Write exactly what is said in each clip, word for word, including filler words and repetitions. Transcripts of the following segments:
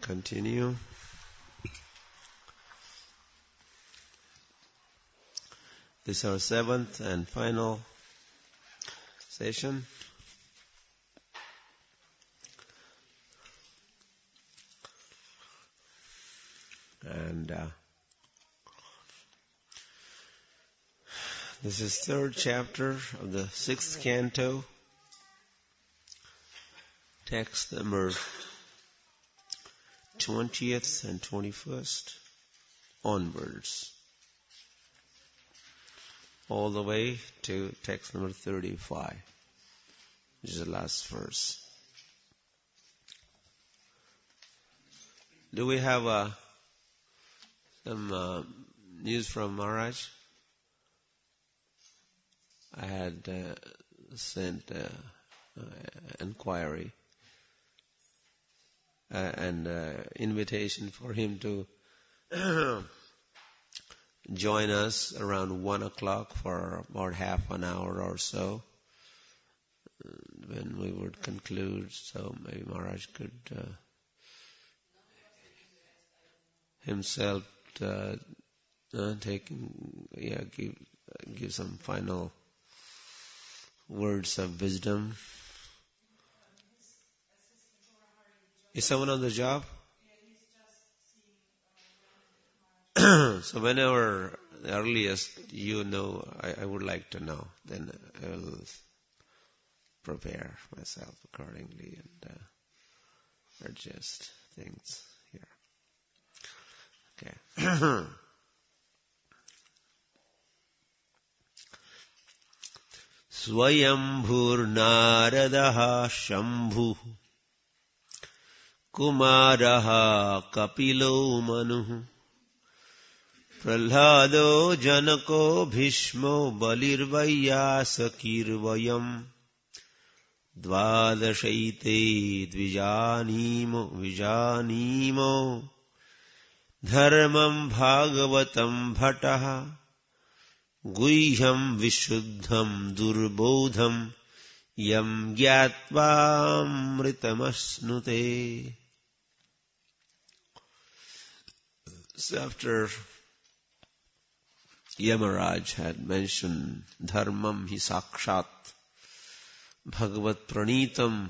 continue. This is our seventh and final session. And uh, this is third chapter of the sixth canto, text number twentieth and twenty-first onwards, all the way to text number thirty-five, which is the last verse. Do we have uh, some uh, news from Maharaj? I had uh, sent uh, uh, inquiry uh, and uh, invitation for him to join us around one o'clock for about half an hour or so when we would conclude. So maybe Maharaj could uh, himself uh, uh, take, yeah, give give some final words of wisdom. Is someone on the job? So whenever the earliest you know, I, I would like to know. Then I will prepare myself accordingly and uh, adjust things here. Okay. Swayambhurnaradaha Shambhu Kumaraha Kapilo Manuh Prahlado Janako Bhishmo Balirvayasakirvayam Dvadashaite Dvijanimo Vijanimo Dharmam Bhagavatam Bhattaha Guhyam Vishuddham Durbodham Yam Gyatvam So after Yamaraj had mentioned Dharmam hi Sakshat Bhagavat Pranitam,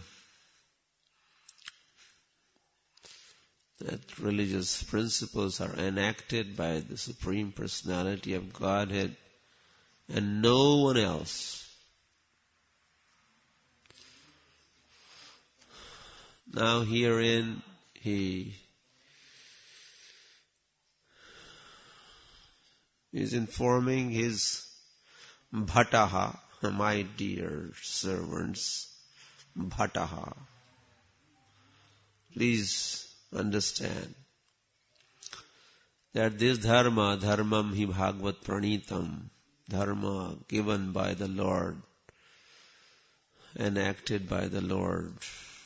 that religious principles are enacted by the Supreme Personality of Godhead and no one else. Now herein he is informing his Bhattaha, my dear servants, Bhattaha. Please understand that this dharma, dharmam hi bhagavat pranitam, dharma given by the Lord, enacted by the Lord,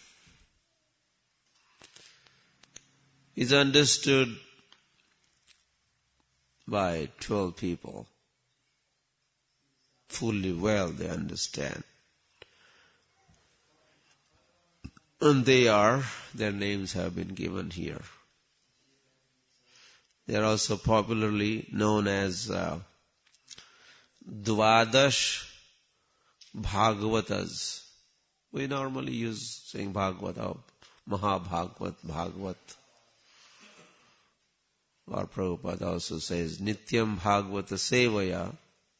is understood by twelve people. Fully well they understand. And they are, their names have been given here. They are also popularly known as uh, Dvadash Bhagavatas. We normally use saying Bhagavata, Mahabhagavat, Bhagavat. Or Prabhupada also says Nityam Bhagavata Sevaya.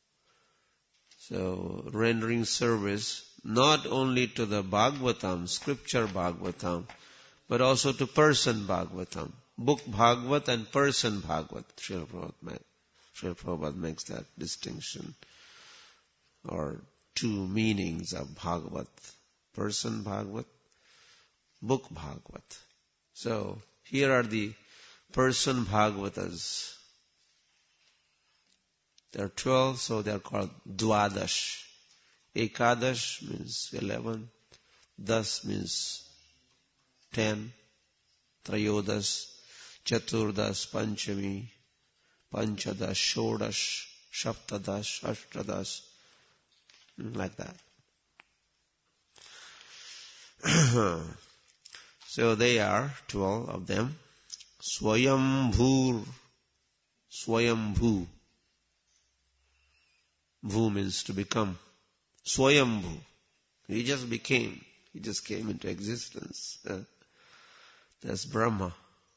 So rendering service not only to the Bhagavatam, scripture Bhagavatam, but also to person Bhagavatam. Book Bhagavat and person Bhagavat. Srila Prabhupada, Srila Prabhupada makes that distinction. Or two meanings of Bhagavat. Person Bhagavat, book Bhagavat. So here are the person Bhagavatas. There are twelve, so they are called Dwadash. Ekadash means eleven. Das means ten. Trayodas, Chaturdas, Panchami, Panchadash, Shodash, Shaptadash, Ashtadash, like that. So they are twelve of them. Swayambhur. Swayambhu. Bhu means to become. Swayambhu. He just became. He just came into existence. Uh, that's Brahma.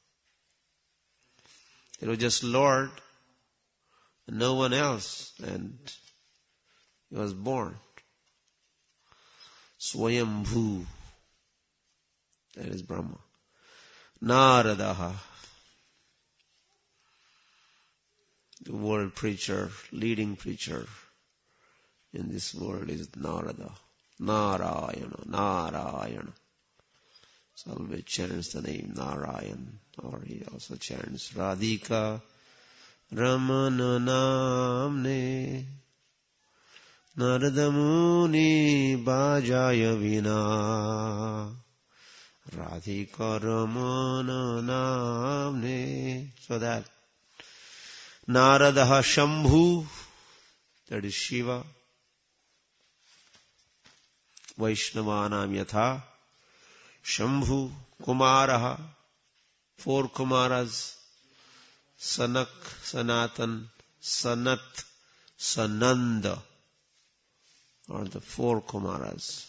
It was just Lord, and no one else, and he was born. Swayambhu. That is Brahma. Naradaha. The world preacher, leading preacher in this world is Narada. Narayana, Narayana. So always chants the name Narayan, or he also chants Radhika Ramana Namne Narada Muni Bhajaya Vina Radhika Ramana Namne. So that Naradaha Shambhu, that is Shiva. Vaishnavanam Yatha Shambhu Kumaraha, four Kumaras, Sanak, Sanatan, Sanat, Sananda, are the four Kumaras.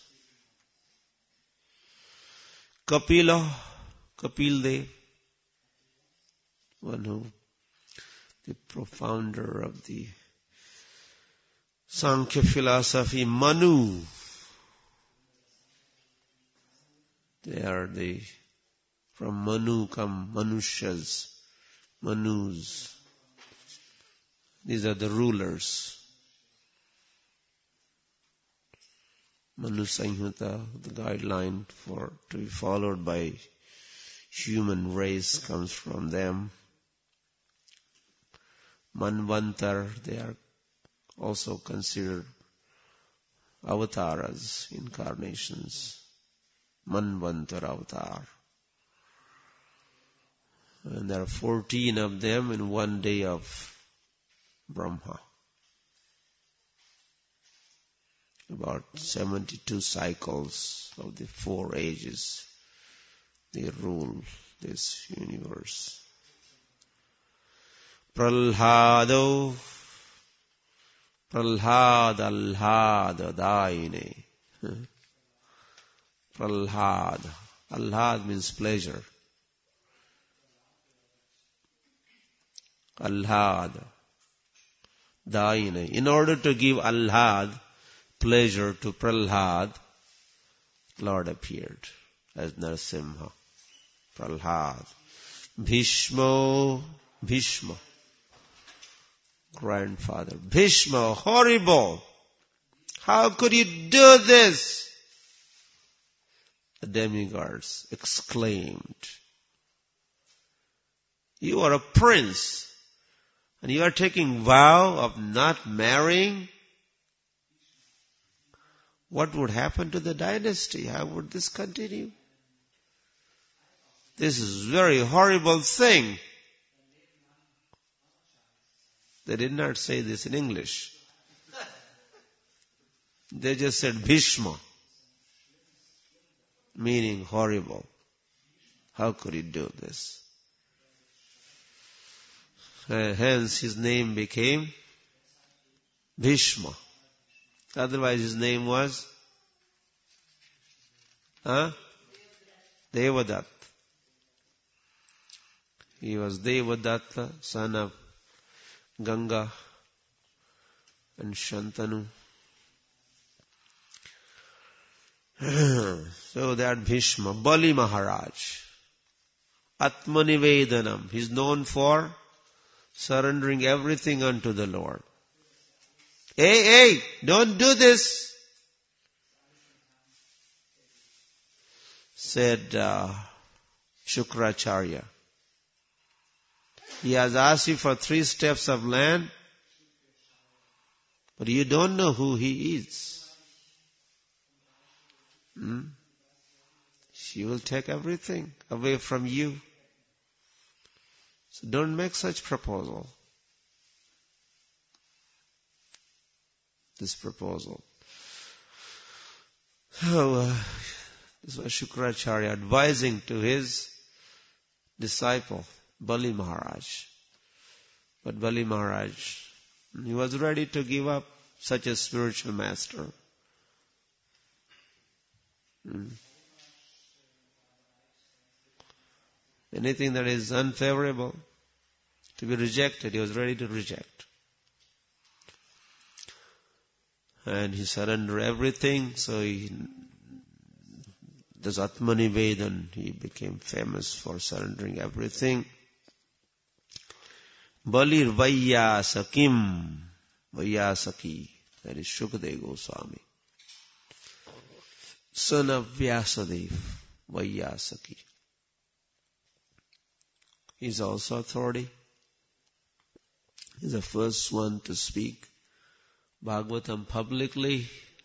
Kapila, Kapildev, one who, the profounder of the Sankhya philosophy. Manu, they are the, from Manu come Manushas, Manus. These are the rulers. Manu Samhita, the guideline for to be followed by human race, comes from them. Manvantar, they are also considered avatars, incarnations. Manvantar avatar. And there are fourteen of them in one day of Brahma. About seventy-two cycles of the four ages, they rule this universe. Pralhado, Pralhad Alhad Daine. Pralhad. Alhad means pleasure. Alhad Daine. In order to give Alhad, pleasure, to Pralhad, Lord appeared as Narasimha. Pralhad. Bhishmo, Bhishma, grandfather. Bhishma, horrible. How could you do this? The demigods exclaimed. You are a prince, and you are taking vow of not marrying? What would happen to the dynasty? How would this continue? This is a very horrible thing. They did not say this in English. They just said Bhishma, meaning horrible. How could he do this? Uh, hence his name became Bhishma. Otherwise his name was huh? Devadatta. He was Devadatta, son of Ganga and Shantanu. So that Bhishma, Bali Maharaj, Atmanivedanam, he is known for surrendering everything unto the Lord. Hey, hey, don't do this, said uh, Shukracharya. He has asked you for three steps of land, but you don't know who he is. Hmm? She will take everything away from you. So don't make such proposal. This proposal. Oh, uh, This was Shukracharya advising to his disciple, Bali Maharaj. But Bali Maharaj, he was ready to give up such a spiritual master. Hmm. Anything that is unfavorable to be rejected, he was ready to reject. And he surrendered everything, so he, this Atmanivedan, he became famous for surrendering everything. Balir Vayyasakim, Vayyasaki, that is Shukadeva Goswami, son of Vyasadeva, Vayyasaki. He's also authority. He's the first one to speak Bhagavatam publicly.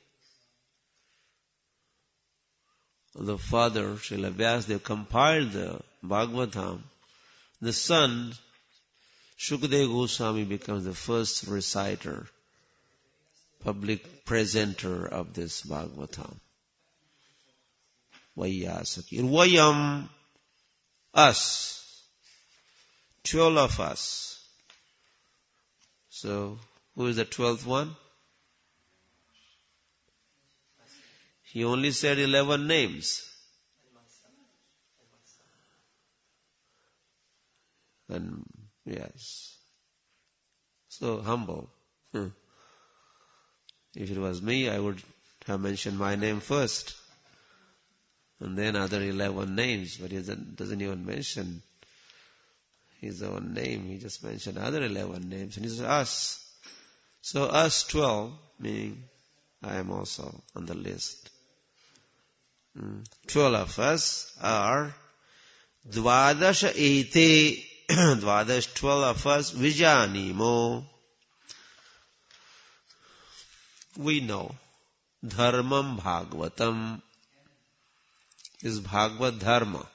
The father, Srila Vyasadeva, compiled the Bhagavatam. The son, Shukadeva Goswami, becomes the first reciter, public presenter of this Bhagavatam. Vayyasaki. Vayam, us. Twelve of us. So, who is the twelfth one? He only said eleven names. And, yes. So humble. Hmm. If it was me, I would have mentioned my name first. And then other eleven names. But he doesn't even mention his own name. He just mentioned other eleven names. And he says, us. So us twelve, meaning I am also on the list. Mm. Twelve of us are Dvadasha Ete, Dvadash, twelve of us, Vijanimo. We know. Dharmam Bhagavatam is Bhagavad Dharma.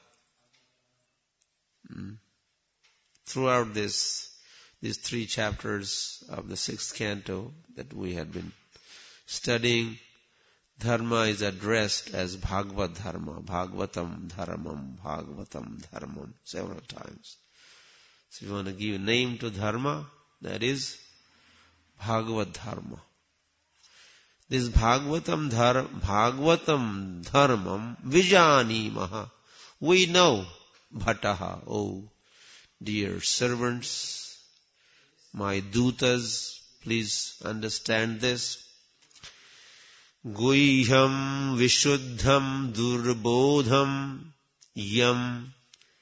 Mm. Throughout this, these three chapters of the sixth canto that we had been studying, Dharma is addressed as Bhagavad Dharma, Bhagavatam Dharmam, Bhagavatam Dharmam, several times. So if you want to give a name to Dharma, that is Bhagavad Dharma. This Bhagavatam Dharma, Bhagavatam Dharmam Vijanimaha. We know, Bhattaha, oh dear servants, my dutas, please understand this. Guiham Vishuddham Durbodham Yam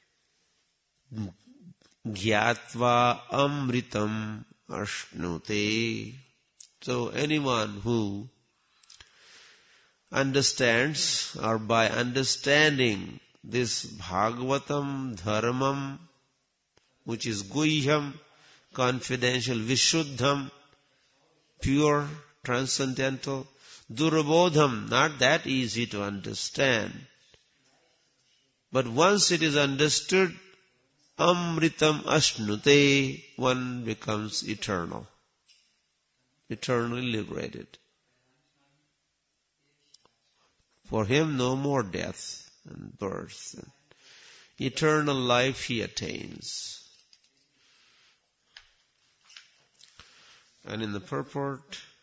Gyatva Amritam Ashnute. So anyone who understands, or by understanding this Bhagavatam Dharmam, which is Guhyam, confidential, Vishuddham, pure, transcendental, Durabodham, not that easy to understand. But once it is understood, Amritam Ashnute, one becomes eternal, eternally liberated. For him no more death and birth. And eternal life he attains. And in the purport,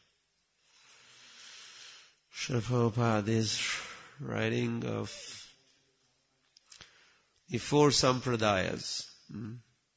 Srila Prabhupada is writing of the four sampradayas. Hmm?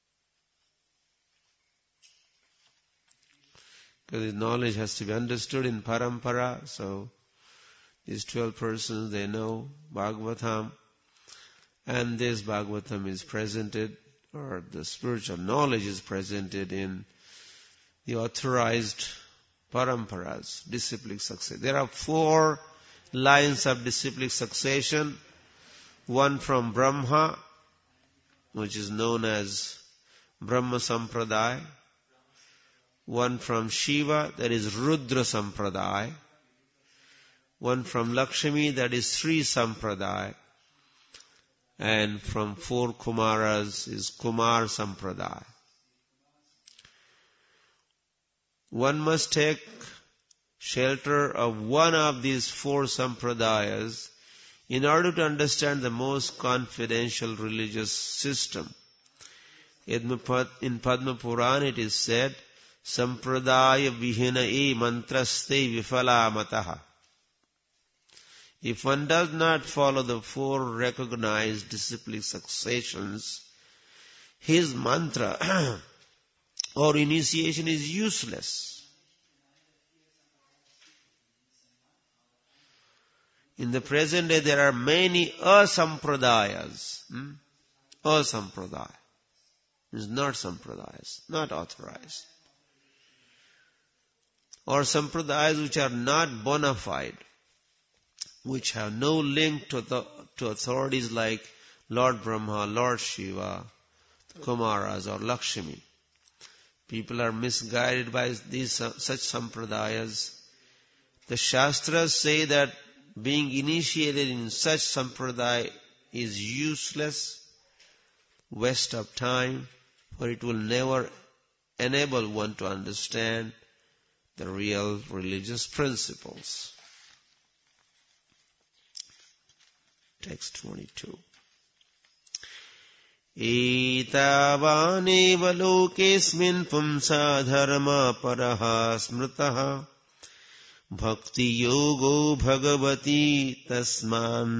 Because the knowledge has to be understood in parampara, so these twelve persons, they know Bhagavatam, and this Bhagavatam is presented, or the spiritual knowledge is presented in the authorized paramparas, disciplic succession. There are four lines of disciplic succession. One from Brahma, which is known as Brahma Sampradaya. One from Shiva, that is Rudra Sampradaya. One from Lakshmi, that is Sri Sampradaya. And from four Kumaras is Kumar Sampradaya. One must take shelter of one of these four sampradayas In order to understand the most confidential religious system, in Padma Purana it is said, Sampradaya vihina e mantraste vifala mataha. If one does not follow the four recognized disciplic successions, his mantra or initiation is useless. In the present day, there are many asampradayas. Hmm? Asampradaya. It's not sampradayas, not authorized. Or sampradayas which are not bona fide, which have no link to the to authorities like Lord Brahma, Lord Shiva, the Kumaras or Lakshmi. People are misguided by these such sampradayas. The Shastras say that being initiated in such sampradaya is useless, waste of time, for it will never enable one to understand the real religious principles. Text twenty-two. एतावानेव लोकेऽस्मिन् पुंसा धर्मा परः स्मृतः भक्ति योगो भगवती तस्मान्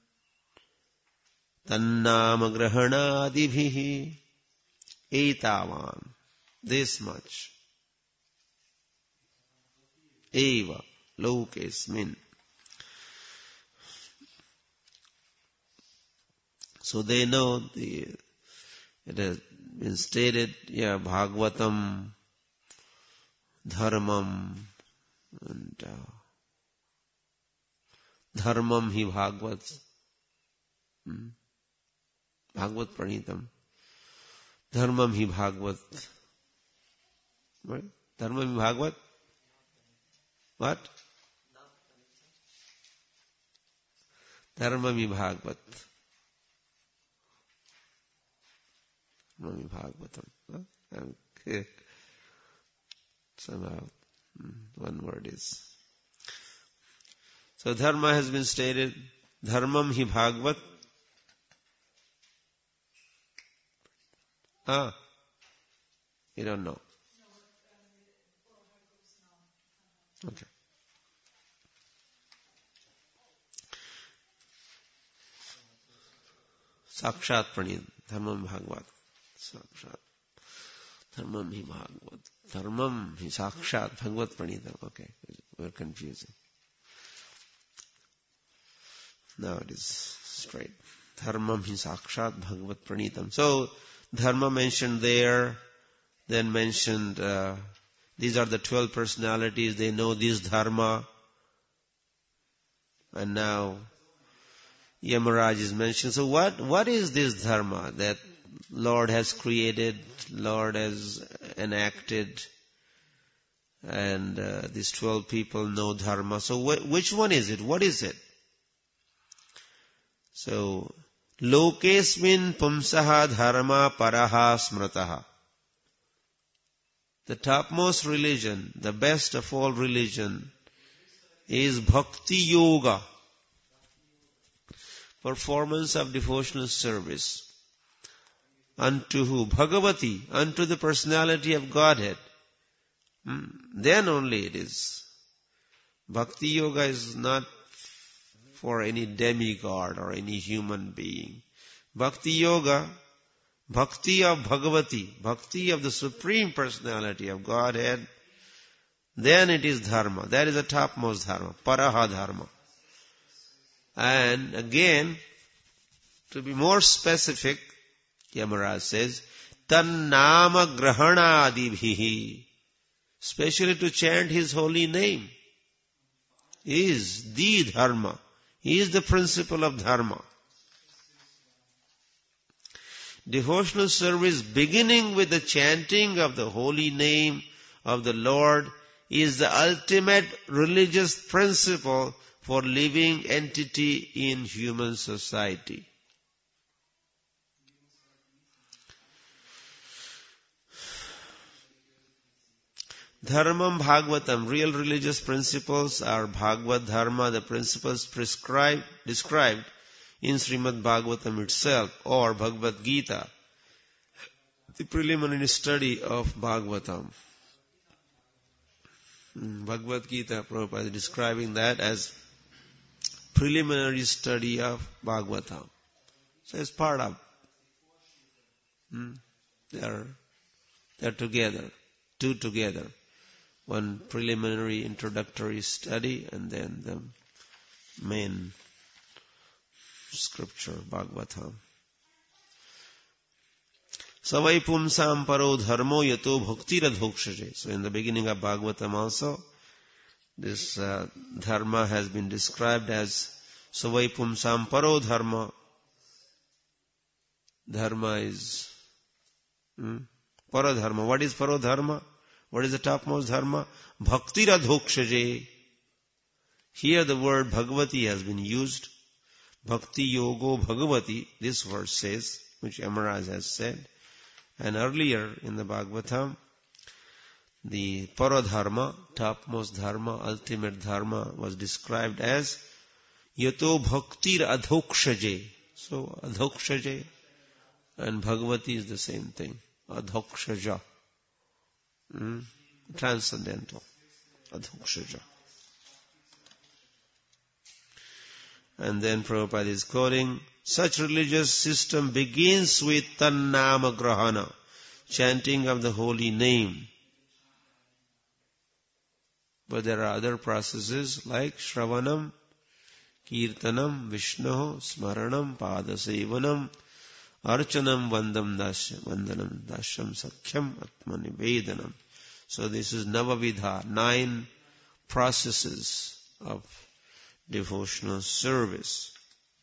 तन्नाम ग्रहणादिभिः. एतावान, this much. Eva lokesmin. So they know the it has been stated, yeah, Bhagavatam, Dharmam, and uh, Dharmam hi Bhagavat, hmm? Bhagavat Pranitam, Dharmam hi Bhagavat, right? Dharmam hi Bhagavat, what? Dharmam hi Bhagavat. Dharmam hi Bhagavatam. Okay. Somehow, one word is. So dharma has been stated, dharmam hi bhagavat. Ah, you don't know. Okay. Sakshat pranit, dharmam bhagavat. Sakshat. Dharmam hi bhagavat. Dharmam hi sakshat bhagavat pranitam. Okay, we're confusing. Now it is straight. Dharmam hi sakshat bhagavat pranitam. So, dharma mentioned there, then mentioned, uh, these are the twelve personalities, they know this dharma. And now, Yamaraj is mentioned. So what, what is this dharma that Lord has created, Lord has enacted, and uh, these twelve people know dharma. So wh- which one is it? What is it? So, Lokesmin pumsaha dharma paraha smrataha. The topmost religion, the best of all religion, is bhakti yoga, performance of devotional service. Unto who? Bhagavati, unto the personality of Godhead. Hmm. Then only it is. Bhakti yoga is not for any demigod or any human being. Bhakti yoga, bhakti of Bhagavati, bhakti of the Supreme Personality of Godhead, then it is dharma. That is the topmost dharma, paraha dharma. And again, to be more specific, Yamaraj says, Tannama grahanadibhihi, especially to chant His holy name, is the dharma. He is the principle of dharma. Devotional service beginning with the chanting of the holy name of the Lord is the ultimate religious principle for living entity in human society. Dharmam Bhagavatam, real religious principles are Bhagavad Dharma, the principles prescribed, described in Srimad Bhagavatam itself, or Bhagavad Gita, the preliminary study of Bhagavatam. Bhagavad Gita, Prabhupada is describing that as preliminary study of Bhagavatam. So it's part of. Hmm? They are they are together, two together. One preliminary introductory study and then the main scripture, Bhagavatam. Savai pumsam paro dharmo yato bhakti radhokshaje. So in the beginning of Bhagavatam also, this uh, dharma has been described as Savai pumsam paro dharma. Dharma is hmm, paradharma. What is paradharma? What is the topmost dharma? Bhakti radhokshaje. Here the word Bhagavati has been used. Bhakti yogo Bhagavati, this verse says, which Yamaraj has said. And earlier in the Bhagavatam, the paradharma, topmost dharma, ultimate dharma, was described as yato bhaktir adhokshaje. So adhokshaje and Bhagavati is the same thing. Adhokshaja. Hmm? Transcendental. Adhokshaja. And then Prabhupada is quoting, such religious system begins with Tannama Grahana, chanting of the holy name. But there are other processes like Shravanam, Kirtanam, Vishnu, Smaranam, Padasevanam, Archanam, Vandam, Dashyam, Vandanam, Dashyam, Sakhyam, Atmanivedanam. So this is Navavidha, nine processes of devotional service.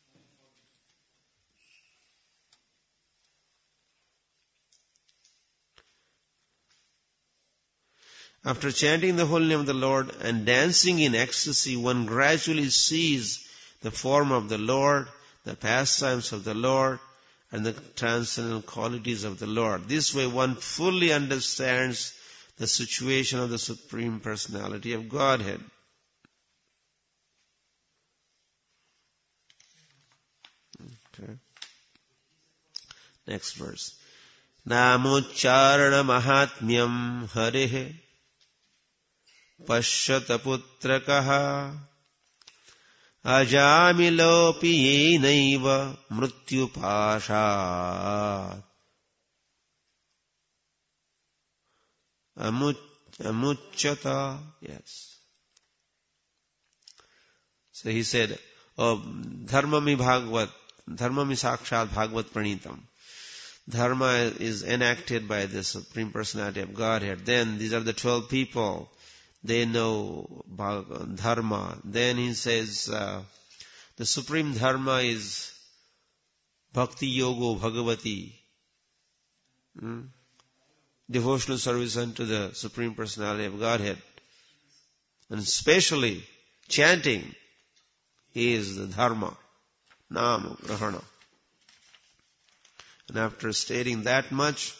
After chanting the holy name of the Lord and dancing in ecstasy, one gradually sees the form of the Lord, the pastimes of the Lord, and the transcendental qualities of the Lord. This way one fully understands the situation of the Supreme Personality of Godhead. Okay. Next verse. Namucharana mahatmyam harihe pashyata putrakaha ajamilopi yenaiva mrityupashat amuchyata. Yes. So he said, oh, dharmami bhagavat, dharmami sakshat bhagavat pranitam. Dharma is enacted by the Supreme Personality of Godhead. Then these are the twelve people. They know dharma. Then he says, uh, the supreme dharma is bhakti yogo bhagavati. Hmm? Devotional service unto the Supreme Personality of Godhead. And especially chanting is the dharma. Nama grahana. And after stating that much,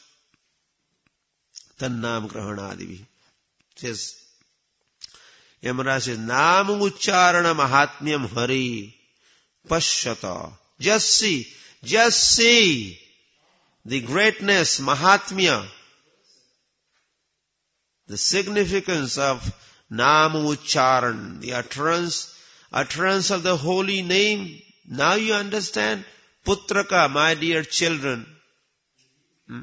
tannam grahana adivi. Says, Yamaraj says, Namu ucharana mahatmyam hari pashyata. Just see, just see the greatness, mahatmya, the significance of Namu ucharan, the utterance, utterance of the holy name. Now you understand? Putraka, my dear children. Hmm?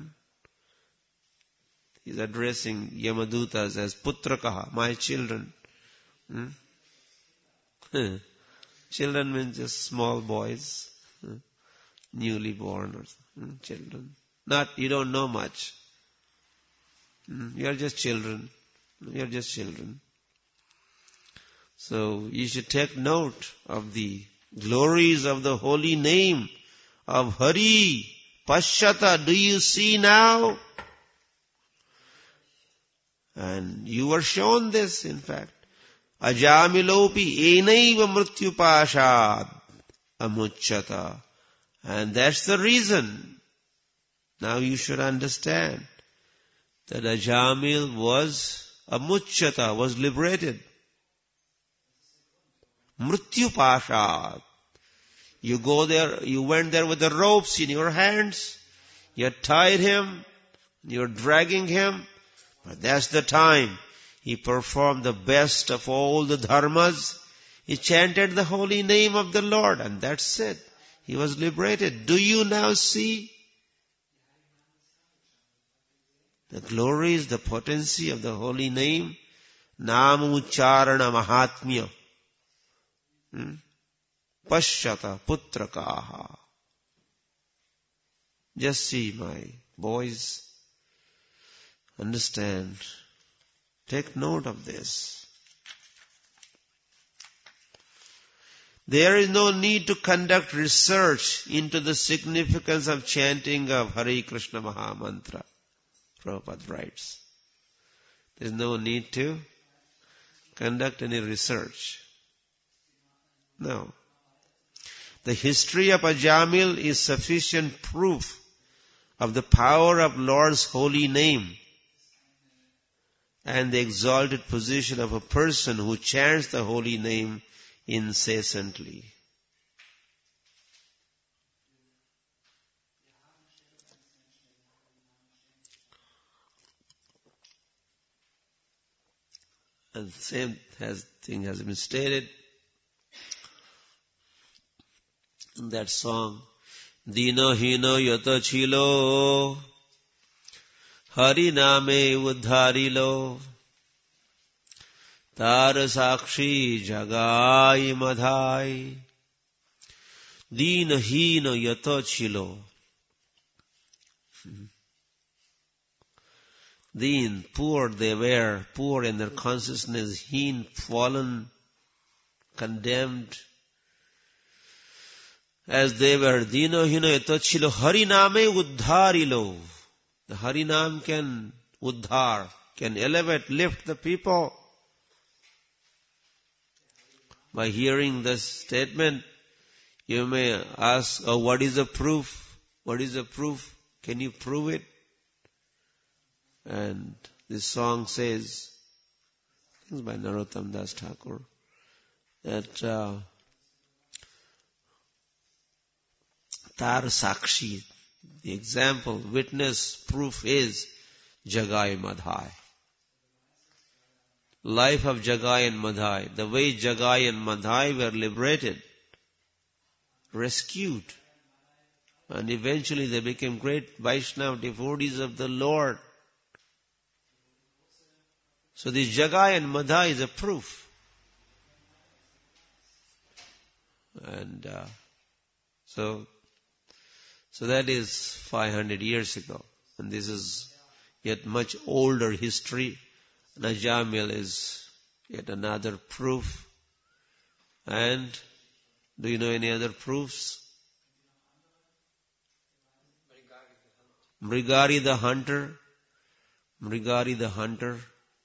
He's addressing Yamadutas as Putraka, my children. Hmm? Children means just small boys, hmm? Newly born or hmm? children. Not, you don't know much. Hmm? You are just children. You are just children. So you should take note of the glories of the holy name of Hari. Pashyata, do you see now? And you were shown this, in fact. Ajamilopi enaiva mrityupashad amuchyata. And that's the reason. Now you should understand that Ajamil was amuchyata, was liberated. Mrityu pashat. You go there, you went there with the ropes in your hands, you tied him, you're dragging him, but that's the time he performed the best of all the dharmas. He chanted the holy name of the Lord, and that's it. He was liberated. Do you now see the glories, the potency of the holy name? Namucharana mahatmya. Hmm? Pashyata putrakaha. Just see, my boys. Understand. Take note of this. There is no need to conduct research into the significance of chanting of Hare Krishna Maha Mantra. Prabhupada writes. There is no need to conduct any research. No. The history of Ajamil is sufficient proof of the power of Lord's holy name and the exalted position of a person who chants the holy name incessantly. And the same has, thing has been stated in that song, Dino hino yata chilo, Hari name uddharilo, Tar sakshi jagai madhai, Dino hino yata chilo. Deen, poor they were, poor in their consciousness, heen, fallen, condemned, as they were. Dino hino yatachilo hariname uddharilo. The harinam can uddhar, can elevate, lift the people. By hearing this statement, you may ask, oh, what is the proof? What is the proof? Can you prove it? And this song says, it's by Narottam Das Thakur, that uh, Tar Sakshi, the example, witness, proof is Jagai Madhai. Life of Jagai and Madhai. The way Jagai and Madhai were liberated, rescued, and eventually they became great Vaishnava devotees of the Lord. So this Jagai and Madhai is a proof. And uh, so so that is five hundred years ago. And this is yet much older history. Ajamil is yet another proof. And do you know any other proofs? Mrigari the hunter. Mrigari the hunter.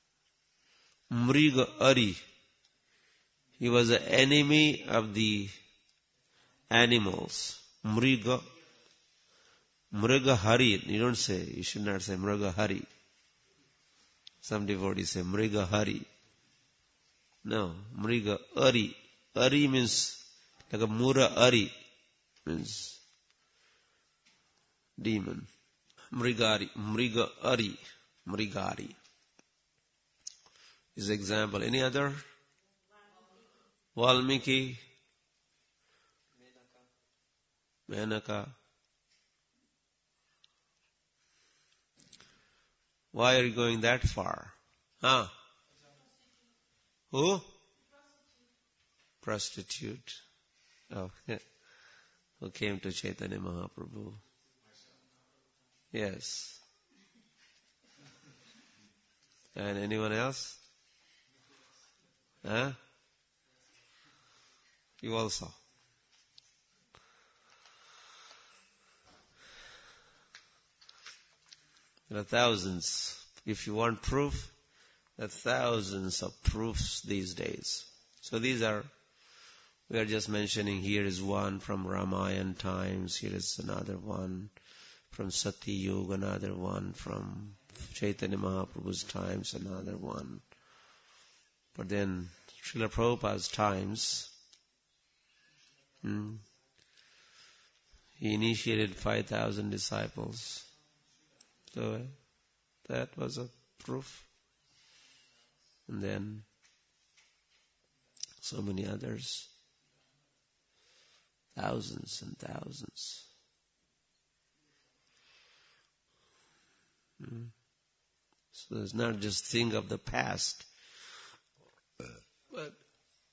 Mriga Ari. He was an enemy of the animals. Mriga. Mriga Hari. You don't say, you should not say Mriga Hari. Some devotees say Mriga Hari. No, Mriga Ari. Ari means like a Mura Ari. Means demon. Mrigari. Mriga Ari. Mrigari. Is example. Any other? Valmiki. Menaka. Why are you going that far? Huh? Who? Prostitute. Oh, yeah. Who came to Chaitanya Mahaprabhu. Yes. And anyone else? Huh? You also. There are thousands. If you want proof, there are thousands of proofs these days. So these are, we are just mentioning, here is one from Ramayana times, here is another one from Sati Yuga, another one from Chaitanya Mahaprabhu's times, another one. But then Srila Prabhupada's times, hmm, he initiated five thousand disciples. So that was a proof. And then so many others. Thousands and thousands. Hmm. So it's not just thing of the past, but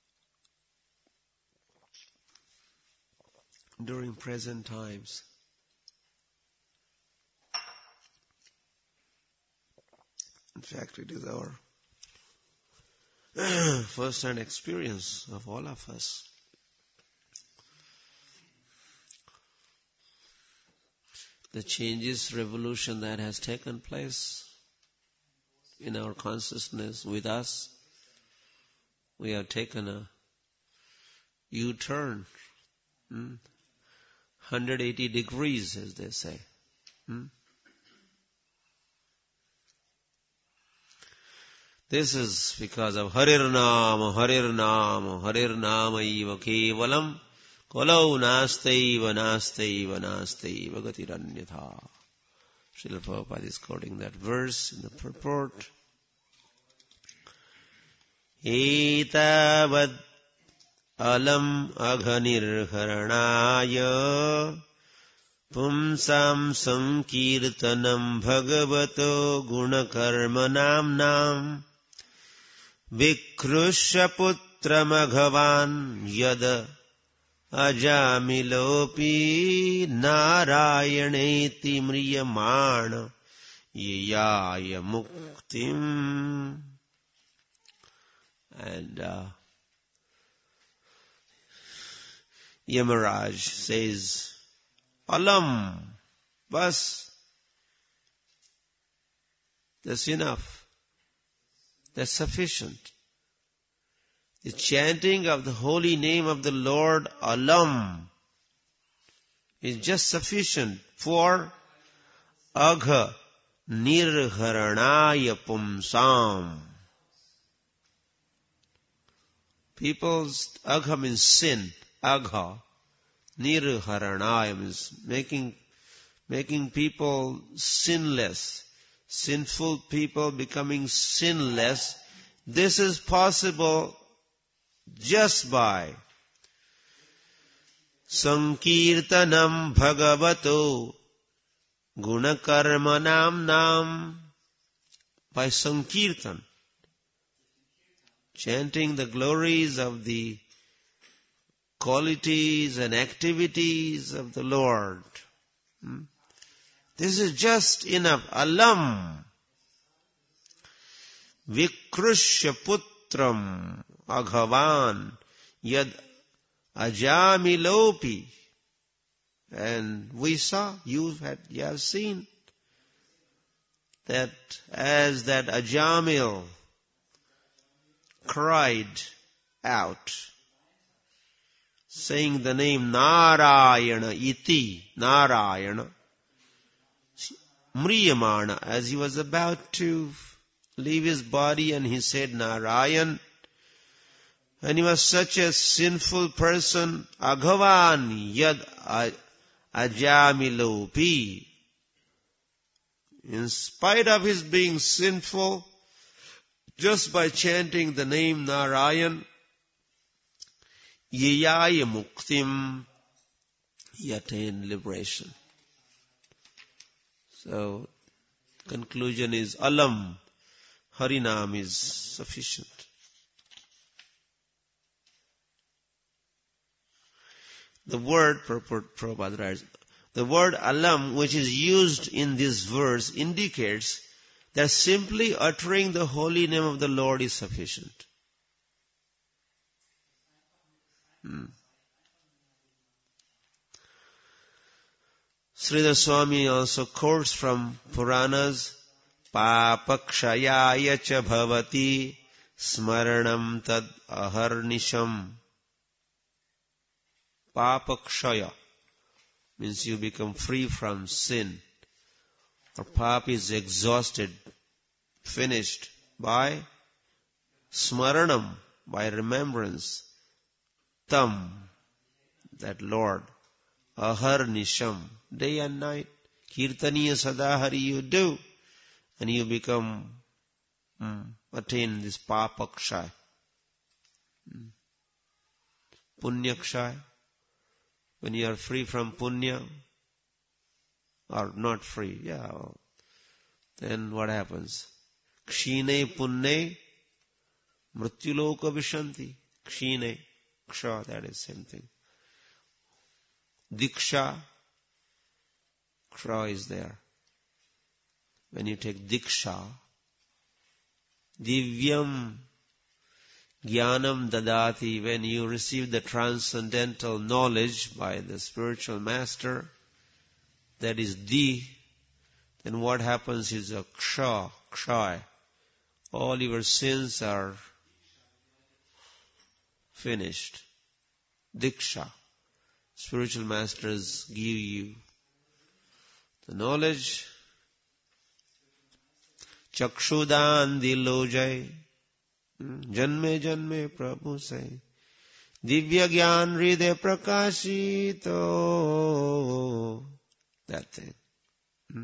during present times. In fact, it is our first-hand experience of all of us. The changes, revolution that has taken place in our consciousness with us, we have taken a U-turn, hmm? one hundred eighty degrees, as they say. Hmm? This is because of Harir Nama, Harir Nama, Harir Nama eva kevalam, kolau nastaiva nastaiva nastaiva gatiranyatha. Srila Prabhupada is quoting that verse in the purport. Etavad alam aghanirharanaya pumsam sankirtanam bhagavato gunakarmanamnam vikrushya putramaghavan yad ajamilopi narayaneti mriyamana yaya muktim. And uh, Yamaraj says, Alam, bas, that's enough. That's sufficient. The chanting of the holy name of the Lord, Alam, is just sufficient for Agha Nirharanaya Pumsam. People's, Agha means sin, Agha. Nirharanaya means making, making people sinless. Sinful people becoming sinless. This is possible just by Sankirtanam Bhagavato Gunakarmanam Nam. By Sankirtan. Chanting the glories of the qualities and activities of the Lord. Hmm? This is just enough. Alam Vikrushya Putram Aghavan Yad Ajamilopi. And we saw, you had, you have seen that as that Ajamil cried out, saying the name Narayana iti, Narayana, Mriyamana, as he was about to leave his body, and he said Narayan, and he was such a sinful person, Aghavan yad ajamilopi. In spite of his being sinful, just by chanting the name Narayan, Yaya Muktim, he attained liberation. So, conclusion is Alam, Harinam is sufficient. The word, Prabhupada writes, the word Alam, which is used in this verse, indicates that simply uttering the holy name of the Lord is sufficient. Hmm. Sridhar Swami also quotes from Puranas, Papakshayaya cha bhavati smaranam tad aharnisham. Papakshaya means you become free from sin. Our pap is exhausted, finished by smaranam, by remembrance. Tam, that Lord. Ahar nisham, day and night. Kirtaniya sadahari you do. And you become, mm, attain this papakshay. Mm. Punyakshay. When you are free from punya, or not free, yeah, well, then what happens? Kshine punne mrityuloka vishanti. Kshine, ksha, that is same thing. Diksha, ksha is there. When you take diksha, divyam jnanam dadati, when you receive the transcendental knowledge by the spiritual master, that is di, then what happens is a ksha, kshay. All your sins are finished. Diksha. Spiritual masters give you the knowledge. Chakshudan dilojay. Janme janme Prabhu say. Divya gyan hriday prakashito. That thing. Hmm?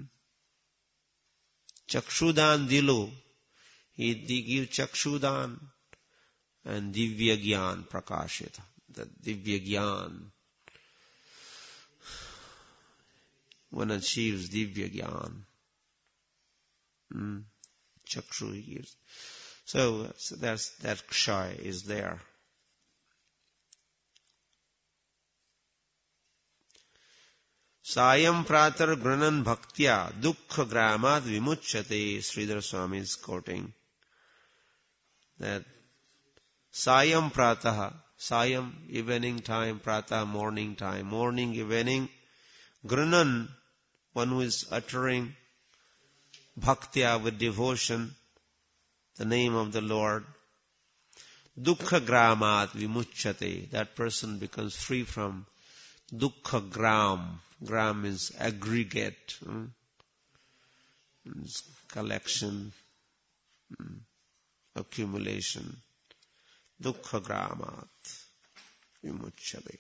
Chakshudan dilo. He gives chakshudan and divya gyan prakashita. The divya gyan. One achieves divya gyan. Hmm? Chakshu he gives. So, so that's, that kshay is there. Sayam pratar granan bhaktya dukkha gramad vimuchyate. Sridhar Swami is quoting that Sayam prataha, Sayam evening time, prataha morning time, morning evening, granan, one who is uttering bhaktya with devotion, the name of the Lord, dukkha gramat vimuchyate, that person becomes free from dukkha gram. Gram means aggregate, hmm? It's collection, hmm? accumulation. Dukkha gramat vimuchyate.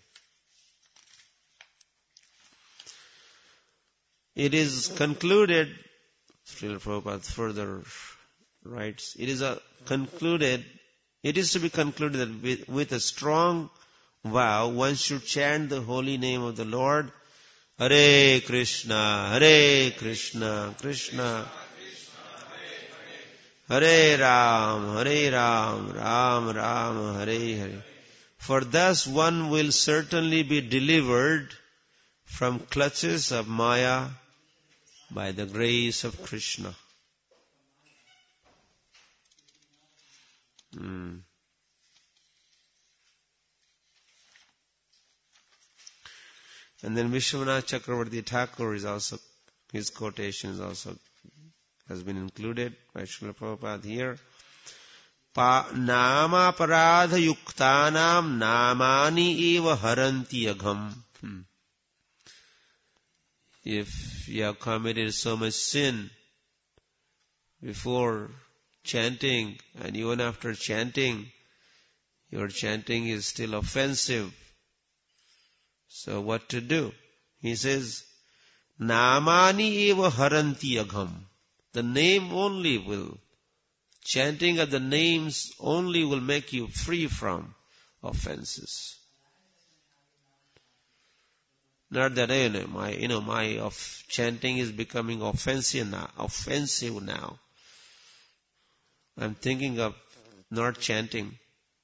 It is concluded, Srila Prabhupada further writes, it is a concluded, it is to be concluded that with, with a strong vow, one should chant the holy name of the Lord, Hare Krishna, Hare Krishna, Krishna, Hare Ram, Hare Ram, Ram Ram, Hare Hare. For thus one will certainly be delivered from clutches of Maya by the grace of Krishna. Hmm. And then Vishwanath Chakravarti Thakur is also, his quotation is also, has been included by Srila Prabhupada here. Pa, nama paradha yuktanam namani eva haranti agham. Hmm. If you have committed so much sin before chanting, and even after chanting, your chanting is still offensive, so what to do? He says, Namani eva haranti agham. The name only will, chanting of the names only will make you free from offenses. Not that, you know, my, you know, my of chanting is becoming offensive now, offensive now. I'm thinking of not chanting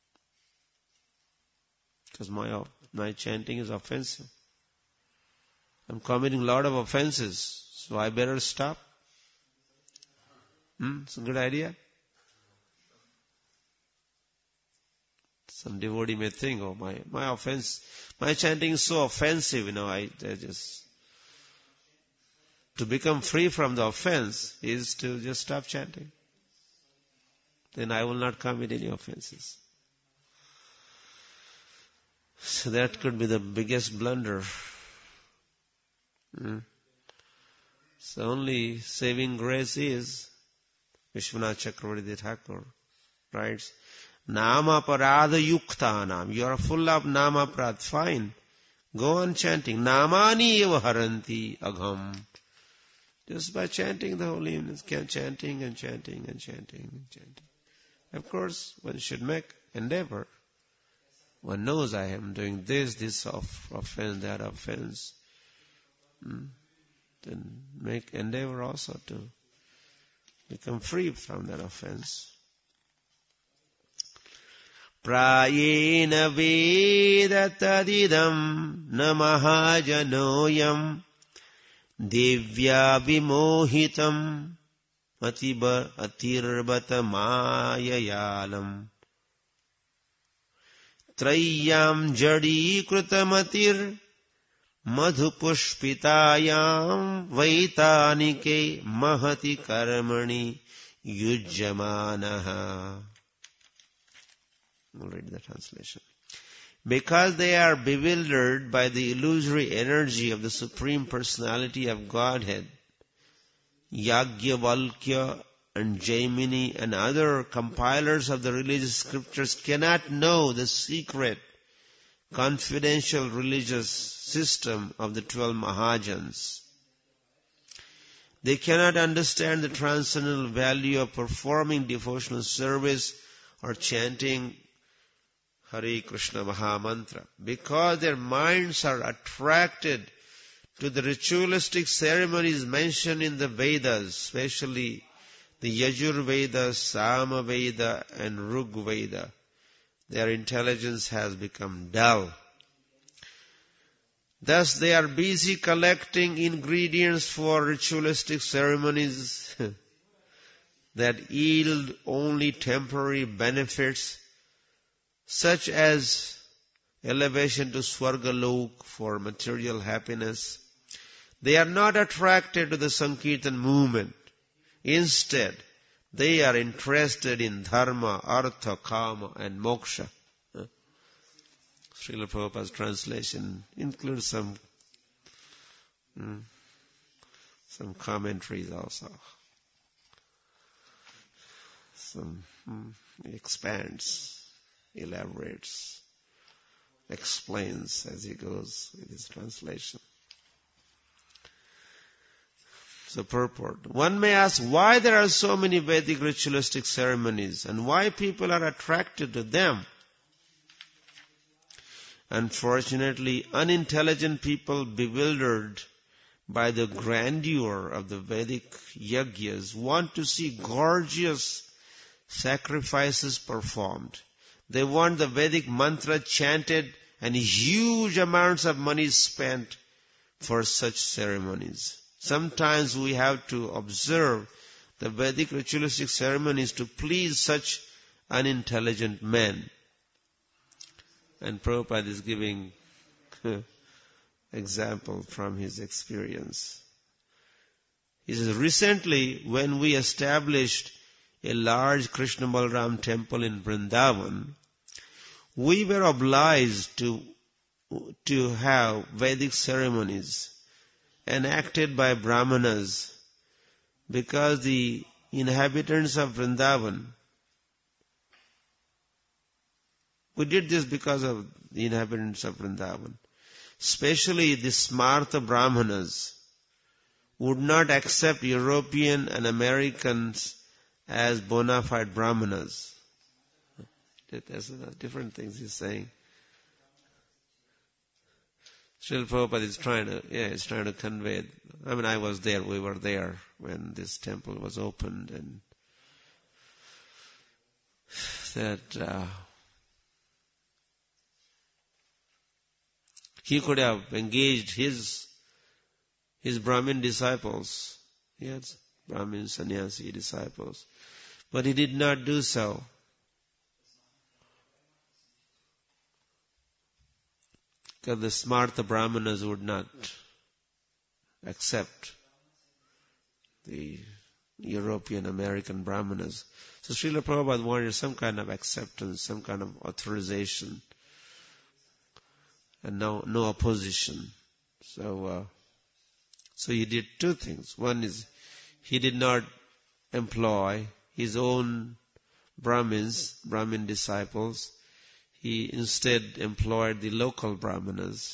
because my my chanting is offensive. I'm committing a lot of offenses, so I better stop. Hmm? It's a good idea. Some devotee may think, oh, my, my offense, my chanting is so offensive, you know, I, I just, to become free from the offense is to just stop chanting. Then I will not commit any offenses. So that could be the biggest blunder. Hmm? So only saving grace is, Vishwanath Chakravarti Thakur writes, Nama Parada Yukthanam. You are full of Nama Prad. Fine. Go on chanting. Namani eva haranti agham. Just by chanting the holy names, chanting and chanting and chanting and chanting. Of course, one should make endeavor. One knows I am doing this, this offense, that offense. Hmm? Then make endeavor also to become free from that offense. Prayena vedatadidam namaha janoyam divya vimohitam atiba atirbata mayayalam trayam jadi krutamatir madhupushpitayam vaitanike mahati karmani yujyamanaha. We'll read the translation. Because they are bewildered by the illusory energy of the Supreme Personality of Godhead, Yajnavalkya and Jaimini and other compilers of the religious scriptures cannot know the secret, confidential religious system of the twelve Mahajans. They cannot understand the transcendental value of performing devotional service or chanting Hare Krishna Mahamantra, because their minds are attracted to the ritualistic ceremonies mentioned in the Vedas, especially the Yajur Veda, Sama Veda and Rug Veda. Their intelligence has become dull. Thus they are busy collecting ingredients for ritualistic ceremonies that yield only temporary benefits, such as elevation to Swargalok for material happiness. They are not attracted to the Sankirtan movement. Instead, they are interested in dharma, artha, kama and moksha. Srila Prabhupada's translation includes some mm, some commentaries also. Some mm, expands, elaborates, explains as he goes with his translation. So purport. One may ask why there are so many Vedic ritualistic ceremonies and why people are attracted to them. Unfortunately, unintelligent people bewildered by the grandeur of the Vedic yajnas want to see gorgeous sacrifices performed. They want the Vedic mantra chanted and huge amounts of money spent for such ceremonies. Sometimes we have to observe the Vedic ritualistic ceremonies to please such unintelligent men. And Prabhupada is giving example from his experience. He says, recently when we established a large Krishna Balaram temple in Vrindavan, we were obliged to, to have Vedic ceremonies enacted by Brahmanas because the inhabitants of Vrindavan, we did this because of the inhabitants of Vrindavan, especially the Smartha Brahmanas, would not accept European and Americans as bona fide Brahmanas. There's different things he's saying. Srila Prabhupada is trying to, yeah, he's trying to convey. I mean, I was there, we were there when this temple was opened, and that uh, he could have engaged his his Brahmin disciples. He had Brahmin sannyasi disciples, but he did not do so. Because the Smartha Brahmanas would not accept the European American Brahmanas. So Srila Prabhupada wanted some kind of acceptance, some kind of authorization, and no, no opposition. So, uh, So he did two things. One is, he did not employ his own Brahmins, Brahmin disciples. He instead employed the local Brahmanas.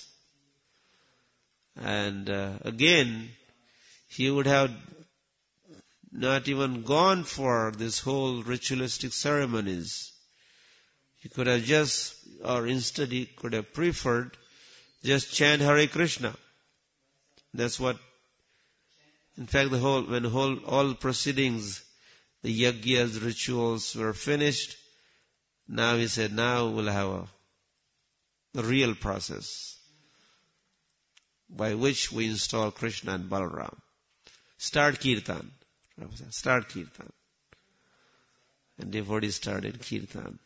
And uh, again, he would have not even gone for this whole ritualistic ceremonies. He could have just, or instead he could have preferred just chant Hare Krishna. That's what, in fact, the whole, when whole, all proceedings, the yagyas, rituals were finished, now he said, now we'll have a, a real process by which we install Krishna and Balaram. Start Kirtan. Start Kirtan. And devotees started Kirtan.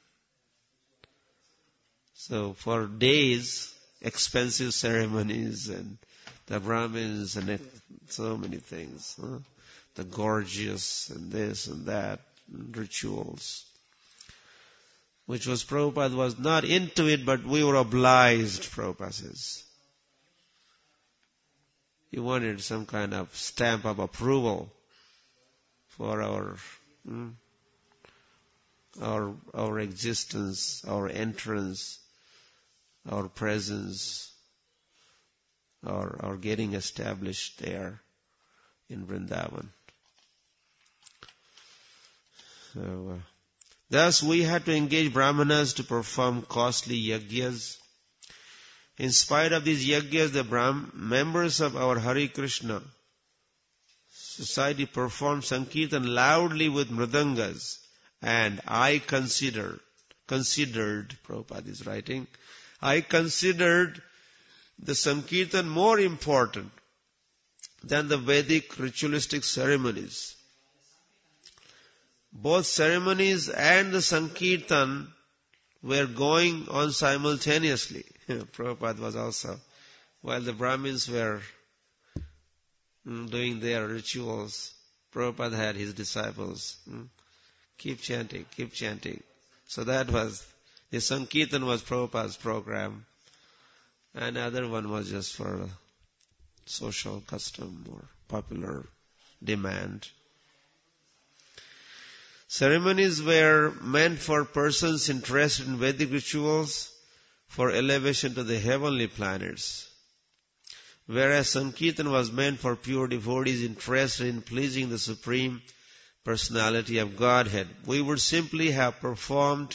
So for days, expensive ceremonies and the Brahmins and it, so many things. Huh? The gorgeous and this and that, and rituals. Which was, Prabhupada was not into it, but we were obliged, Prabhupada says. He wanted some kind of stamp of approval for our, hmm, our, our existence, our entrance, our presence, our, our getting established there in Vrindavan. So, uh, thus we had to engage Brahmanas to perform costly yagyas. In spite of these yagyas, the Brahm, members of our Hare Krishna society performed Sankirtan loudly with mridangas, and I considered, considered, Prabhupada is writing, I considered the Sankirtan more important than the Vedic ritualistic ceremonies. Both ceremonies and the Sankirtan were going on simultaneously. Prabhupada was also, while the Brahmins were doing their rituals, Prabhupada had his disciples. Keep chanting, keep chanting. So that was, the Sankirtan was Prabhupada's program. And the other one was just for social custom or popular demand. Ceremonies were meant for persons interested in Vedic rituals for elevation to the heavenly planets, whereas Sankirtan was meant for pure devotees interested in pleasing the Supreme Personality of Godhead. We would simply have performed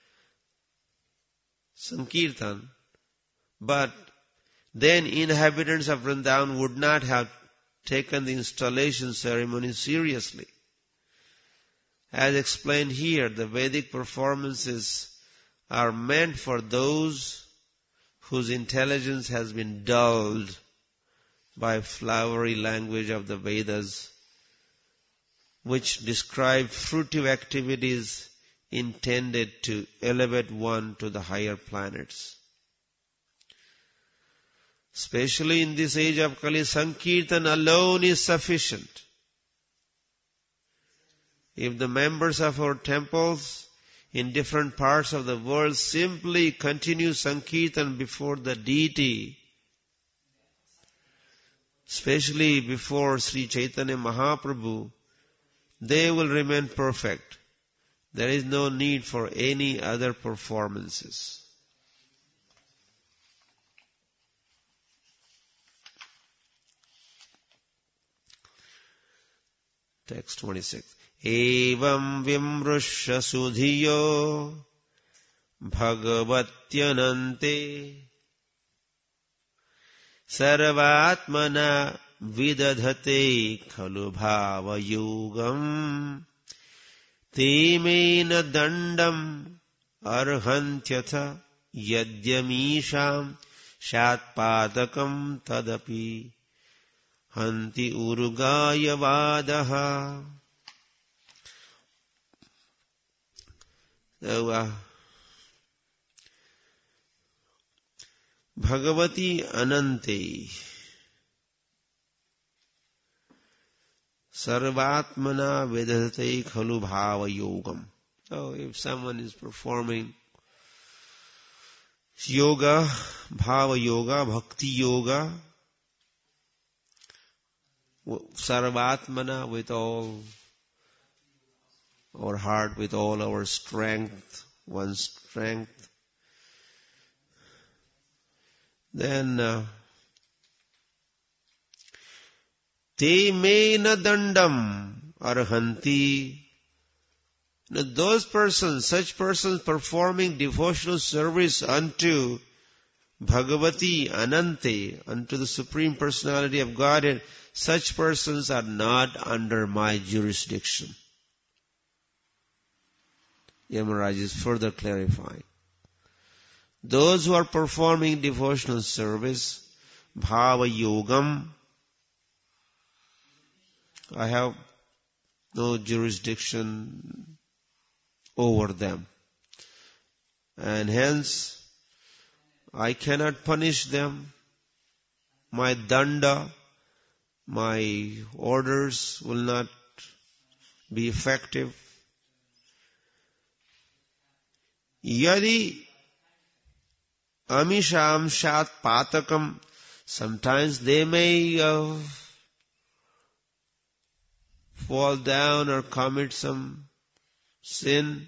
Sankirtan, but then inhabitants of Vrindavan would not have taken the installation ceremony seriously. As explained here, the Vedic performances are meant for those whose intelligence has been dulled by flowery language of the Vedas, which describe fruitive activities intended to elevate one to the higher planets. Especially in this age of Kali, Sankirtan alone is sufficient. If the members of our temples in different parts of the world simply continue Sankirtan before the deity, especially before Sri Chaitanya Mahaprabhu, they will remain perfect. There is no need for any other performances. Text twenty-six. Evam vimrushya sudhiyo bhagavatyanante sarvatmana vidadhate khalu bhava yogam temena dandam arhantyatha yadyamisham shatpadakam tadapi hanti urugaya vadaha. So, uh, Bhagavati Anante Sarvatmana Vedate Khalu Bhava Yogam. So if someone is performing yoga, bhava yoga, bhakti yoga, sarvatmana, with all our heart, with all our strength, one strength, then uh, te mena dandam arhanti. Now those persons, such persons performing devotional service unto Bhagavati Anante, unto the Supreme Personality of Godhead, such persons are not under my jurisdiction. Yamaraj is further clarifying. Those who are performing devotional service, Bhava Yogam, I have no jurisdiction over them. And hence, I cannot punish them. My danda, my orders will not be effective. Yadi amisham shat patakam, sometimes they may uh, fall down or commit some sin.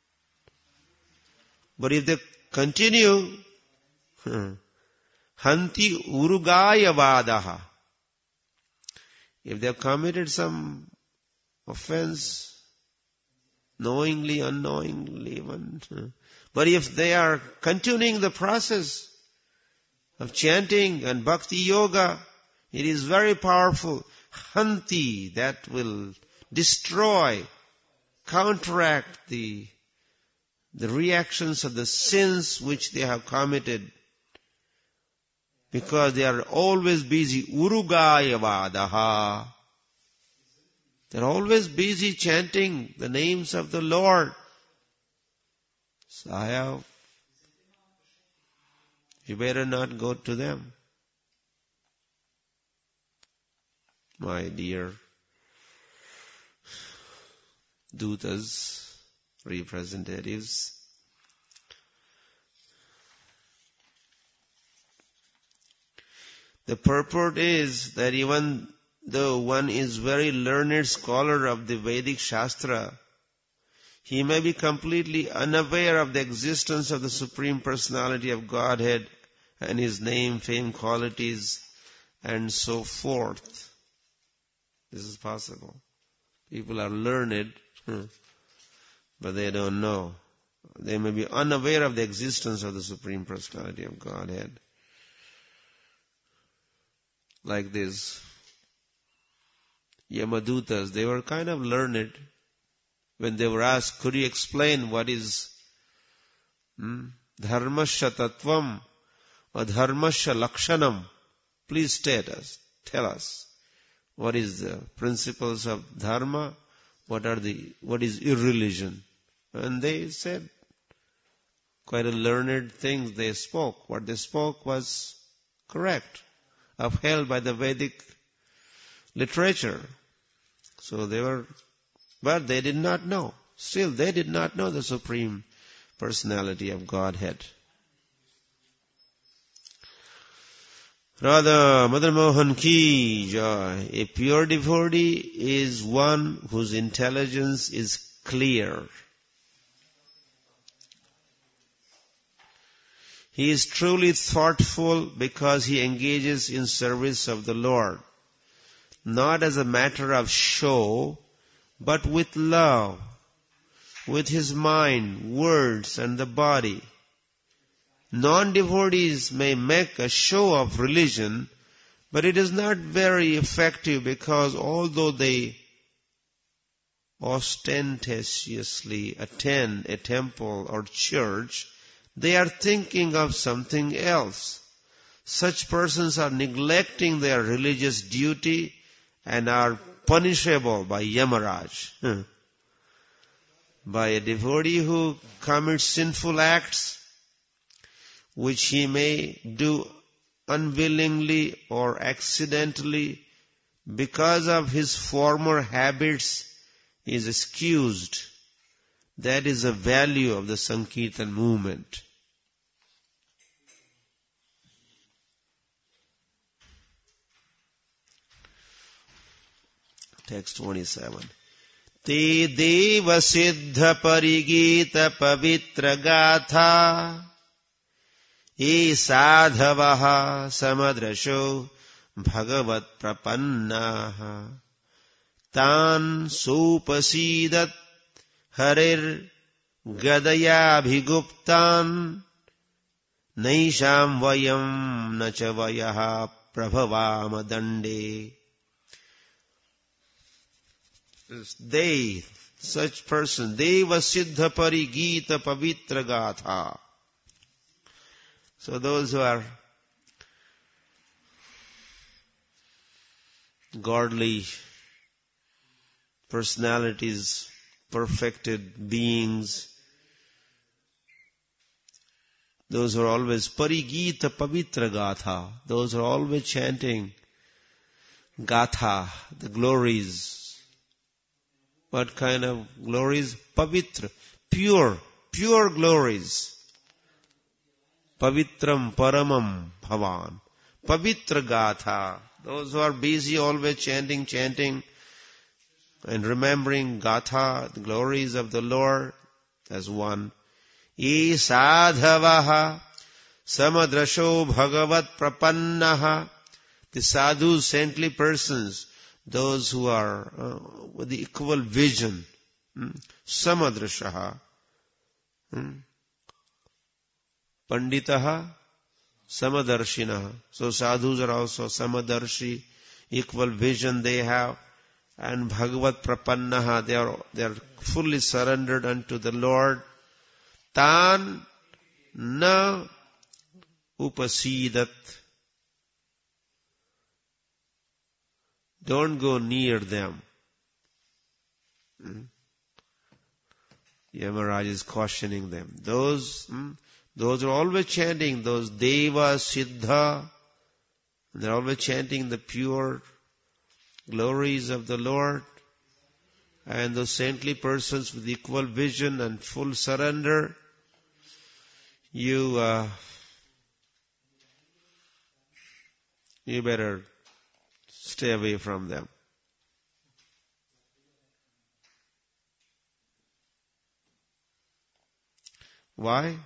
But if they continue, hanti urugaya vadaha, if they have committed some offense, knowingly, unknowingly even, but if they are continuing the process of chanting and bhakti yoga, it is very powerful. Hanti, that will destroy, counteract the, the reactions of the sins which they have committed, because they are always busy. Urugaya vadaha. They are always busy chanting the names of the Lord. So I have, you better not go to them, my dear dutas, representatives. The purport is that even though one is very learned scholar of the Vedic Shastra, he may be completely unaware of the existence of the Supreme Personality of Godhead and His name, fame, qualities, and so forth. This is possible. People are learned, but they don't know. They may be unaware of the existence of the Supreme Personality of Godhead. Like this, Yamadutas, they were kind of learned. When they were asked, could you explain what is hmm, dharmasya tattvam or dharmasya lakshanam? Please state us, tell us. What is the principles of dharma? What are the, what is irreligion? And they said quite a learned things they spoke. What they spoke was correct, upheld by the Vedic literature. So they were, but they did not know. Still, they did not know the Supreme Personality of Godhead. Radha Madan Mohan ki jai. A pure devotee is one whose intelligence is clear. He is truly thoughtful because he engages in service of the Lord, not as a matter of show, but with love, with his mind, words, and the body. Non-devotees may make a show of religion, but it is not very effective, because although they ostentatiously attend a temple or church, they are thinking of something else. Such persons are neglecting their religious duty and are punishable by Yamaraj. By a devotee who commits sinful acts, which he may do unwillingly or accidentally because of his former habits, is excused. That is the value of the Sankirtan movement. Text twenty-seven. Te deva siddha parigita pavitra gatha e sadhavaha samadrasho bhagavat prapannaha tan supasidat harir gadaya bhiguptan naisham vayam nacha vayaha prabhavama dande. They, such person, deva siddha parigita pavitra gatha. So those who are godly personalities, perfected beings, those who are always parigita pavitra gatha, those who are always chanting gatha, the glories. What kind of glories? Pavitra, pure, pure glories. Pavitram paramam bhavan. Pavitra gatha. Those who are busy always chanting, chanting and remembering gatha, the glories of the Lord as one. E sadhavaha samadrasho bhagavat prapannaha. The sadhus, saintly persons, those who are uh, with the equal vision. Hmm? Samadrashaha. Hmm? Panditaha samadarshinaha. So sadhus are also samadarshi, equal vision they have. And bhagavat prapannaha, they are, they are fully surrendered unto the Lord. Tan na upasidat. Don't go near them. Hmm? Yamaraj is cautioning them. Those, hmm, those are always chanting, those deva, siddha, they're always chanting the pure glories of the Lord. And those saintly persons with equal vision and full surrender, you, uh, you better stay away from them. Why?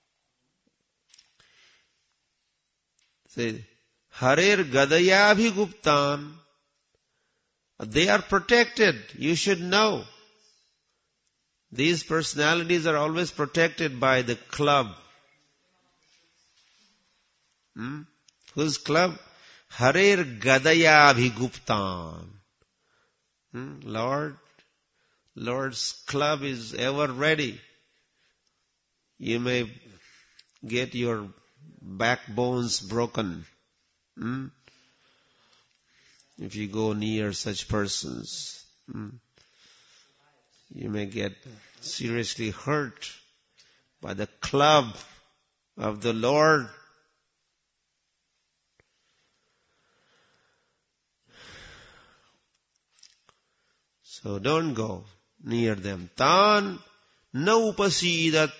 Say, Harir Gadayabhi Guptan. They are protected. You should know. These personalities are always protected by the club. Hmm? Whose club? Harir Gadayabhi Guptan. Hmm? Lord, Lord's club is ever ready. You may get your backbones broken. Hmm? If you go near such persons. Hmm? You may get seriously hurt by the club of the Lord. So don't go near them. Tan na upasidat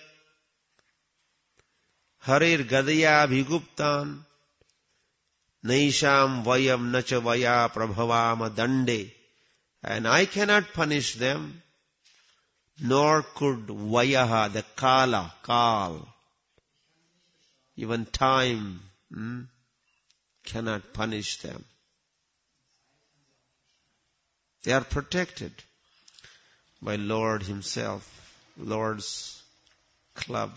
harir gadaya bhiguptan naisham vayam nacha vaya prabhavama dande. And I cannot punish them, nor could vayaha, the kala, kal, even time, hmm, cannot punish them. They are protected by Lord Himself, Lord's club.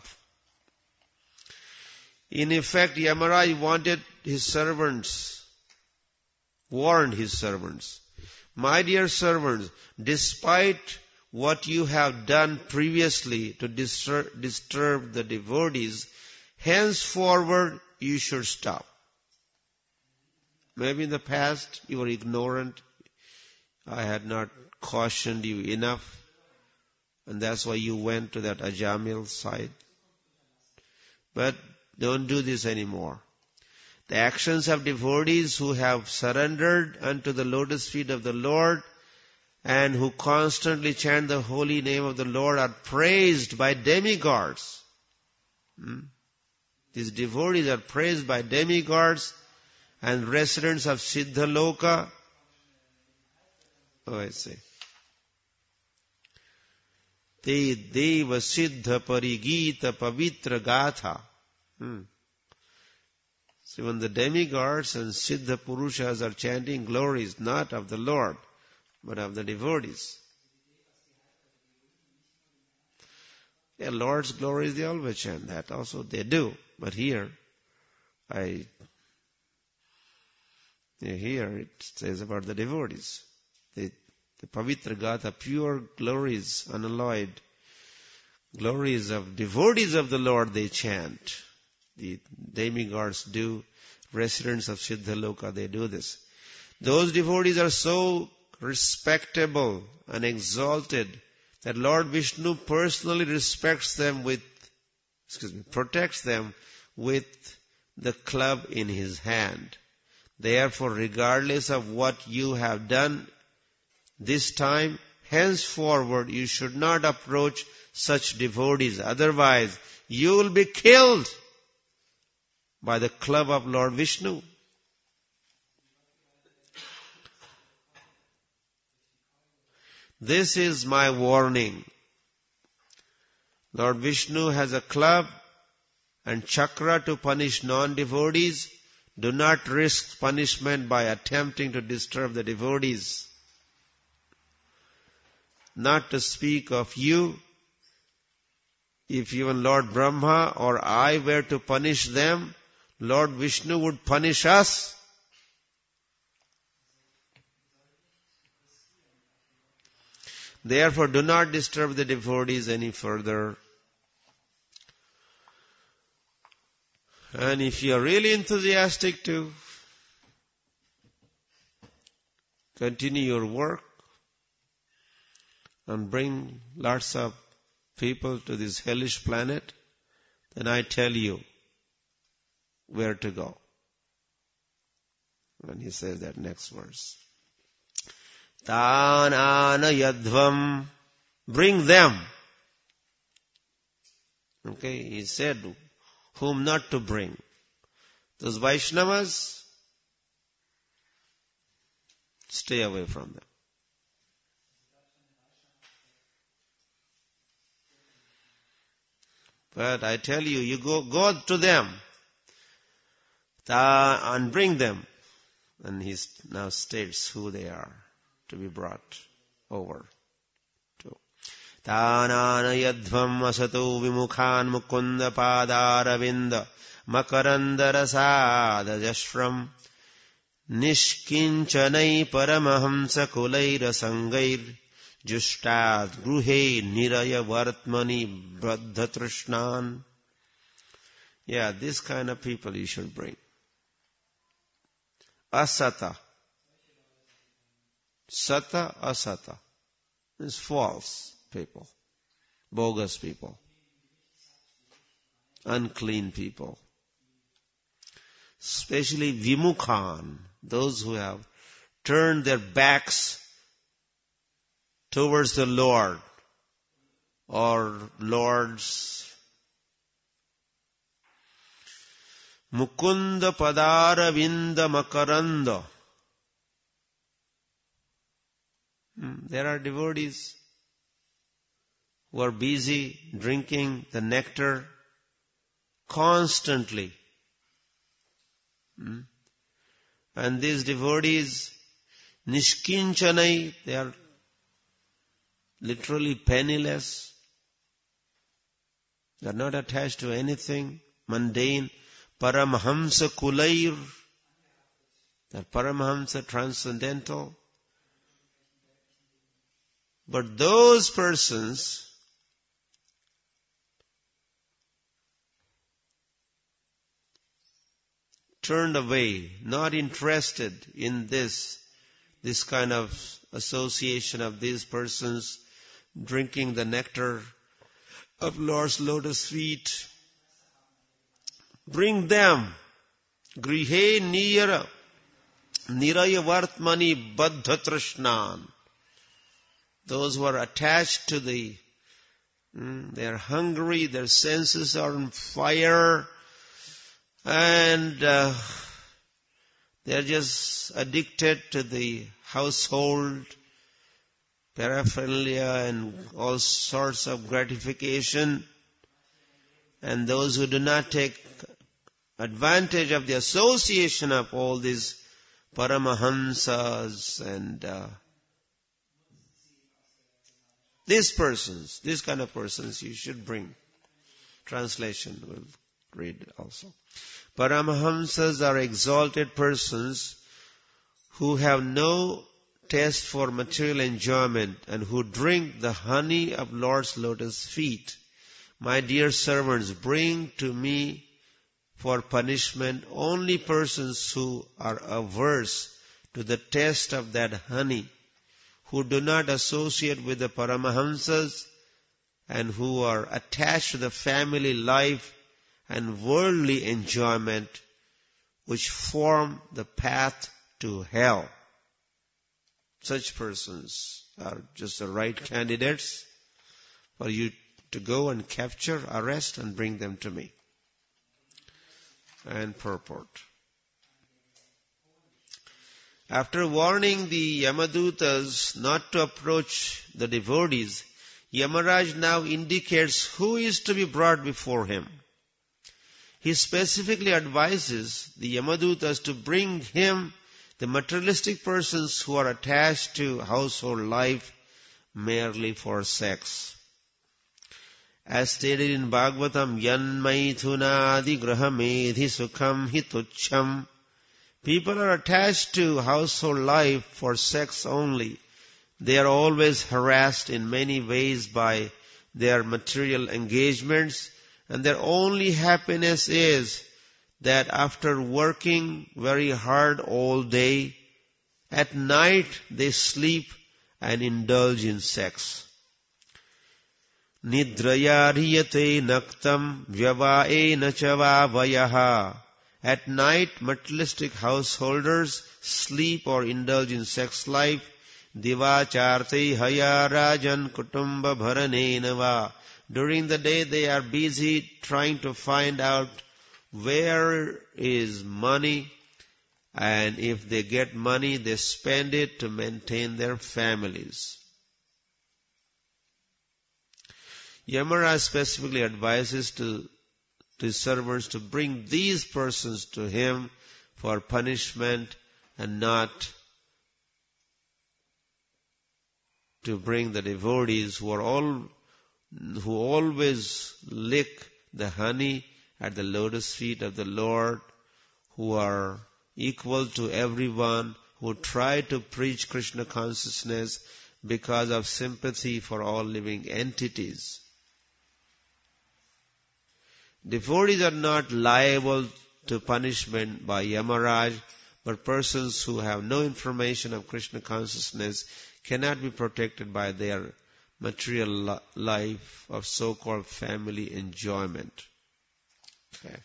In effect, Yamaraj wanted his servants, warned his servants, my dear servants, despite what you have done previously to disturb, disturb the devotees, henceforward you should stop. Maybe in the past you were ignorant. I had not cautioned you enough. And that's why you went to that Ajamil side. But don't do this anymore. The actions of devotees who have surrendered unto the lotus feet of the Lord and who constantly chant the holy name of the Lord are praised by demigods. Hmm? These devotees are praised by demigods and residents of Siddha Loka. Oh, I see. Te deva siddha parigita pavitra gatha. Hmm. So when the demigods and siddha purushas are chanting glories not of the Lord, but of the devotees. Yeah, Lord's glories, they always chant that. Also they do. But here, I, here it says about the devotees. The, the Pavitra Gatha, pure glories, unalloyed glories of devotees of the Lord, they chant. The demigods do, residents of Siddha Loka, they do this. Those devotees are so respectable and exalted that Lord Vishnu personally respects them with, excuse me, protects them with the club in his hand. Therefore, regardless of what you have done this time, henceforward you should not approach such devotees. Otherwise, you will be killed by the club of Lord Vishnu. This is my warning. Lord Vishnu has a club and chakra to punish non-devotees. Do not risk punishment by attempting to disturb the devotees. Not to speak of you, if even Lord Brahma or I were to punish them, Lord Vishnu would punish us. Therefore, do not disturb the devotees any further. And if you are really enthusiastic to continue your work and bring lots of people to this hellish planet, then I tell you where to go. And he says that next verse. Tanana yadvam, bring them. Okay, he said whom not to bring. Those Vaishnavas, stay away from them. But I tell you, you go, go to them ta, and bring them. And he now states who they are to be brought over to. Tanana yadvam asato vimukhan mukunda padaravinda makarandarasada jashram nishkinchanai paramahamsa kulaira sangair jushtad gruhe niraya vartmani baddha trishnan. Yeah, this kind of people you should bring. Asata. Sata, asata. It's false people. Bogus people. Unclean people. Especially vimukhan, those who have turned their backs towards the Lord or Lord's Mukunda Padara Vinda Makaranda. There are devotees who are busy drinking the nectar constantly. And these devotees, Nishkinchanai, they are literally penniless. They are not attached to anything mundane. Paramahamsa Kulair, they are Paramahamsa transcendental. But those persons turned away, not interested in this, this kind of association of these persons drinking the nectar of Lord's lotus feet. Bring them. Grihe nira niraya vartmani baddha trishnan. Those who are attached to the, mm, they are hungry, their senses are on fire, and uh, they are just addicted to the household paraphernalia and all sorts of gratification. And those who do not take advantage of the association of all these Paramahamsas and uh, these persons, these kind of persons you should bring. Translation will read also. Paramahamsas are exalted persons who have no taste for material enjoyment and who drink the honey of Lord's lotus feet. My dear servants, bring to me for punishment only persons who are averse to the taste of that honey, who do not associate with the Paramahamsas, and who are attached to the family life and worldly enjoyment, which form the path to hell. Such persons are just the right candidates for you to go and capture, arrest, and bring them to me. And purport. After warning the Yamadutas not to approach the devotees, Yamaraj now indicates who is to be brought before him. He specifically advises the Yamadutas to bring him the materialistic persons who are attached to household life merely for sex. As stated in Bhagavatam, Yanmaithunadi grahamedhi sukham hitucham. People are attached to household life for sex only. They are always harassed in many ways by their material engagements, and their only happiness is that after working very hard all day, at night they sleep and indulge in sex. Nidraya riyate naktam vyavae nachava vayaha. At night, materialistic householders sleep or indulge in sex life. Divacharte haya rajan kutumba bharanenava. During the day they are busy trying to find out where is money, and if they get money, they spend it to maintain their families. Yamaraj specifically advises to, to his servants to bring these persons to him for punishment and not to bring the devotees who are all, who always lick the honey at the lotus feet of the Lord, who are equal to everyone, who try to preach Krishna consciousness because of sympathy for all living entities. Devotees are not liable to punishment by Yamaraj, but persons who have no information of Krishna consciousness cannot be protected by their material life of so-called family enjoyment. Okay.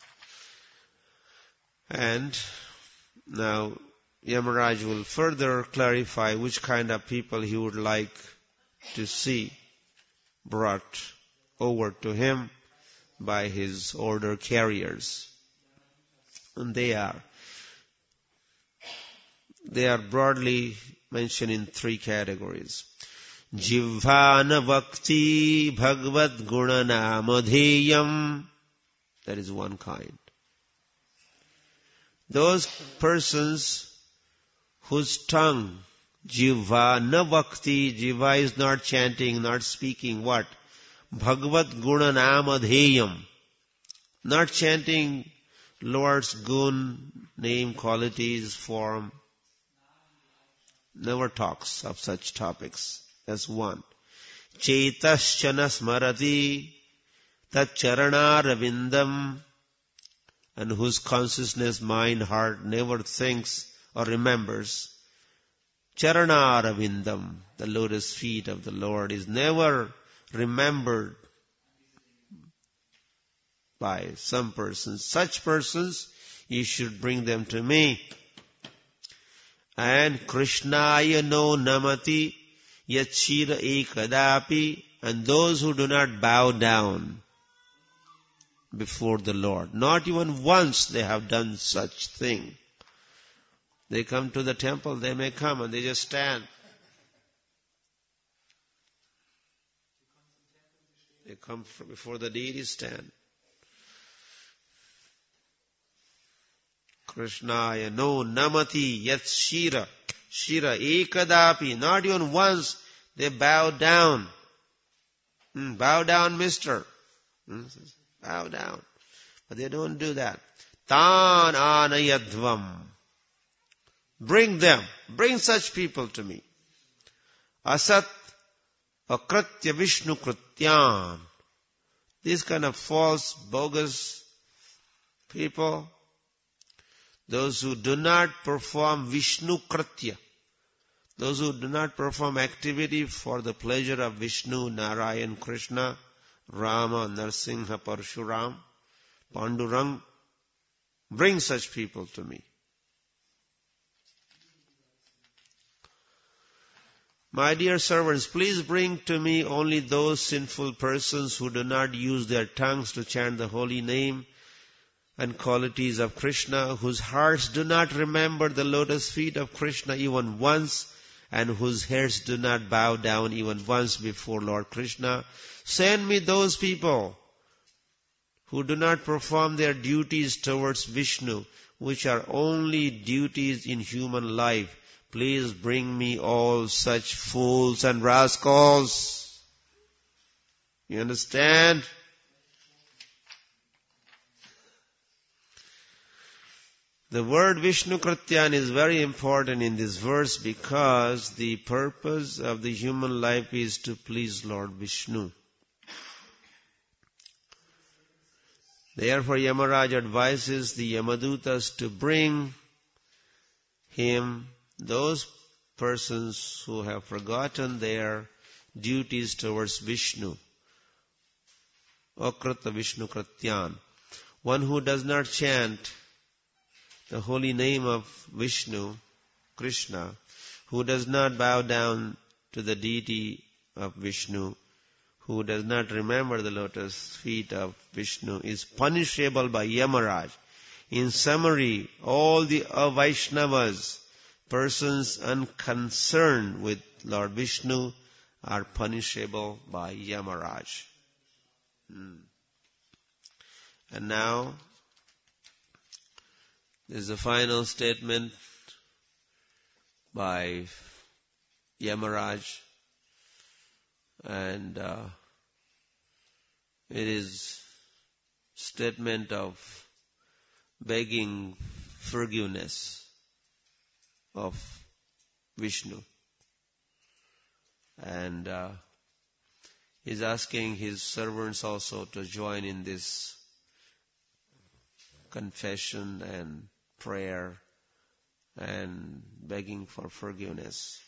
And now Yamaraj will further clarify which kind of people he would like to see brought over to him by his order carriers. And they are, they are broadly mentioned in three categories. Jivvana Bhakti Bhagavad Gunanamadheyam. That is one kind. Those persons whose tongue, Jiva, na Bhakti, Jiva is not chanting, not speaking what? Bhagavad Guna Namadheyam. Not chanting Lord's gun, name, qualities, form. Never talks of such topics. That's one. Chetaschana Smarati Tat Charana Ravindam, and whose consciousness, mind, heart never thinks or remembers. Charana Ravindam, the lotus feet of the Lord, is never remembered by some persons. Such persons, you should bring them to me. And Krishnaya no namati yachira ekadapi, and those who do not bow down before the Lord. Not even once they have done such thing. They come to the temple, they may come and they just stand. come before the deity stand. Krishnaya no namati yat shira. Shira ekadapi. Not even once they bow down. Hmm, bow down, mister. Hmm, bow down. But they don't do that. Tan anayadvam. Bring them. Bring such people to me. Asat akratya Vishnu krityan. These kind of false, bogus people, those who do not perform Vishnu kritya, those who do not perform activity for the pleasure of Vishnu, Narayan, Krishna, Rama, Narsimha, Parshuram, Pandurang, bring such people to me. My dear servants, please bring to me only those sinful persons who do not use their tongues to chant the holy name and qualities of Krishna, whose hearts do not remember the lotus feet of Krishna even once, and whose heads do not bow down even once before Lord Krishna. Send me those people who do not perform their duties towards Vishnu, which are only duties in human life. Please bring me all such fools and rascals. You understand? The word Vishnu Krityan is very important in this verse because the purpose of the human life is to please Lord Vishnu. Therefore, Yamaraj advises the Yamadutas to bring him those persons who have forgotten their duties towards Vishnu. Akrita Vishnu Krityan. One who does not chant the holy name of Vishnu, Krishna, who does not bow down to the deity of Vishnu, who does not remember the lotus feet of Vishnu, is punishable by Yamaraj. In summary, all the Avaishnavas, persons unconcerned with Lord Vishnu, are punishable by Yamaraj. Hmm. And now, this is the final statement by Yamaraj, and uh, it is statement of begging forgiveness of Vishnu, and uh, he's asking his servants also to join in this confession and prayer and begging for forgiveness.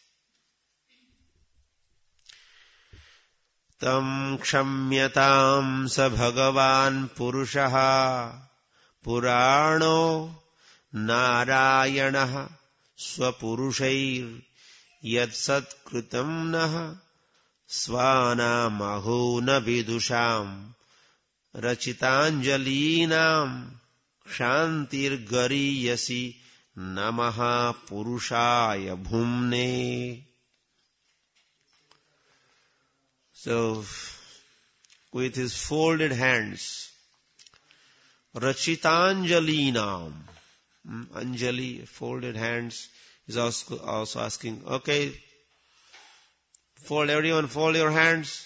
Tam kshamyatam sa bhagavan purushaha purano narayanaha swapurushair yadsat kritam naha svanam aho na vidusham rachitanjalinam shantir gariyasi namaha purushaya bhumne. So, with his folded hands, Rachitanjalinam, Anjali, folded hands, is also, also asking, okay, fold, everyone fold your hands.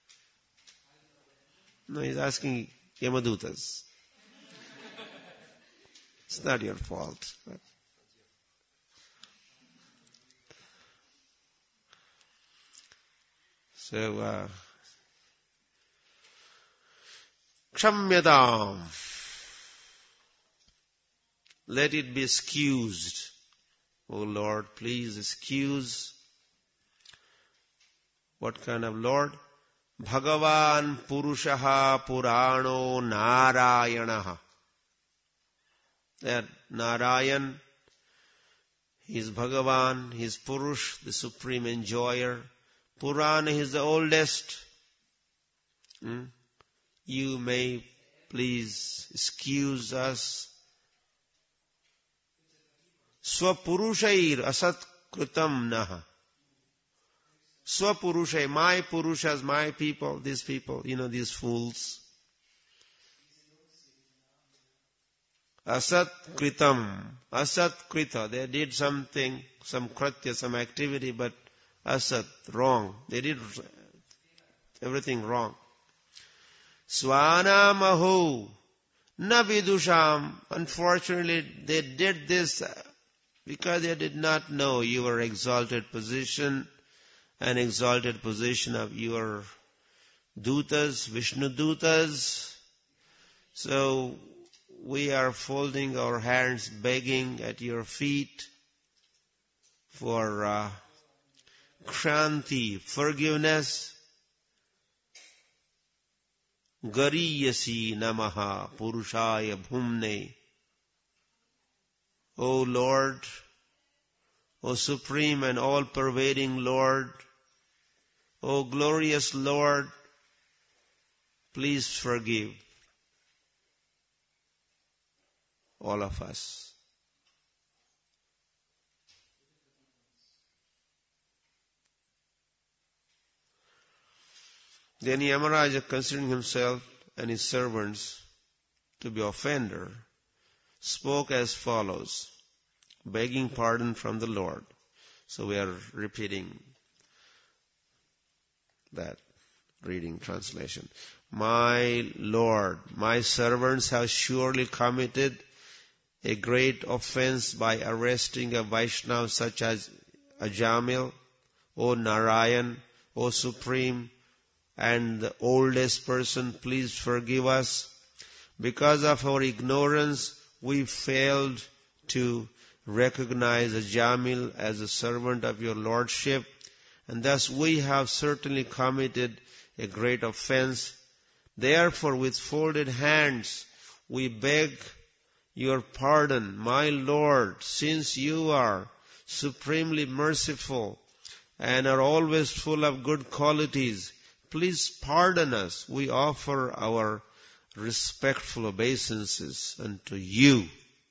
No, he's asking Yamadutas. It's not your fault. So, uh, Kshamyadam. Let it be excused. O Lord, please excuse. What kind of Lord? Bhagavan Purushaha Purano Narayanaha. That Narayan, he is Bhagavan, he is Purush, the supreme enjoyer. Purana is the oldest. Hmm? You may please excuse us. Swapurushair asat kritam naha. Swapurusha, my Purushas, my people, these people, you know, these fools. Asat kritam, asat krita, they did something, some kratya, some activity, but asat, wrong. They did everything wrong. Swana mahu, na vidusham, unfortunately they did this because they did not know your exalted position and exalted position of your dutas, Vishnu dutas. So we are folding our hands, begging at your feet for uh, kranti, forgiveness. Gariyasi namaha purushaya bhumne. O Lord, O supreme and all-pervading Lord, O glorious Lord, please forgive all of us. Then Yamaraja, considering himself and his servants to be offender, spoke as follows, begging pardon from the Lord. So we are repeating that reading translation. My Lord, my servants have surely committed a great offense by arresting a Vaishnava such as Ajamil, O Narayan, O Supreme, and the oldest person, please forgive us. Because of our ignorance, we failed to recognize Ajamil as a servant of your Lordship, and thus we have certainly committed a great offense. Therefore, with folded hands, we beg your pardon, my Lord, since you are supremely merciful and are always full of good qualities. Please pardon us. We offer our respectful obeisances unto you.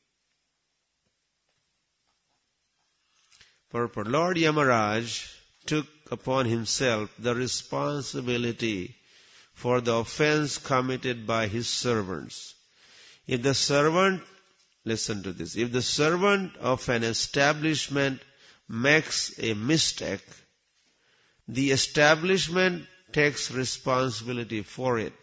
Purport. Lord Yamaraj took upon himself the responsibility for the offense committed by his servants. If the servant, listen to this, if the servant of an establishment makes a mistake, the establishment takes responsibility for it.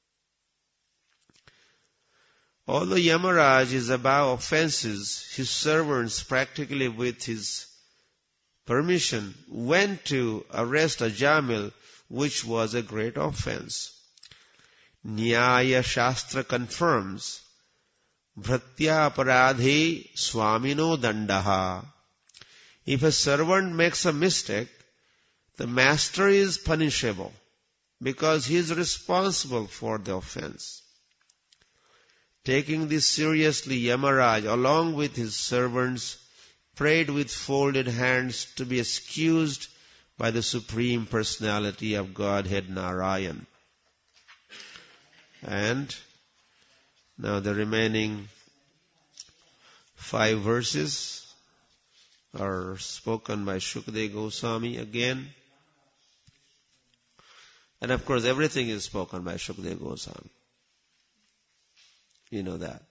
Although Yamaraj is above offenses, his servants, practically with his permission, went to arrest Ajamil, which was a great offense. Nyaya Shastra confirms, Bhratya aparadhe swamino dandaha. If a servant makes a mistake, the master is punishable because he is responsible for the offense. Taking this seriously, Yamaraj, along with his servants, prayed with folded hands to be excused by the Supreme Personality of Godhead Narayan. And now the remaining five verses are spoken by Shukdev Goswami again. And of course everything is spoken by Shukdev Goswami. You know that.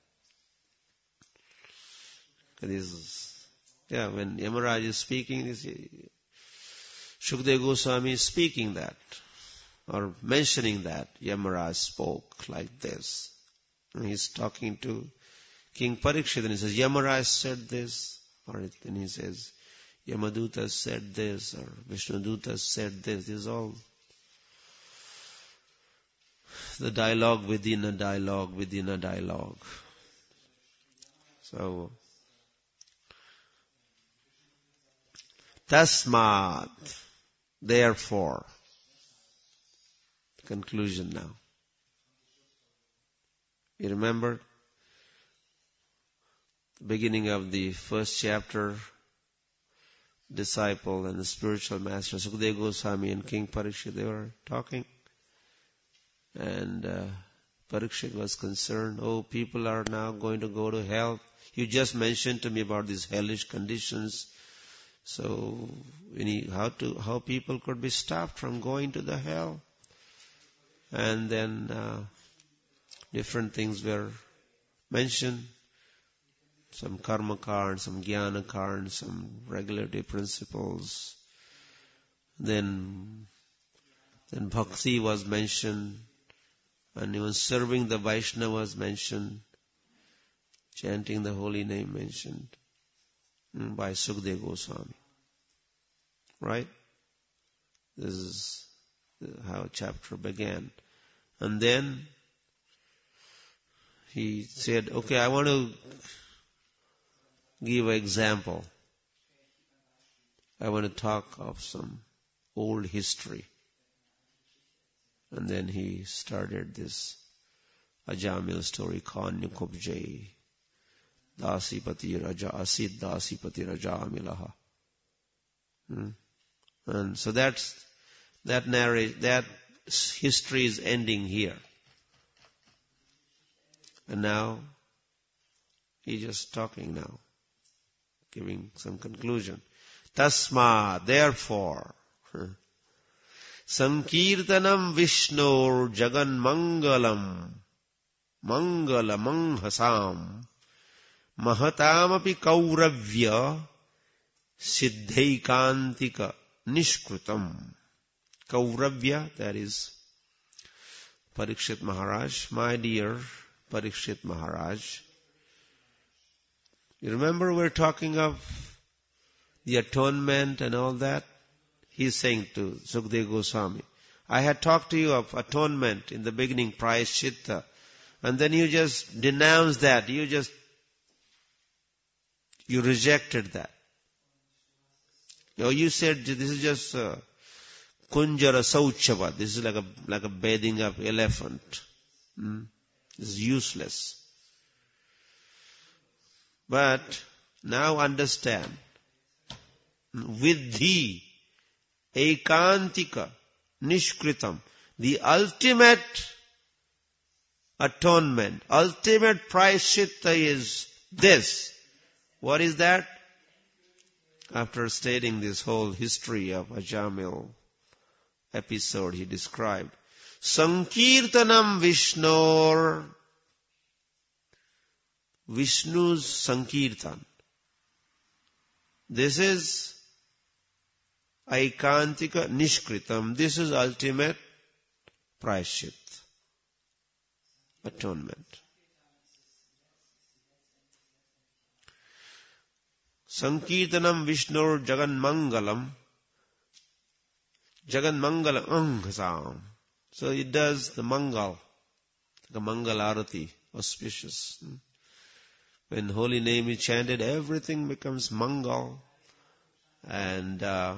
This, yeah, when Yamaraj is speaking, Shukdev Goswami is speaking that, or mentioning that Yamaraj spoke like this. And he's talking to King Parikshit and he says, Yamaraj said this, or then he says, Yamaduta said this, or Vishnuduta said this. This is all the dialogue within a dialogue within a dialogue. So, Tasmat, therefore, conclusion now. You remember beginning of the first chapter, disciple and the spiritual master Sukadeva Goswami and King Parikshit, they were talking. And uh, Parikshit was concerned, oh, people are now going to go to hell. You just mentioned to me about these hellish conditions. So, we need how to how people could be stopped from going to the hell. And then uh, different things were mentioned. Some karma karn, some jnana karn, some regulative principles. Then, then bhakti was mentioned, and even serving the Vaishnavas mentioned, chanting the holy name mentioned by Sukadeva Goswami. Right? This is how chapter began. And then he said, okay, I want to give an example. I want to talk of some old history. And then he started this Ajamil story, Kanya Kubjai, Dasipati Raja, Asid Dasipati Raja Amilaha. Hmm? And so that's, that narrate, that history is ending here. And now, he's just talking now, giving some conclusion. Tasma, therefore, Sankirtanam Vishnur Jagan Mangalam Mangala Manghasam Mahatamapi Kauravya Siddhaikantika Nishkrutam. Kauravya, that is Parikshit Maharaj, my dear Parikshit Maharaj. You remember we're talking of the atonement and all that? He's saying to Sukadeva Goswami, I had talked to you of atonement in the beginning, Prayaschitta, and then you just denounced that. You just, you rejected that. You know, you said this is just uh, Kunjara Sauchava. This is like a, like a bathing up elephant. Hmm? This is useless. But now understand, Vidhi Ekantika Nishkritam, the ultimate atonement, ultimate prayaschitta is this. What is that? After stating this whole history of Ajamil episode, he described Sankirtanam Vishnur, Vishnu's Sankirtan. This is Aikantika Nishkritam. This is ultimate prayashchit, atonement. Sankirtanam Vishnur Jagan Mangalam Jagan Mangalam Anghasam. So it does the Mangal, the Mangal Arati, auspicious. When holy name is chanted, everything becomes Mangal. And uh,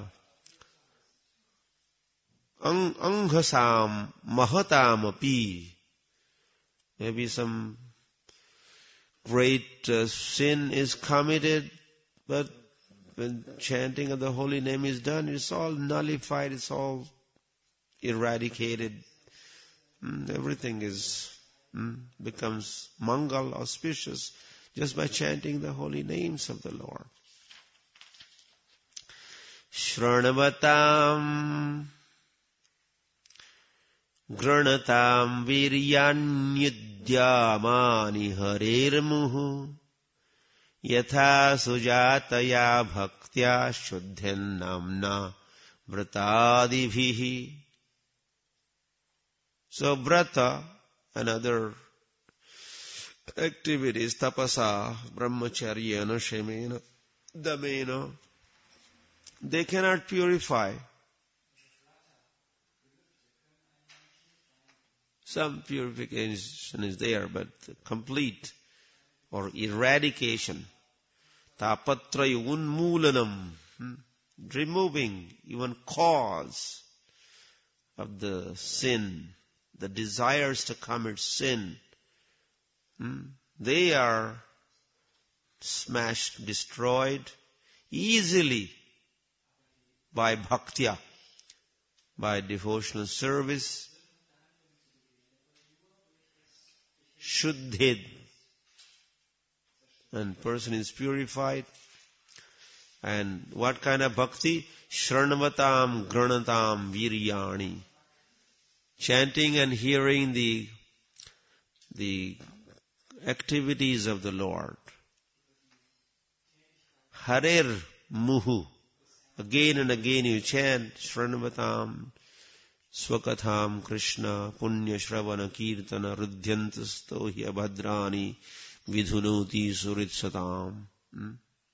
Anghasam Mahatam Api. Maybe some great uh, sin is committed, but when chanting of the holy name is done, it's all nullified, it's all eradicated. Mm, everything is mm, becomes Mangal, auspicious, just by chanting the holy names of the Lord. Shranavatam Granatam Viryanyudyamani Harirmuhu Yatha Sujataya Bhaktya Shuddhen Namna Vratadibhihi. So Vrata and other activities, tapasa, brahmacharyana, shemena, damena, they cannot purify. Some purification is there, but complete or eradication, tapatraya unmoolanam, removing even cause of the sin, the desires to commit sin, they are smashed, destroyed easily by bhaktya, by devotional service. Shuddhed, and person is purified. And what kind of bhakti? Shranvatam granatam viryani. Chanting and hearing the, the activities of the Lord. Harer muhu. Again and again you chant Shranvatam Swakatham Krishna Punya Shravana Kirtana Rudhyantasto hi abhadrani vidhunoti suritsatam. Hmm?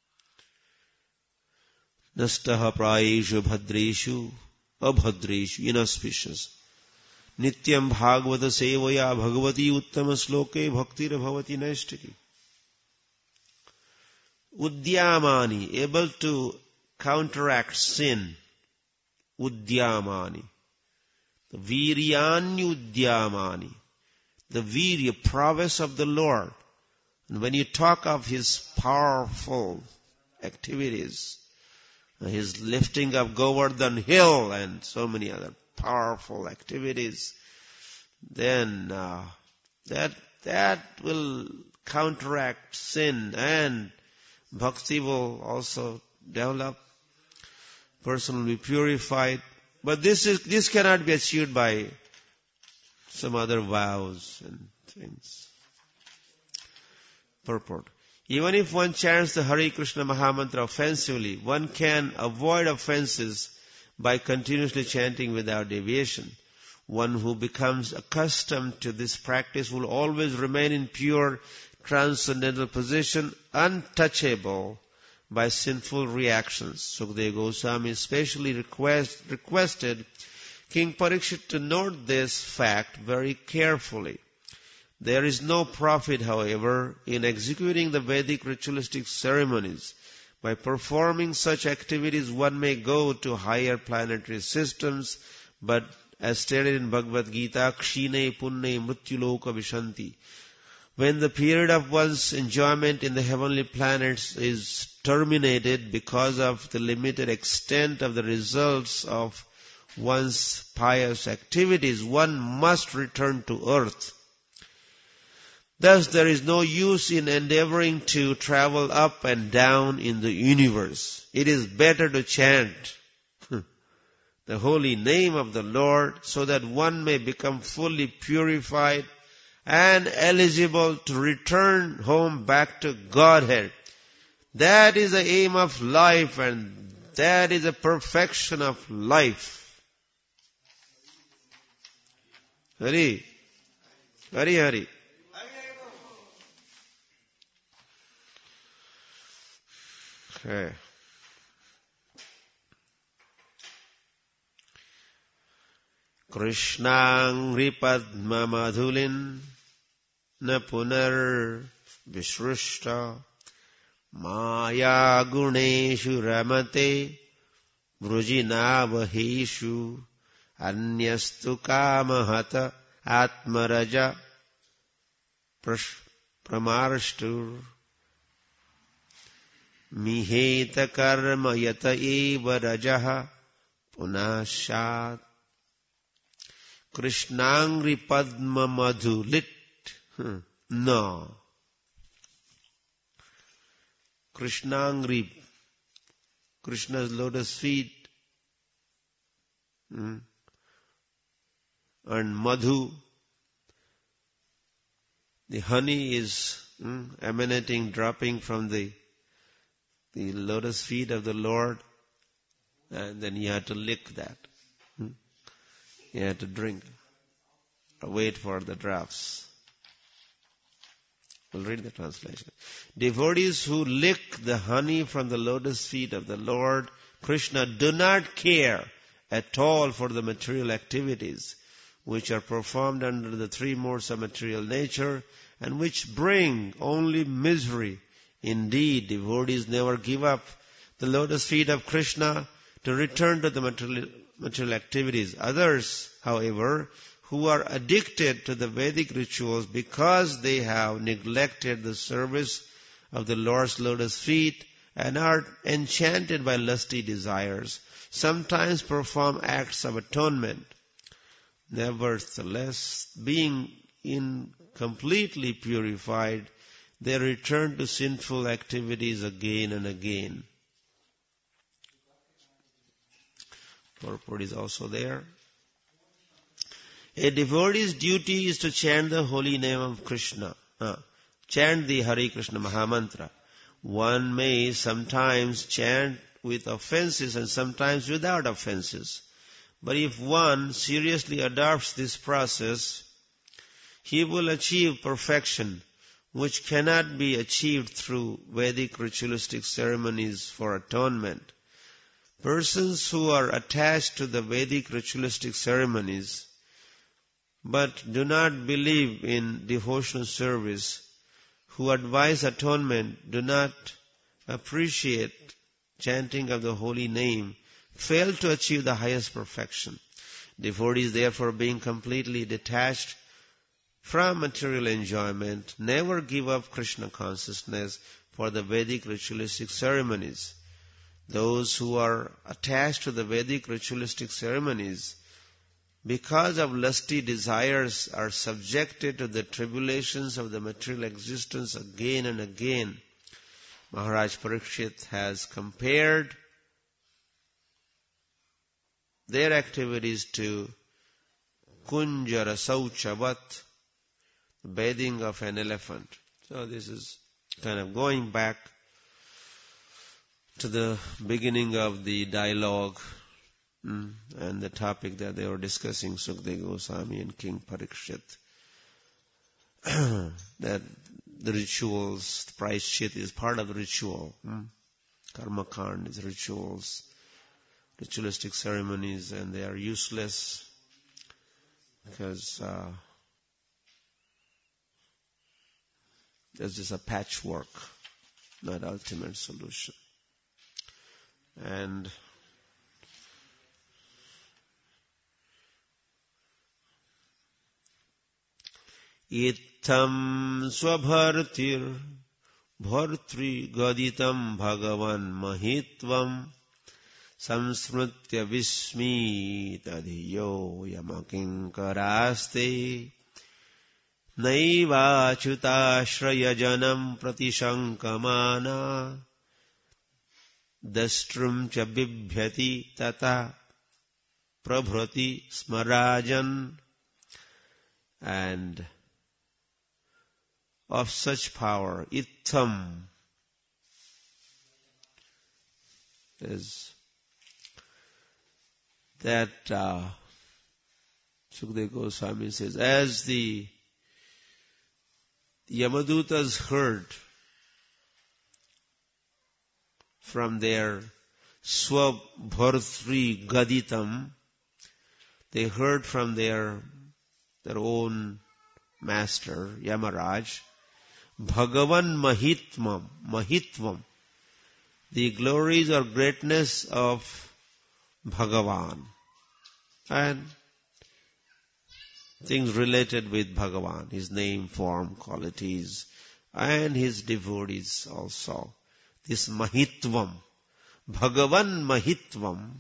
Nastaha prayeshu bhadreshu abhadreshu, inauspicious. Nityam bhagavata sevaya bhagavati uttama sloke bhaktir bhavati naishtiki. Udyamani, able to counteract sin. Udyamani. The viryanyudyamani. The virya, prowess of the Lord. And when you talk of His powerful activities, His lifting of Govardhan Hill and so many other powerful activities, then uh, that that will counteract sin, and bhakti will also develop. Person will be purified. But this is this cannot be achieved by some other vows and things. Purport. Even if one chants the Hare Krishna Mahamantra offensively, one can avoid offenses by continuously chanting without deviation. One who becomes accustomed to this practice will always remain in pure transcendental position, untouchable by sinful reactions. Sukadeva Goswami especially request, requested King Parikshit to note this fact very carefully. There is no profit, however, in executing the Vedic ritualistic ceremonies. By performing such activities, one may go to higher planetary systems, but as stated in Bhagavad Gita, Kshine Punne Mrityuloka Vishanti. When the period of one's enjoyment in the heavenly planets is terminated because of the limited extent of the results of one's pious activities, one must return to earth. Thus, there is no use in endeavoring to travel up and down in the universe. It is better to chant the holy name of the Lord so that one may become fully purified and eligible to return home back to Godhead. That is the aim of life, and that is the perfection of life. Hari, Hari, Hari. Okay. Krishnangri Padma Madhulin na punar vishrushta maya guneshu ramate vrujinavaheshu anyastu kamahata atmaraja pramarshtur miheta karma yata eva rajaha punashat. Krishnangri Padma Madhu lit. Hmm. No. Krishnangri, Krishna's lotus feet. Hmm. And Madhu, the honey is hmm, emanating, dropping from the, the lotus feet of the Lord. And then you have to lick that. Hmm. You have to drink. Or wait for the drops. We'll read the translation. Devotees who lick the honey from the lotus feet of the Lord Krishna do not care at all for the material activities which are performed under the three modes of material nature and which bring only misery. Indeed, devotees never give up the lotus feet of Krishna to return to the material, material activities. Others, however, who are addicted to the Vedic rituals because they have neglected the service of the Lord's lotus feet and are enchanted by lusty desires, sometimes perform acts of atonement. Nevertheless, being in completely purified, they return to sinful activities again and again. Purport is also there. A devotee's duty is to chant the holy name of Krishna. Uh, chant the Hare Krishna Mahamantra. One may sometimes chant with offenses and sometimes without offenses. But if one seriously adopts this process, he will achieve perfection, which cannot be achieved through Vedic ritualistic ceremonies for atonement. Persons who are attached to the Vedic ritualistic ceremonies but do not believe in devotional service, who advise atonement, do not appreciate chanting of the holy name, fail to achieve the highest perfection. Devotees, therefore, being completely detached from material enjoyment, never give up Krishna consciousness for the Vedic ritualistic ceremonies. Those who are attached to the Vedic ritualistic ceremonies, because of lusty desires, are subjected to the tribulations of the material existence again and again. Maharaj Parikshit has compared their activities to kunjara sauchavat, bathing of an elephant. So this is kind of going back to the beginning of the dialogue mm, and the topic that they were discussing, Sukadeva Goswami and King Parikshit. That the rituals, the prayashchit is part of the ritual. Mm. Karma kand is rituals, ritualistic ceremonies, and they are useless because uh, there's just a patchwork, not ultimate solution. And Ittam swabhartir bhartri gaditam bhagavan mahitvam samsmritya vismitadhiyo yamakinkaraste naivachutashrayajanam pratishankamana dastrum cha bibhyati tata prabhrati smarajan. And of such power, ittam is that uh, Sukadeva Goswami says, as the Yamadutas heard from their swabhartri gaditam, they heard from their their own master, Yamaraj, Bhagavan Mahitvam, Mahitvam, the glories or greatness of Bhagavan, and things related with Bhagavan, his name, form, qualities, and his devotees also. This Mahitvam, Bhagavan Mahitvam,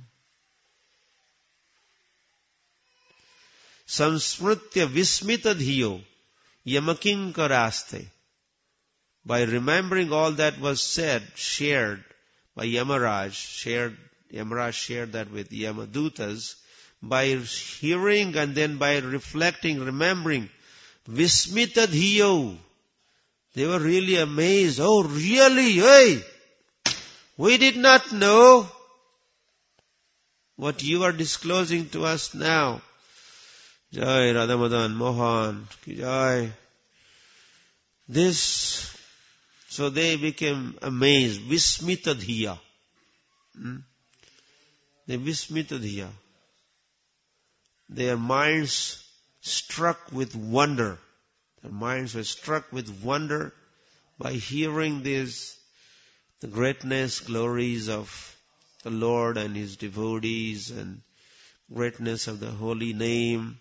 Samsmritya vismitadhiyo yamakinkaraste. By remembering all that was said, shared by Yamaraj, shared, Yamaraj shared that with Yamadutas, by hearing and then by reflecting, remembering, vismitadhiyo, they were really amazed. Oh, really? Hey, we did not know what you are disclosing to us now. Jai Radha Madan Mohan ki Jai. This, so they became amazed. Vismitadhiya. Hmm? They vismitadhiya. Their minds struck with wonder. Their minds were struck with wonder by hearing this, the greatness, glories of the Lord and His devotees and greatness of the holy name.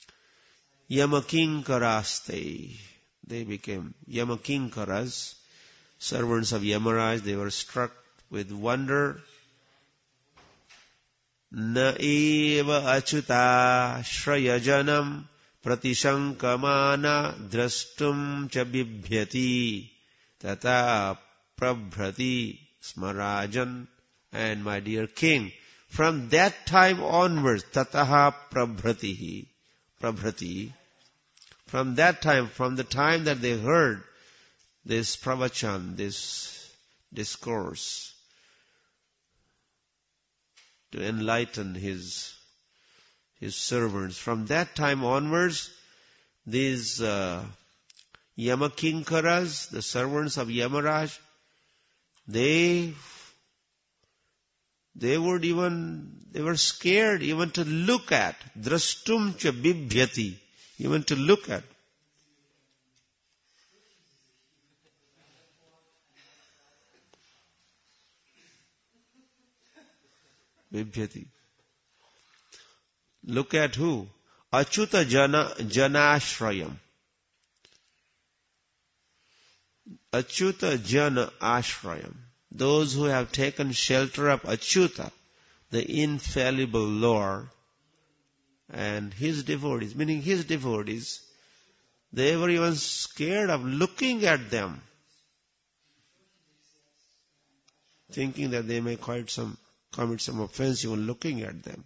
Yamakinkaraste. They became Yamakinkaras, servants of Yamaraj. They were struck with wonder. Na eva achuta shrayajanam pratishankamana drastum cha bibhyati tata prabhrati smarajan. And my dear king, From that time onwards, tataha prabhratihi, prabhrati, from that time, from the time that they heard this pravachan, this discourse, to enlighten his, his servants, from that time onwards, these uh, Yamakinkaras, the servants of Yamaraj, they they would even, they were scared even to look at, drashtum cha bibhyati, even to look at. Bibhyati. Look at who? Achyuta jana, janashrayam. Achyuta jana ashrayam. Those who have taken shelter of Achyuta, the infallible Lord, and his devotees, meaning his devotees, they were even scared of looking at them, thinking that they may commit some, commit some offense even looking at them.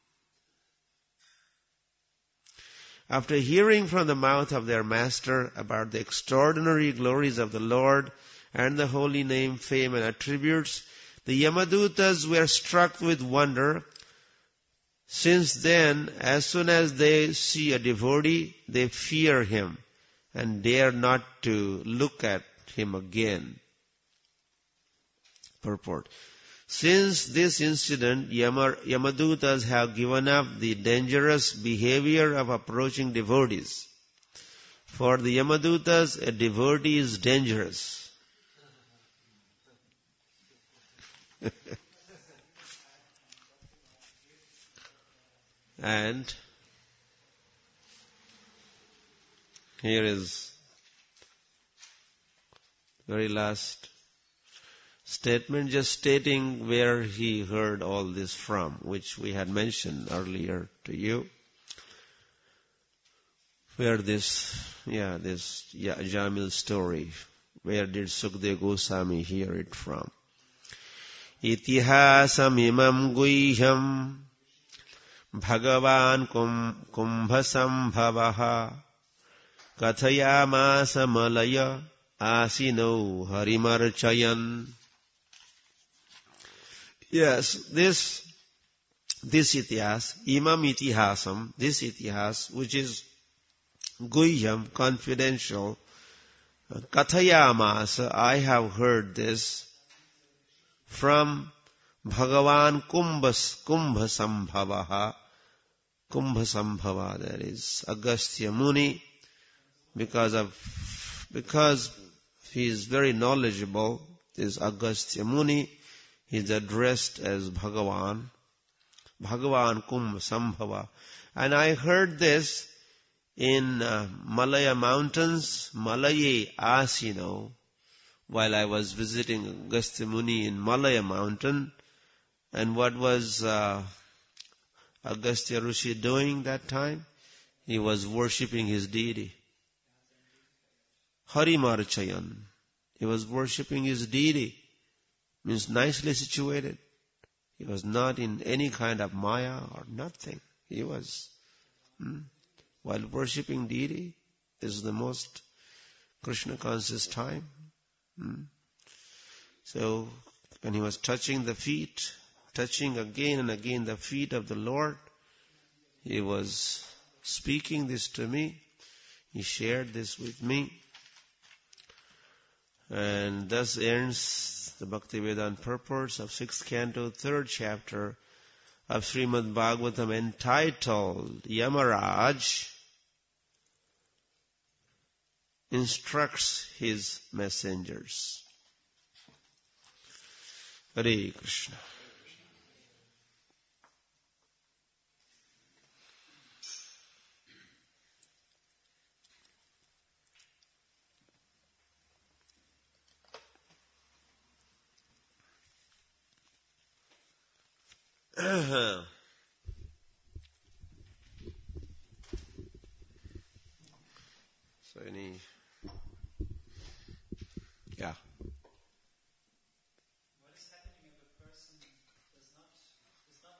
After hearing from the mouth of their master about the extraordinary glories of the Lord and the holy name, fame, and attributes, the Yamadutas were struck with wonder. Since then, as soon as they see a devotee, they fear him and dare not to look at him again. Purport. Since this incident, Yama, Yamadutas have given up the dangerous behavior of approaching devotees. For the Yamadutas, a devotee is dangerous. And here is very last statement, just stating where he heard all this from, which we had mentioned earlier to you. Where this, yeah, this Jamil story, where did Sukadeva Goswami hear it from? Itihasam imam guhyam Bhagavan kumbhasambhavaha kathayamasa malaya asino harimarchayan. Yes, this, this itihas, imam itihasam, this itihas, which is guhyam, confidential, kathayamasa, I have heard this from Bhagavan Kumbhas, Kumbhasambhavaha, Kumbhasambhava, that is Agastya Muni, because of, because he is very knowledgeable, is Agastya Muni, he is addressed as Bhagavan, Bhagavan Kumbhasambhava. And I heard this in uh, Malaya mountains, Malaye Asino, while I was visiting Agastya Muni in Malaya mountain. And what was uh, Agastya Rishi doing that time? He was worshipping his deity. Harimarchayan. He was worshipping his deity. Means nicely situated. He was not in any kind of maya or nothing. He was, hmm, while worshipping deity, this is the most Krishna conscious time. Hmm. So, when he was touching the feet, touching again and again the feet of the Lord, he was speaking this to me. He shared this with me. And thus ends the Bhaktivedanta purport of sixth canto, third chapter of Srimad Bhagavatam, entitled Yamaraj instructs his messengers. Hare Krishna. So any, yeah. What is happening if a person does not does not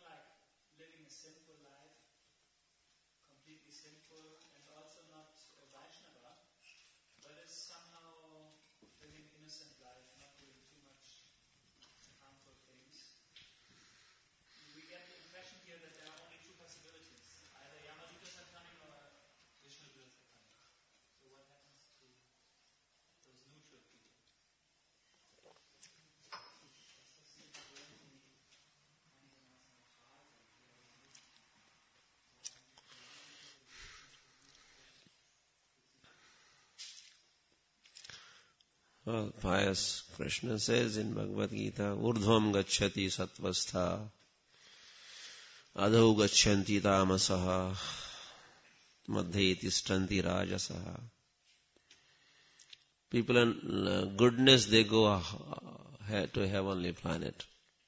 Well, pious Krishna says in Bhagavad Gita, Urdhvam gacchati sattvastha, adho gacchanti tamasaha, madhye tishtanti rajasaha. People in uh, goodness, they go uh, to heavenly planet.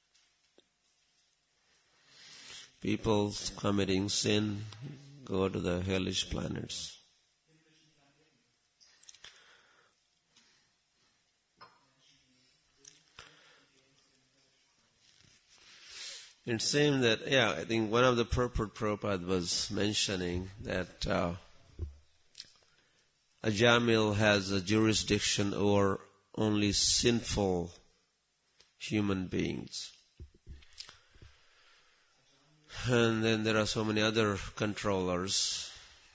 People committing sin go to the hellish planets. It seems that, yeah, I think one of the purport Prabhupada was mentioning that uh, Ajamil has a jurisdiction over only sinful human beings. And then there are so many other controllers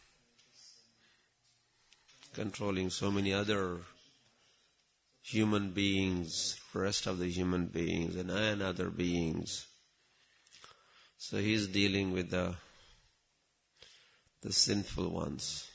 controlling so many other human beings, rest of the human beings and, and other beings. So he's dealing with the the sinful ones.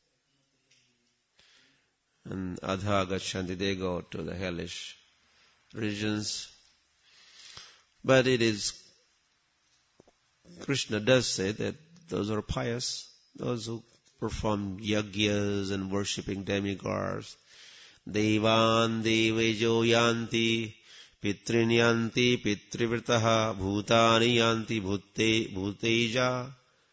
And adha gachanti, they go to the hellish regions. But it is, Krishna does say that those are pious, those who perform yagyas and worshipping demigods. Devan devejo yanti, pitrin yanti, pitrivrtaha, bhutani yanti, bhute, bhuteja,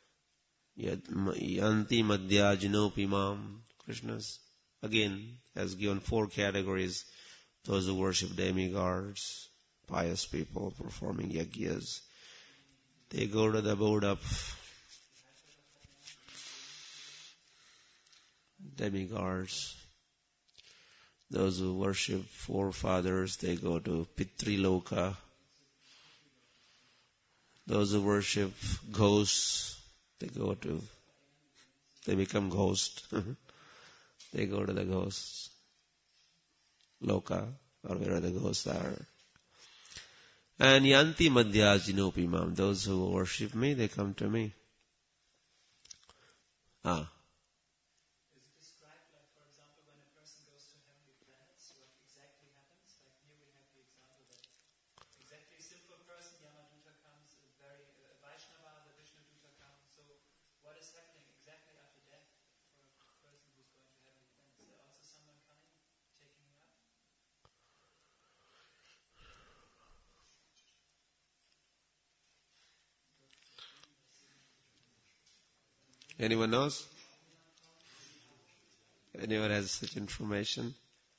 yanti madhyajinopimam. Krishna again has given four categories. Those who worship demigods, pious people performing yagyas, they go to the abode of demigods. Those who worship forefathers, they go to Pitriloka. Those who worship ghosts, they go to, they become ghosts. They go to the ghosts. Loka, or where the ghosts are. And yanti madhyajinopimam, those who worship me, they come to me. Ah. Anyone knows? Anyone has such information?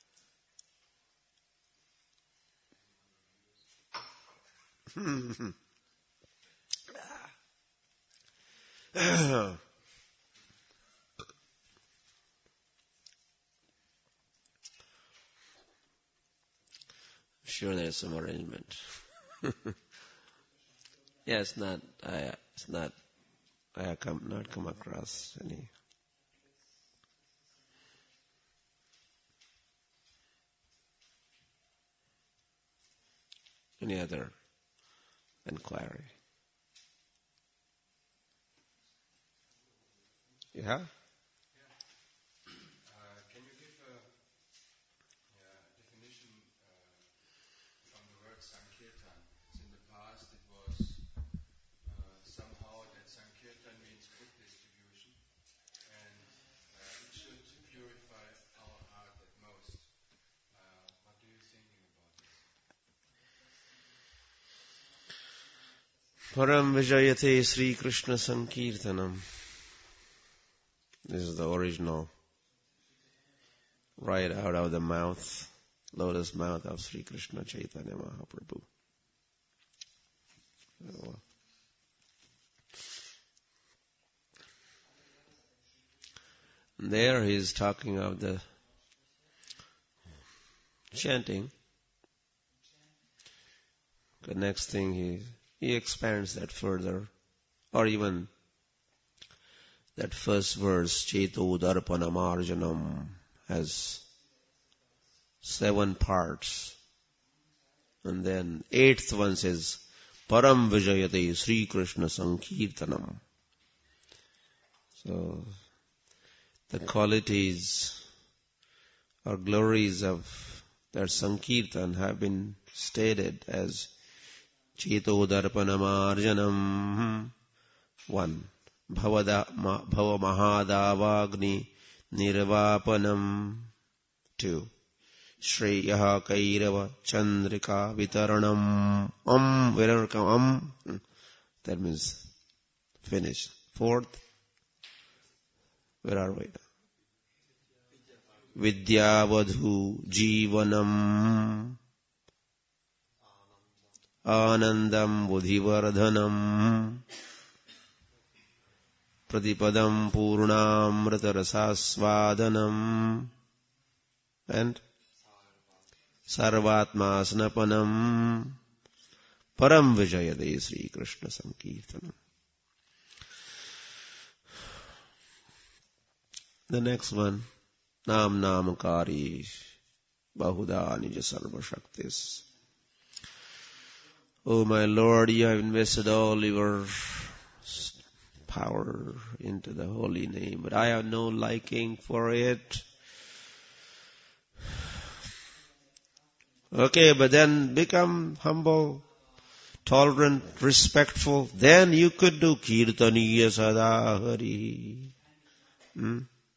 Sure, there's some arrangement. Yeah, it's not. I. It's not. I have come, not come across any. Any other inquiry? Yeah. Param Vijayate Sri Krishna Sankirtanam. This is the original, right out of the mouth, lotus mouth of Sri Krishna Chaitanya Mahaprabhu. There he is talking of the chanting. The next thing he, he expands that further. Or even that first verse, Cheto Darpanam Arjanam, has seven parts. And then eighth one says, Param Vijayate Sri Krishna Sankirtanam. So, the qualities or glories of that Sankirtan have been stated as Cheto Darpanam Arjanam, one. Bhava Mahadavagni Nirvapanam, two. Shreyaha Kairava Chandrika Vitaranam, Om, wherever come, Om, that means finished. Fourth, where are we? Vidyavadhu Jivanam, Anandam Buddhivardhanam, Pradipadam Purnamrita Rasasvadanam, and Sarvatma Snapanam, Param Vijayade Sri Krishna Sankirtanam. The next one, Nam Namakari Bahuda Nija Sarva Shaktis. Oh my Lord, you have invested all your power into the holy name, but I have no liking for it. Okay, but then become humble, tolerant, respectful. Then you could do Kirtaniya Sadahari. Hmm?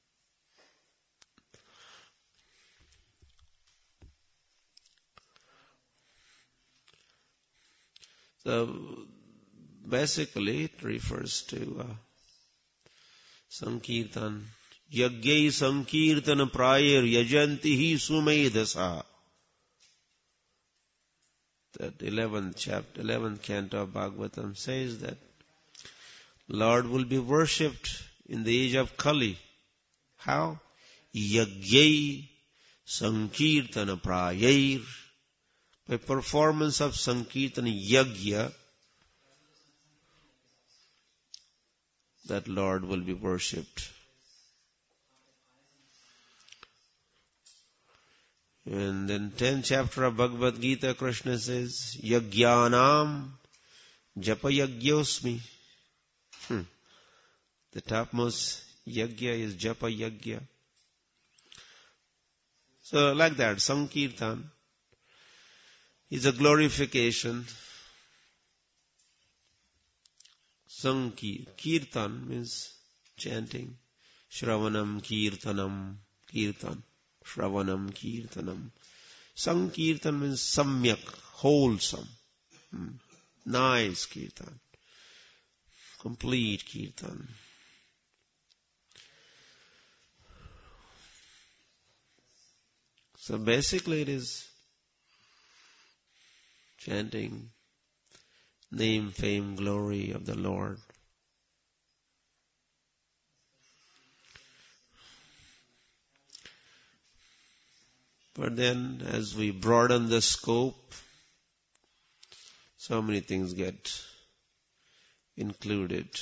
So, basically it refers to uh, Sankirtan. Yagyai Sankirtan Prayir Yajantihi Sumedasa. That eleventh chapter, eleventh canto of Bhagavatam says that Lord will be worshipped in the age of Kali. How? Yagyai Sankirtana Prayir. By performance of Sankirtana Yagya, that Lord will be worshipped. And then tenth chapter of Bhagavad Gita, Krishna says, Yagyanam Japa Yagyosmi. Hmm. The topmost Yagya is Japa Yagya. So like that, Sankirtan is a glorification. Sankir, Kirtan means chanting. Shravanam Kirtanam, Kirtan. Shravanam Kirtanam. Sankirtan means samyak, wholesome. Hmm. Nice Kirtan. Complete Kirtan. So basically it is chanting name, fame, glory of the Lord. But then as we broaden the scope, so many things get included.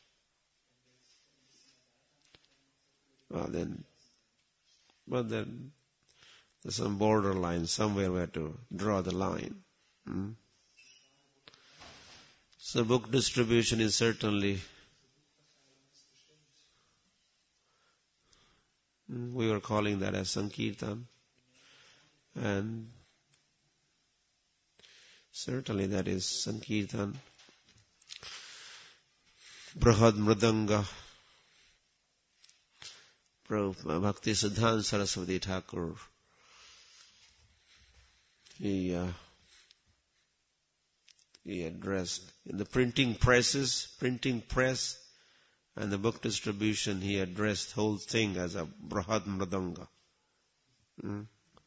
Well then, but then there's some borderline, somewhere we have to draw the line. Hmm? So book distribution is certainly, we were calling that as Sankirtan. And certainly that is Sankirtan. Brahad Mridanga. Bhakti Siddhanta Saraswati Thakur. He, uh, he addressed in the printing presses, printing press, and the book distribution, he addressed the whole thing as a Brahad Mridanga. Hmm?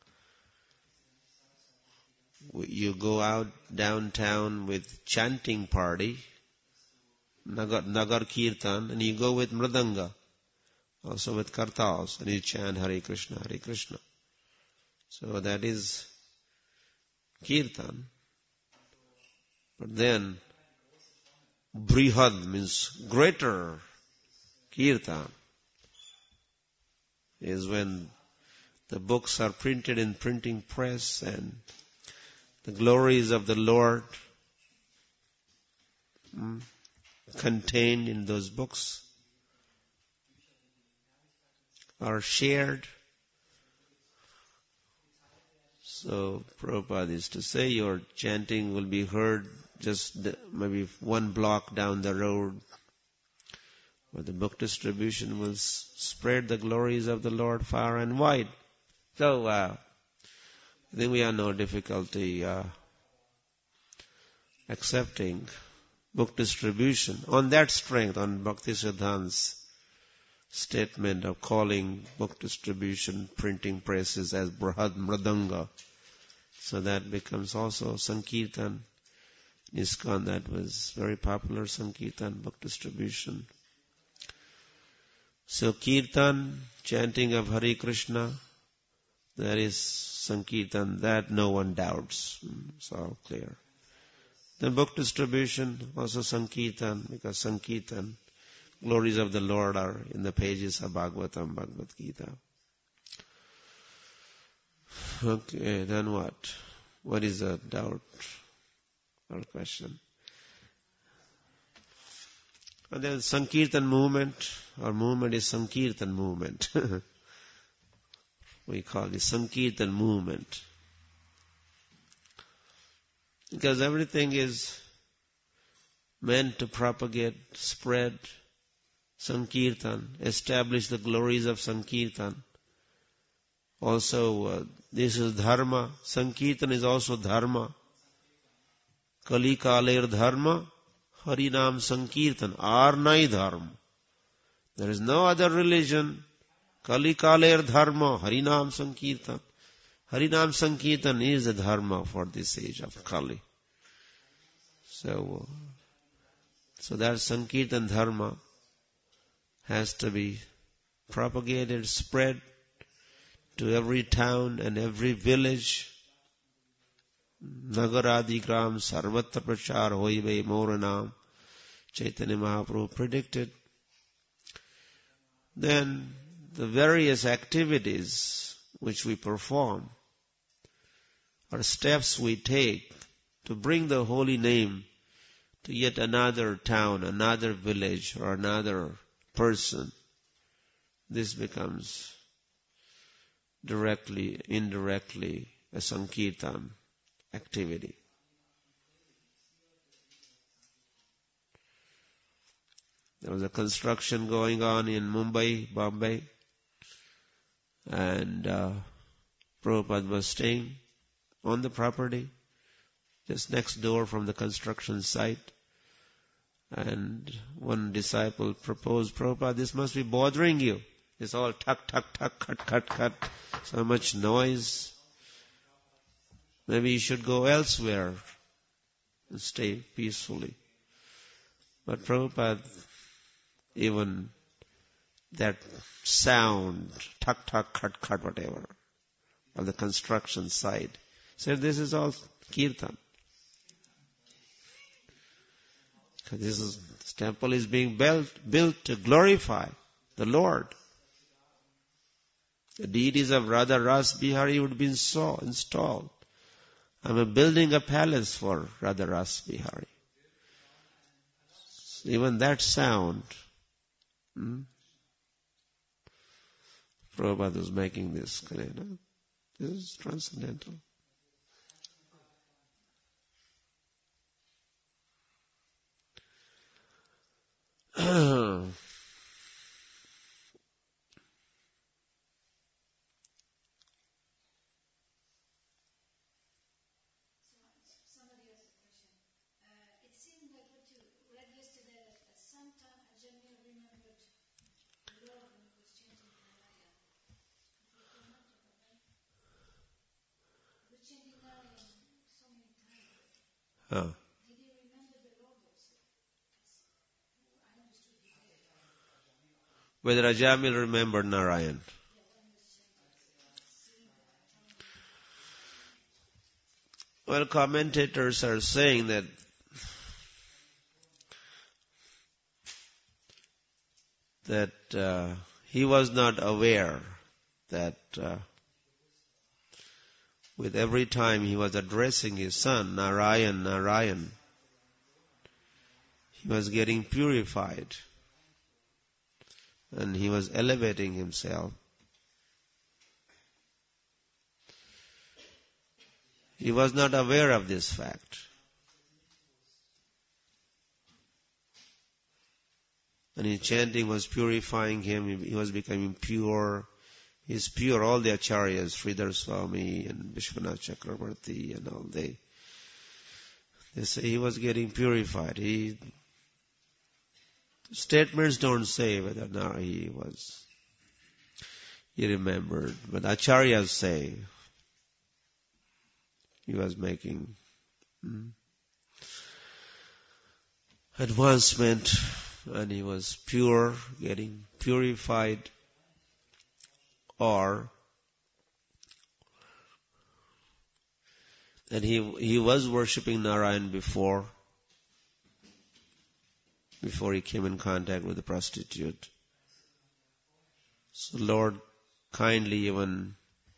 You go out downtown with chanting party, Nagar, Nagar Kirtan, and you go with Mridanga. also with kartals, and you chant Hare Krishna, Hare Krishna. So that is kirtan. But then, brihad means greater kirtan is when the books are printed in printing press and the glories of the Lord mm, contained in those books are shared. So Prabhupada is to say your chanting will be heard just maybe one block down the road, but the book distribution will spread the glories of the Lord far and wide. So uh, I think we have no difficulty uh, accepting book distribution on that strength, on Bhaktisiddhanta's statement of calling book distribution, printing presses as Brahad Mradanga. So that becomes also Sankirtan. ISKCON, that was very popular, Sankirtan, book distribution. So Kirtan, chanting of Hare Krishna, that is Sankirtan, that no one doubts. It's all clear. Then book distribution, also Sankirtan, because Sankirtan, glories of the Lord are in the pages of Bhagavatam, Bhagavad Gita. Okay, then what? What is the doubt or question? And then Sankirtan movement, our movement is Sankirtan movement. We call it Sankirtan movement. Because everything is meant to propagate, spread Sankirtan, establish the glories of Sankirtan. Also, uh, this is dharma. Sankirtan is also dharma. Kali kaler dharma, Harinam Sankirtan, Arnai dharma. There is no other religion. Kali kaler dharma, Harinam Sankirtan. Harinam Sankirtan is the dharma for this age of Kali. So, so that Sankirtan dharma has to be propagated, spread to every town and every village. Nagaradi gram sarvatra prachar hoive moranam, Chaitanya Mahaprabhu predicted. Then the various activities which we perform are steps we take to bring the holy name to yet another town, another village, or another person. This becomes directly, indirectly a Sankirtan activity. There was a construction going on in Mumbai, Bombay, and uh, Prabhupada was staying on the property, just next door from the construction site. And one disciple proposed, Prabhupada, this must be bothering you. It's all tuck, tuck, tuck, cut, cut, cut. So much noise. Maybe you should go elsewhere and stay peacefully. But Prabhupada, even that sound, tuck, tuck, cut, cut, whatever, of the construction site, said this is all kirtan. This, is, this temple is being built, built to glorify the Lord. The deities of Radha Ras Bihari would be so installed. I'm building a palace for Radha Ras Bihari. Even that sound, hmm? Prabhupada is making this clear. No? This is transcendental. Huh. whether Ajamil remembered Narayan. Well, commentators are saying that that uh, he was not aware that uh, with every time he was addressing his son, Narayan, Narayan, he was getting purified and he was elevating himself. He was not aware of this fact. And his chanting was purifying him. He was becoming pure. He's pure. All the acharyas, Sridhar Swami and Vishwanath Chakravarti and all, they, they say he was getting purified. He, statements don't say whether or not he was, he remembered. But acharyas say he was making hmm, advancement and he was pure, getting purified, or that he he was worshipping Narayan before, before he came in contact with the prostitute. So Lord kindly even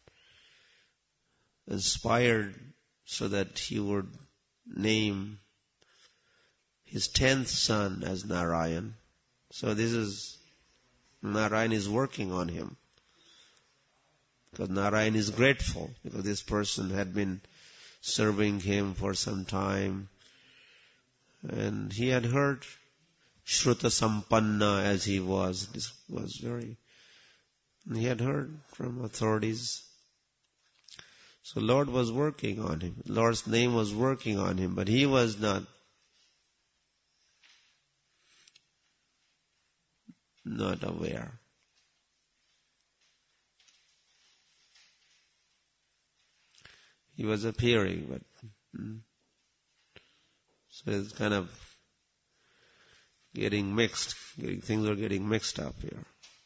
inspired so that he would name his tenth son as Narayan. So this is, Narayan is working on him. Because Narayan is grateful, because this person had been serving him for some time. And he had heard Shruta Sampanna as he was. This was very, he had heard from authorities. So Lord was working on him. Lord's name was working on him, but he was not not aware. He was appearing, but hmm. so it's kind of getting mixed. Getting, things are getting mixed up here.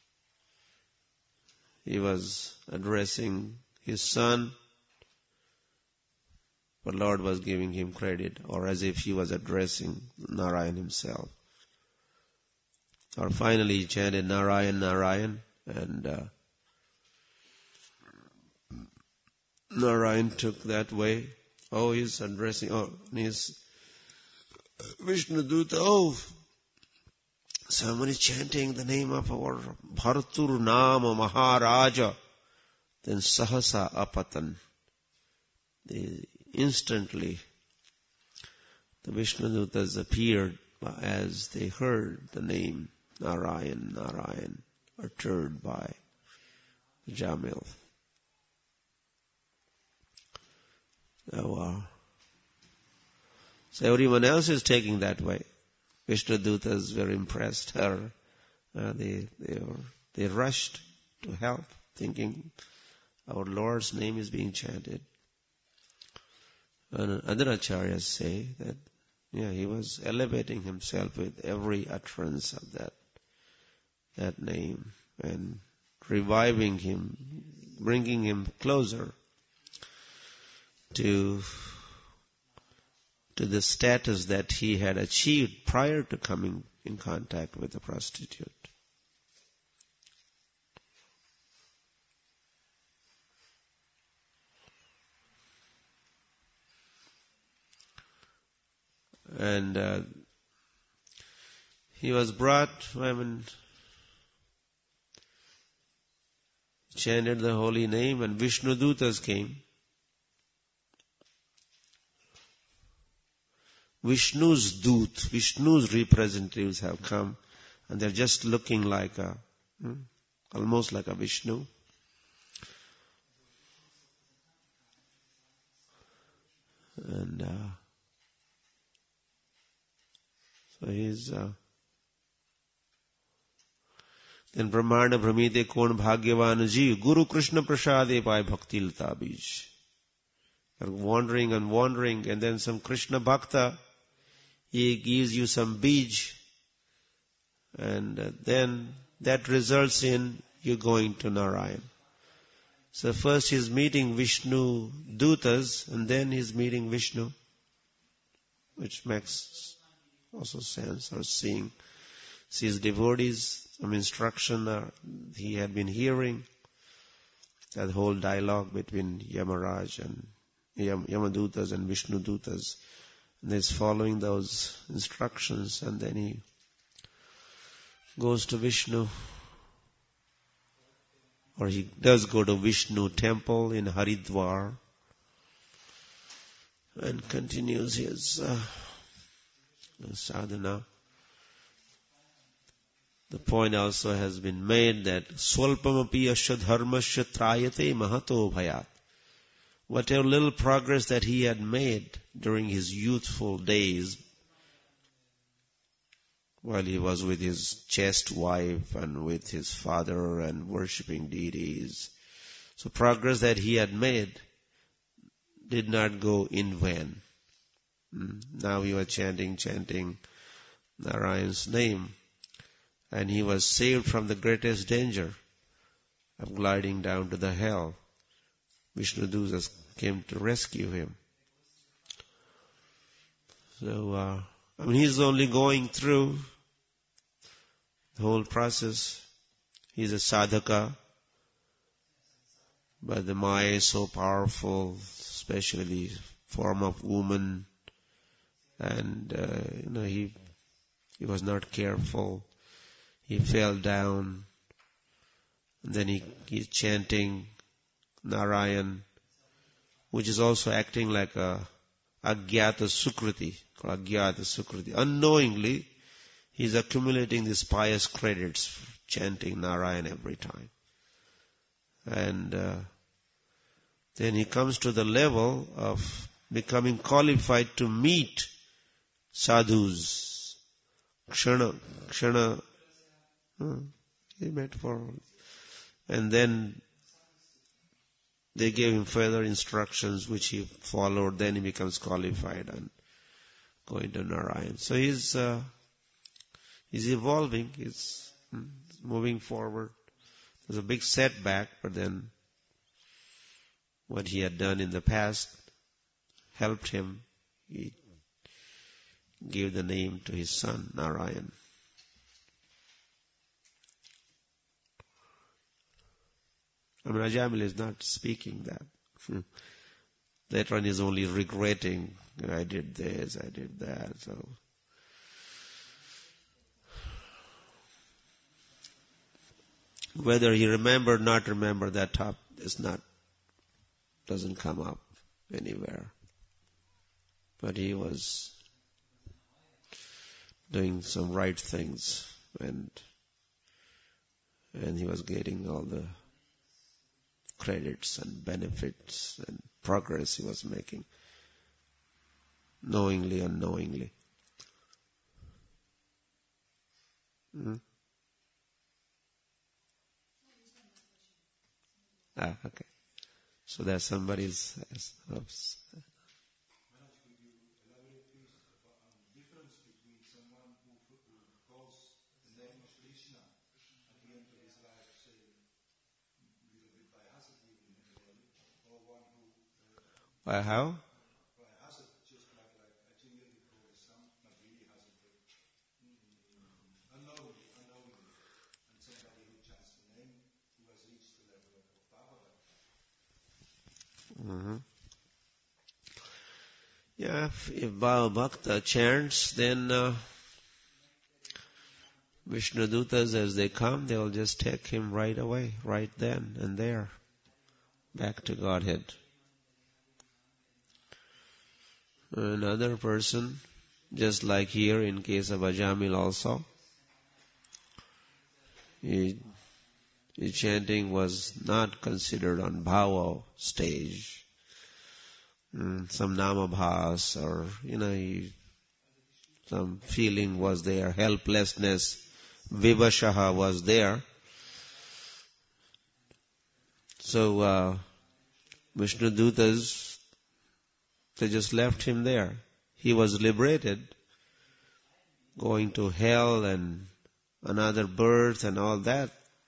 He was addressing his son, but Lord was giving him credit, or as if he was addressing Narayan himself. Or finally he chanted Narayan, Narayan, and uh, Narayan took that way. Oh, he's addressing, oh, he's Vishnu Duta, oh, somebody chanting the name of our Bhartur Nama Maharaja. Then Sahasa Apatan. They instantly, the Vishnu Dutas appeared as they heard the name Narayan, Narayan, uttered by Jamil. So, uh, so everyone else is taking that way. Vishnu Dutas were impressed. Her, uh, they they were, they rushed to help, thinking our Lord's name is being chanted. And other acharyas say that, yeah, he was elevating himself with every utterance of that that name and reviving him, bringing him closer to to the status that he had achieved prior to coming in contact with the prostitute. And uh, he was brought, I mean, chanted the holy name, and Vishnu Dutas came. Vishnu's Dut, Vishnu's representatives have come, and they're just looking like a, hmm, almost like a Vishnu. And uh, so he's, uh, then Brahmana Brahmite Kon Bhagyavan Ji, Guru Krishna Prasade Pai Bhakti Lata Bij. They're wandering and wandering, and then some Krishna Bhakta, he gives you some bij, and uh, then that results in you going to Narayan. So first he's meeting Vishnu Dutas and then he's meeting Vishnu, which makes also sense, or seeing, sees devotees, some instruction or he had been hearing, that whole dialogue between Yamaraj and Yam, Yamadutas and Vishnu Dutas. And he's following those instructions and then he goes to Vishnu, or he does go to Vishnu temple in Haridwar and continues his uh, sadhana. The point also has been made that swalpamapi asya dharmasya trayate mahato bhayat. Whatever little progress that he had made during his youthful days, while he was with his chaste wife and with his father and worshipping deities. So progress that he had made did not go in vain. Now he was chanting, chanting Narayan's name, and he was saved from the greatest danger of gliding down to the hell. Vishnu Dutas came to rescue him. So, uh, I mean, he's only going through the whole process. He's a sadhaka, but the Maya is so powerful, especially the form of woman, and uh, you know he he was not careful. He fell down, and then he he's chanting Narayan, which is also acting like a agyata sukriti, called agyata sukriti. Unknowingly, he's accumulating these pious credits, chanting Narayan every time. And uh, then he comes to the level of becoming qualified to meet sadhus. Kshana, kshana, huh? He met for, and then they gave him further instructions which he followed. Then he becomes qualified and going to Narayan. So he's uh, he's evolving. He's moving forward. There's a big setback, but then what he had done in the past helped him. He gave the name to his son, Narayan. I mean, Ajamil is not speaking that. Later on, he's only regretting, I did this, I did that. So, whether he remembered, not remember, that top is not, doesn't come up anywhere. But he was doing some right things, and and he was getting all the credits and benefits and progress he was making, knowingly, unknowingly. Hmm? Ah, okay. So there's somebody's. Oops. Why, how? Mm-hmm. Yeah, if, if Bhava Bhakta chants, then uh, Vishnu Dutas, as they come, they will just take him right away, right then and there, back to Godhead. Another person, just like here in case of Ajamil also, he, his chanting was not considered on bhava stage. Mm, some namabhas, or, you know, he, some feeling was there, helplessness, vivashaha was there. So, uh, Vishnu Dutas, they just left him there. He was liberated, going to hell and another birth and all that.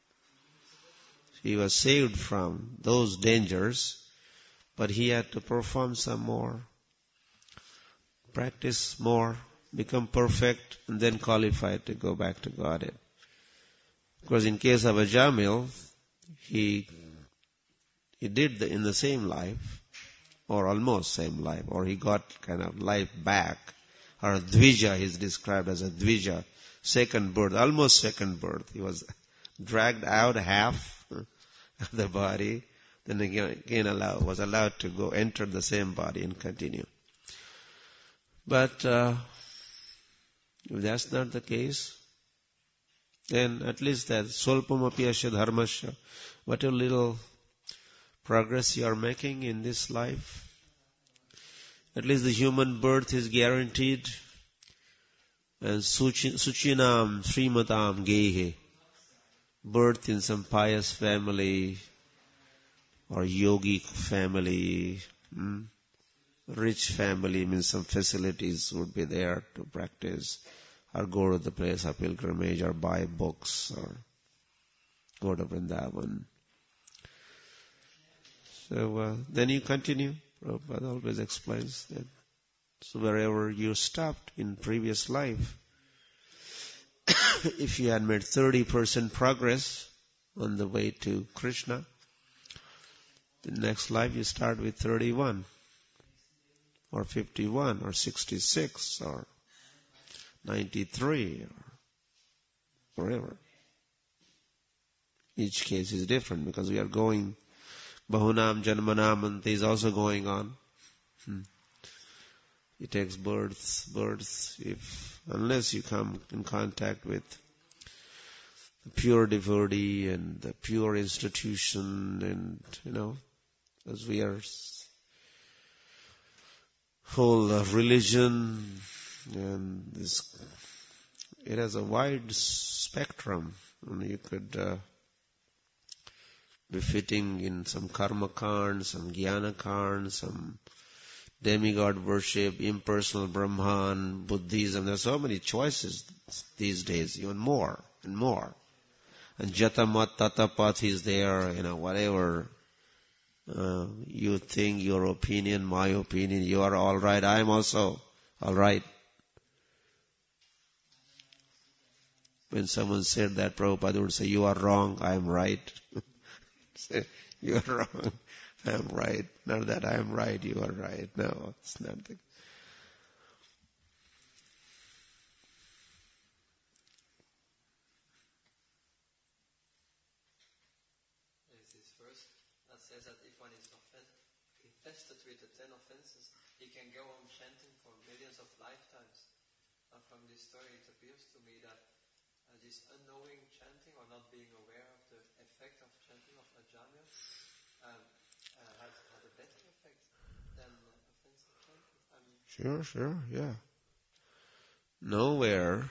He was saved from those dangers, but he had to perform some more, practice more, become perfect, and then qualified to go back to Godhead. Because in case of Ajamil, he he did the, in the same life, or almost same life, or he got kind of life back, or Dvija is described as a Dvija, second birth, almost second birth. He was dragged out half of the body, then again, again allowed, was allowed to go enter the same body and continue. But uh, if that's not the case, then at least that Swalpam apiyasya dharmasya, whatever little progress you are making in this life, at least the human birth is guaranteed. And Suchinam Srimatam Gehe, birth in some pious family or yogic family, hmm? Rich family means some facilities would be there to practice, or go to the place of pilgrimage, or buy books, or go to Vrindavan. So uh, then you continue. Prabhupada always explains that. So wherever you stopped in previous life, if you had made thirty percent progress on the way to Krishna, the next life you start with thirty-one, or fifty-one, or sixty-six, or ninety-three, or wherever. Each case is different because we are going, Bahunam Janmanam Ante is also going on. Hmm. It takes birth, birth, if, unless you come in contact with the pure devotee and the pure institution, and, you know, as we are whole uh, religion, and this, it has a wide spectrum, and you could uh, be fitting in some karma kand, some jnana kand, some demigod worship, impersonal Brahman, Buddhism. There's so many choices these days, even more and more. And Jatamat, Tatapat is there, you know, whatever uh, you think, your opinion, my opinion, you are all right, I am also all right. When someone said that, Prabhupada would say, you are wrong, I am right. Say, you are wrong, I am right. Not that I am right, you are right. No, it's not the infested with the ten offenses, he can go on chanting for millions of lifetimes. And from this story, it appears to me that uh, this unknowing chanting, or not being aware of the effect of chanting of Ajamil, um, uh, had, had a better effect than uh, offensive chanting. I mean, Sure, sure, yeah. Nowhere.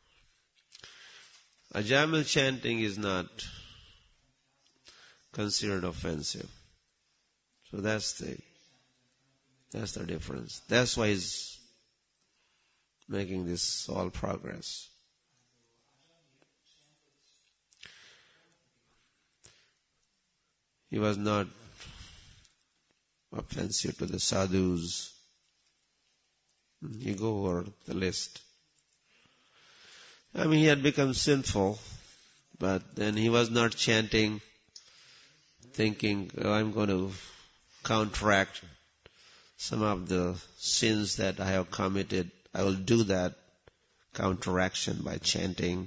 Ajamil chanting is not considered offensive. So that's the that's the difference. That's why he's making this all progress. He was not offensive to the sadhus. You go over the list. I mean, he had become sinful, but then he was not chanting, thinking, oh, I'm going to counteract some of the sins that I have committed. I will do that counteraction by chanting.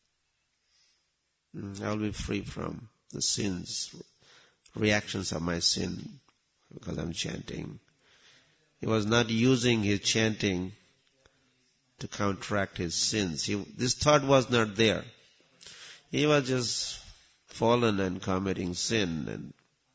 I will be free from the sins, reactions of my sin, because I'm chanting. He was not using his chanting to counteract his sins. He, this thought was not there. He was just fallen and committing sin, and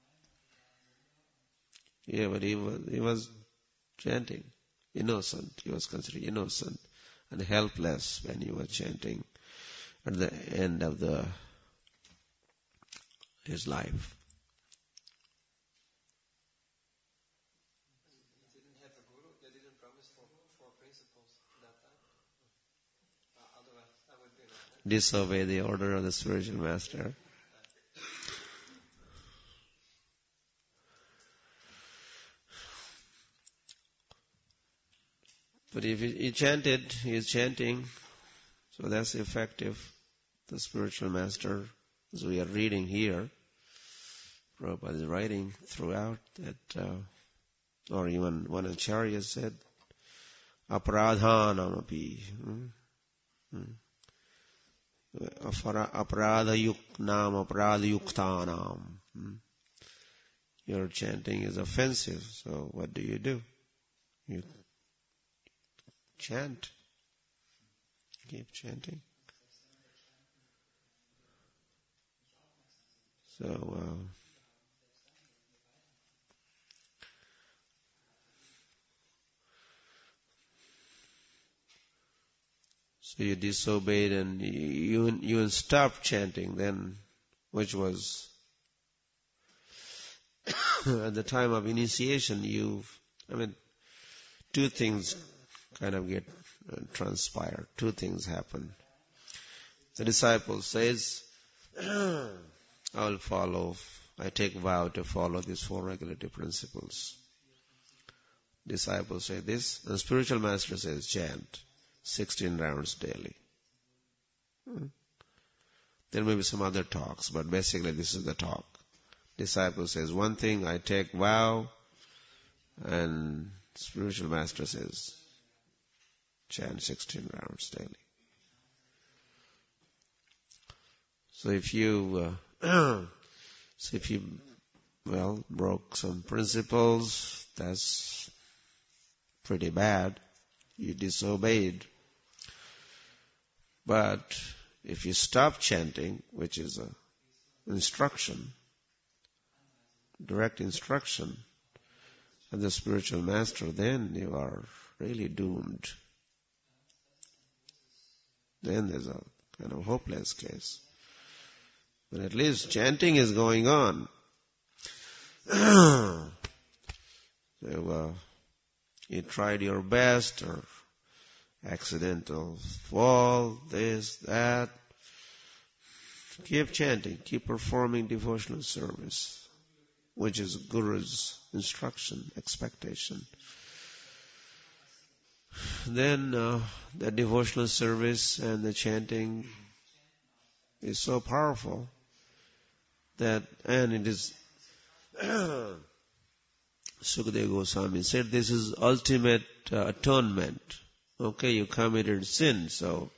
yeah, but he was he was chanting, innocent. He was considered innocent and helpless when he was chanting at the end of the his life. he didn't have a guru, they didn't promise for four principles at that time. Uh, otherwise, I would be an offense. disobey the order of the spiritual master. But if he, he chanted, he is chanting, so that's effective. The spiritual master, as we are reading here, Prabhupada is writing throughout that, uh, or even one acharya said, aparadhanamapi. Hmm? Hmm? Aparadayuknam, aparadayuktanam. Hmm? Your chanting is offensive, so what do you do? You chant. Keep chanting. So, uh, so you disobeyed and you you stopped chanting then, which was at the time of initiation. You, I mean, two things kind of get uh, transpire. Two things happen. The disciple says, I will follow, I take vow to follow these four regulative principles. Disciples say this, and spiritual master says, chant sixteen rounds daily. Hmm. There may be some other talks, but basically this is the talk. Disciple says one thing, I take vow, and spiritual master says, chant sixteen rounds daily. So if you, uh, so if you, well, broke some principles, that's pretty bad. You disobeyed. But if you stop chanting, which is a instruction, direct instruction, and the spiritual master, then you are really doomed. Then there's a kind of hopeless case. But at least chanting is going on. So, uh, you tried your best, or accidental fall, this, that. Keep chanting, keep performing devotional service, which is Guru's instruction, expectation. Then uh, the devotional service and the chanting is so powerful that, and it is, Sukadeva Goswami said, this is ultimate uh, atonement. Okay, you committed sin, so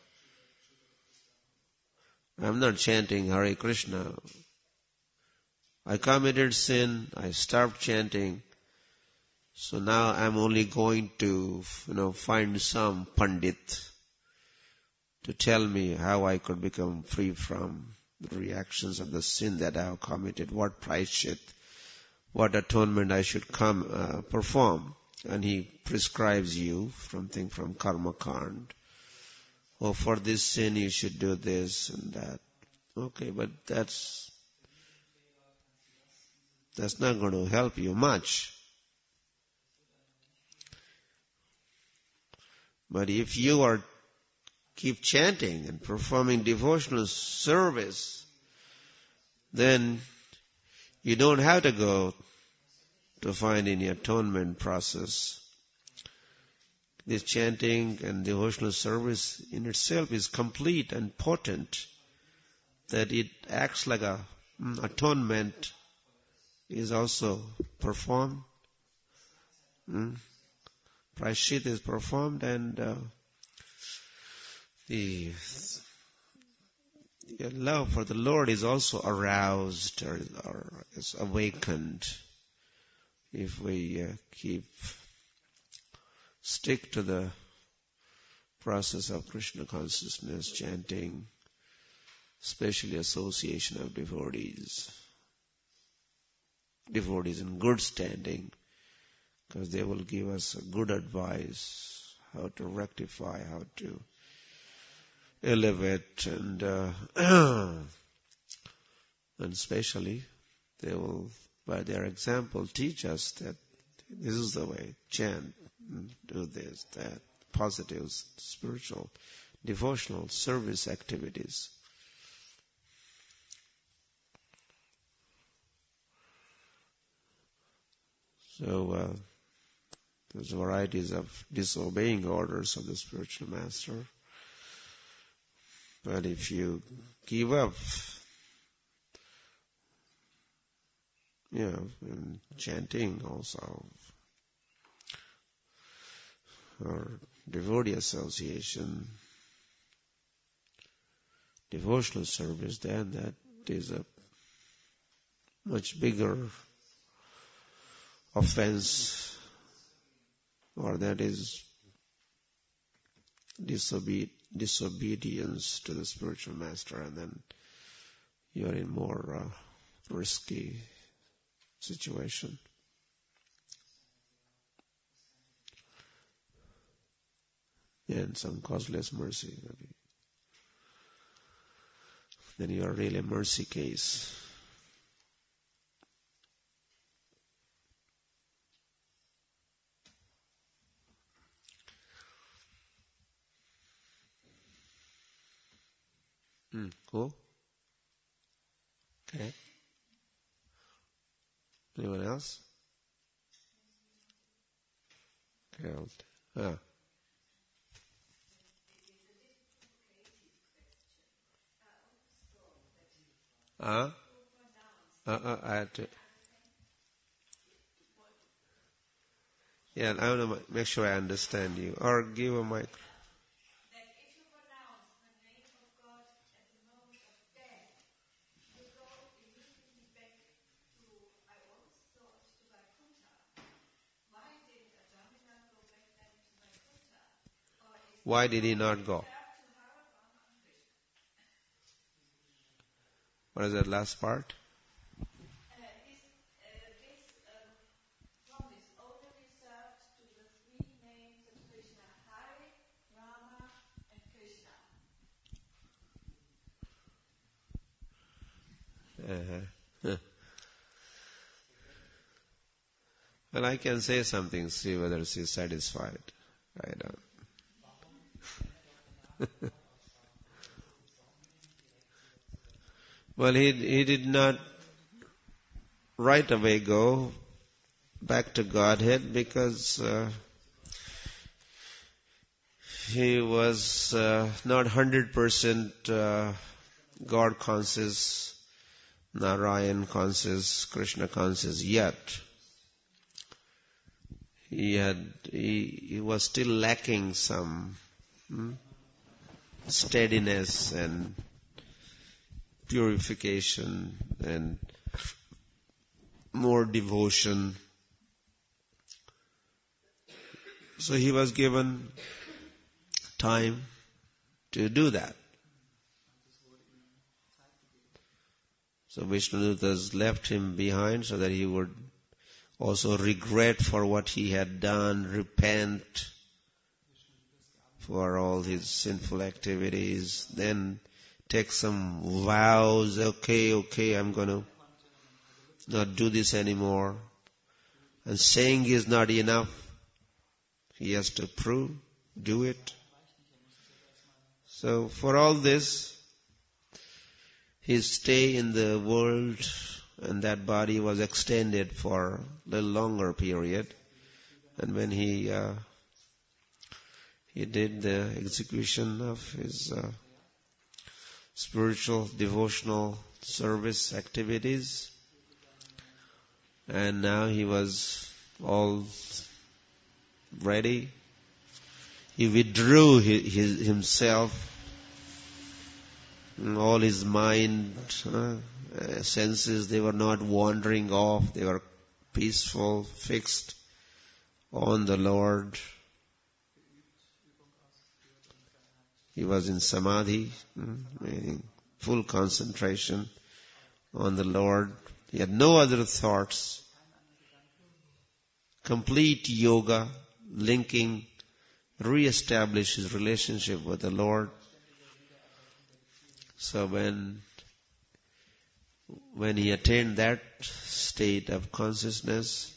I'm not chanting Hare Krishna. I committed sin, I stopped chanting, so now I'm only going to, you know, find some Pandit to tell me how I could become free from the reactions of the sin that I have committed, what prayashit, what atonement I should come uh, perform. And he prescribes you something from Karma Kand. Oh, for this sin you should do this and that. Okay, but that's that's not going to help you much. But if you are keep chanting and performing devotional service, then you don't have to go to find any atonement process. This chanting and devotional service in itself is complete and potent, that it acts like a mm, atonement is also performed. Mm. Prayashit is performed, and uh, the, the love for the Lord is also aroused or, or is awakened if we uh, keep stick to the process of Krishna consciousness, chanting, especially association of devotees. Devotees in good standing, because they will give us good advice, how to rectify, how to elevate, and uh, and especially they will, by their example, teach us that this is the way, chant, do this, that, positive, spiritual devotional service activities. So uh, there's varieties of disobeying orders of the spiritual master. But if you give up, you know, in chanting also, or devotee association, devotional service, then that is a much bigger offense, or that is disobe- disobedience to the spiritual master, and then you are in more uh, risky situation. And some causeless mercy. Then you are really a mercy case. Hmm. Cool. Okay. Anyone else? Carol. Ah. Uh, uh, uh, I had to. Yeah, I want to make sure I understand you. Or give a mic. Why did he not go? What is that last part? Uh-huh. Well, I can say something, see whether she's satisfied. I don't. Well, he he did not right away go back to Godhead because uh, he was uh, not one hundred percent uh, God conscious, Narayan conscious, Krishna conscious yet. He had he, he was still lacking some hmm, steadiness and purification and more devotion. So he was given time to do that. So Vishnudutas left him behind so that he would also regret for what he had done, repent for all his sinful activities, then take some vows, okay, okay, I'm going to not do this anymore. And saying is not enough. He has to prove, do it. So for all this, his stay in the world and that body was extended for a little longer period. And when he uh, he did the execution of his uh, spiritual devotional service activities, and now he was all ready, he withdrew his, his, himself, all his mind, uh, senses, they were not wandering off, they were peaceful, fixed on the Lord. He was in samadhi, meaning full concentration on the Lord. He had no other thoughts. Complete yoga, linking, re-establish his relationship with the Lord. So when when he attained that state of consciousness,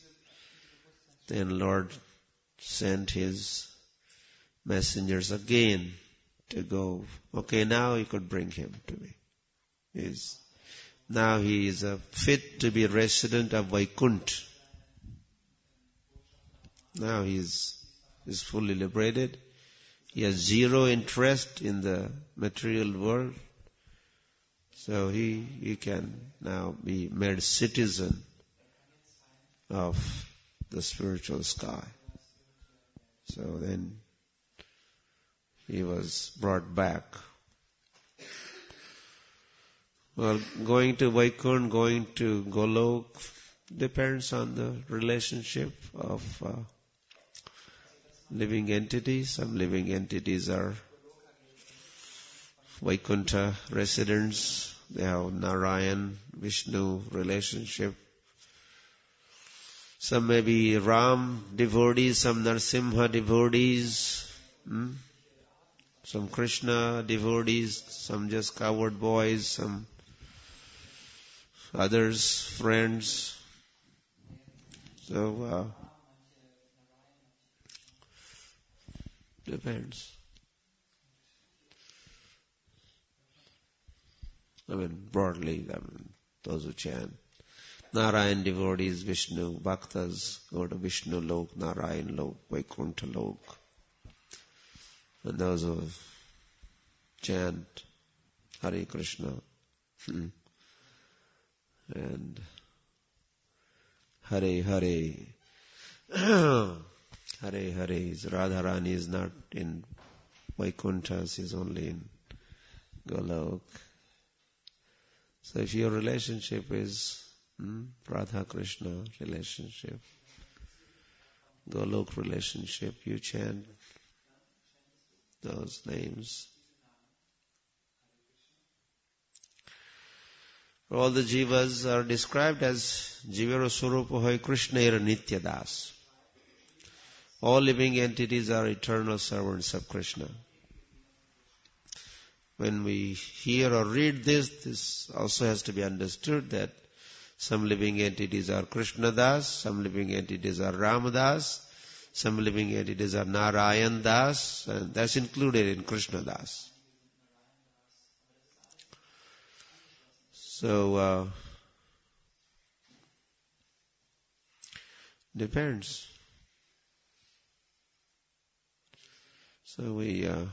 then Lord sent his messengers again to go. Okay, now you could bring him to me. He's, now he is uh, fit to be resident of Vaikuntha. Now he is, is fully liberated. He has zero interest in the material world. So he, he can now be made citizen of the spiritual sky. So then he was brought back. Well, going to Vaikuntha, going to Golok, depends on the relationship of uh, living entities. Some living entities are Vaikuntha residents. They have Narayan, Vishnu relationship. Some may be Ram devotees, some Narsimha devotees, hmm? some Krishna devotees, some just coward boys, some others, friends. So, uh, depends. I mean, broadly, I mean, those who chant. Narayan devotees, Vishnu, bhaktas go to Vishnu Lok, Narayan Lok, Vaikuntha Lok. And those who chant Hare Krishna, hmm, and Hare Hare, Hare Hare is Radharani is not in Vaikuntha, she is only in Golok. So if your relationship is hmm, Radha Krishna relationship, Golok relationship, you chant those names. All the jivas are described as Jivara Swarupa Hoy Krishna Ira Nitya Das. All living entities are eternal servants of Krishna. When we hear or read this, this also has to be understood that some living entities are Krishna Das, some living entities are Ram Das, some living entities are Narayan Das, and that's included in Krishna Das. So, uh, depends. So we, uh,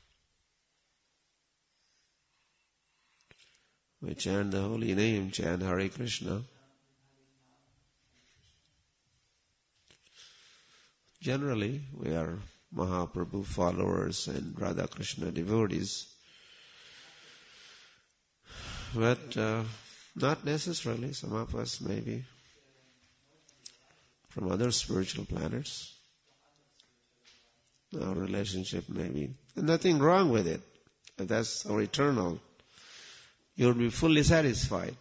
we chant the holy name, chant Hare Krishna. Generally, we are Mahaprabhu followers and Radha Krishna devotees. But uh, not necessarily. Some of us may be from other spiritual planets. Our relationship may be. There's nothing wrong with it. If that's our eternal, you'll be fully satisfied.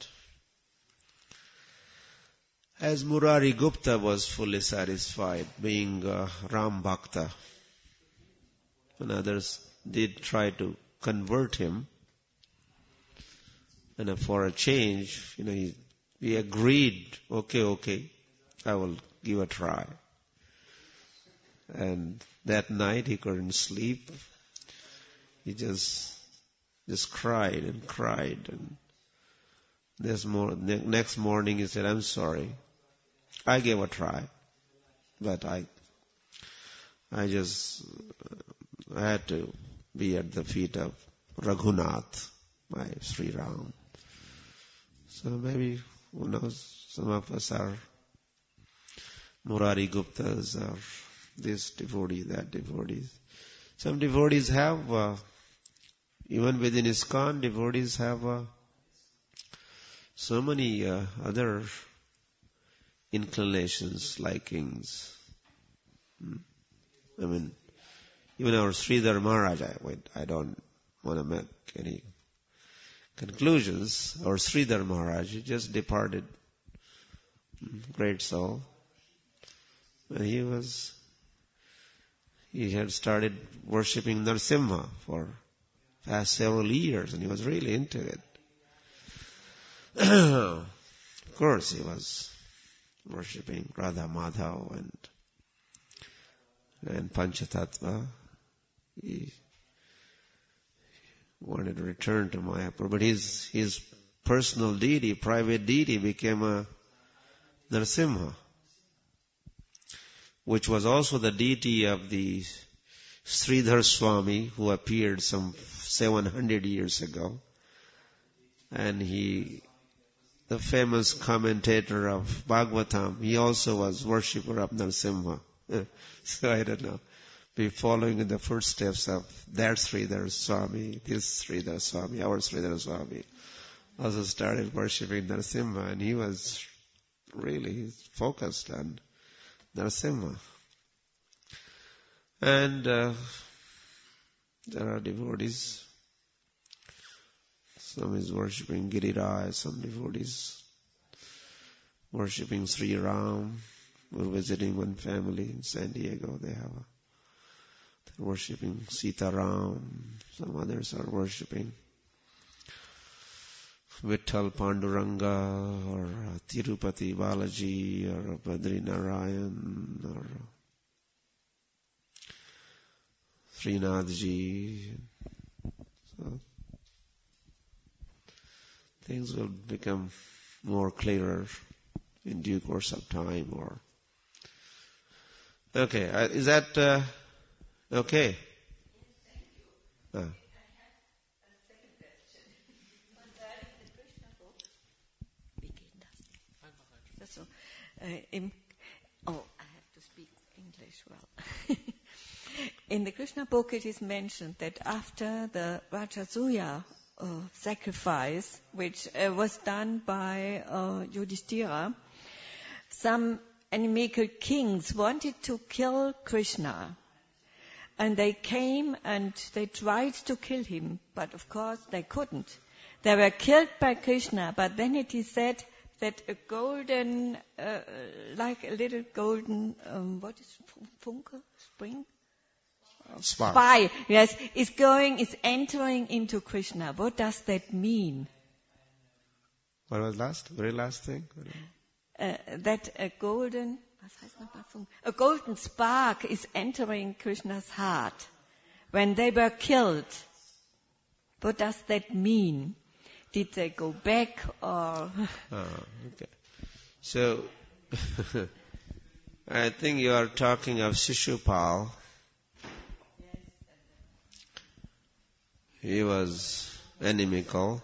As Murari Gupta was fully satisfied being uh, Ram Bhakta, and others did try to convert him, and for a change, you know, he, he agreed, okay, okay, I will give a try. And that night he couldn't sleep. He just, just cried and cried. And this mor- next morning he said, I'm sorry. I gave a try. But I, I just, I had to be at the feet of Raghunath, my Sri Ram. So maybe, who knows, some of us are Murari Guptas or this devotee, that devotees. Some devotees have, uh, even within ISKCON, devotees have uh, so many uh, other inclinations, likings. Hmm. I mean, even our Sridhar Maharaj, I, wait, I don't want to make any conclusions. Our Sridhar Maharaj, he just departed. Great soul. And he was, he had started worshipping Narsimha for past several years, and he was really into it. Of course, he was worshipping Radha Madhav and and Panchatattva. He, wanted to return to Mayapur, but his, his personal deity, private deity became a Narasimha, which was also the deity of the Sridhar Swami who appeared some seven hundred years ago. And he, the famous commentator of Bhagavatam, he also was worshipper of Narasimha. So I don't know. Be following in the footsteps of that Sridhar Swami, this Sridhar Swami, our Sridhar Swami, also started worshipping Narasimha, and he was really focused on Narasimha. And uh, there are devotees. Some is worshipping Giriraj, some devotees worshipping Sri Ram. We're visiting one family in San Diego. They have a, they're worshipping Sita Ram. Some others are worshipping Vitthal Panduranga or uh, Tirupati Balaji or Badri Narayan or Srinathji. So things will become more clearer in due course of time. Or okay, uh, is that uh, okay? Uh. So, uh, in, oh, I have to speak English well. In the Krishna book it is mentioned that after the Rajasuya uh, sacrifice, which uh, was done by uh, Yudhishthira, some inimical kings wanted to kill Krishna. And they came and they tried to kill him, but of course they couldn't. They were killed by Krishna, but then it is said that a golden, uh, like a little golden, um, what is funke, spring? Spark. Spy, yes, is going, is entering into Krishna. What does that mean? What was last? Very last thing? Uh, that a golden, was heißt nochmal Funke? A golden spark is entering Krishna's heart when they were killed. What does that mean? Did they go back or? Ah, okay. So, I think you are talking of Shishupal. He was inimical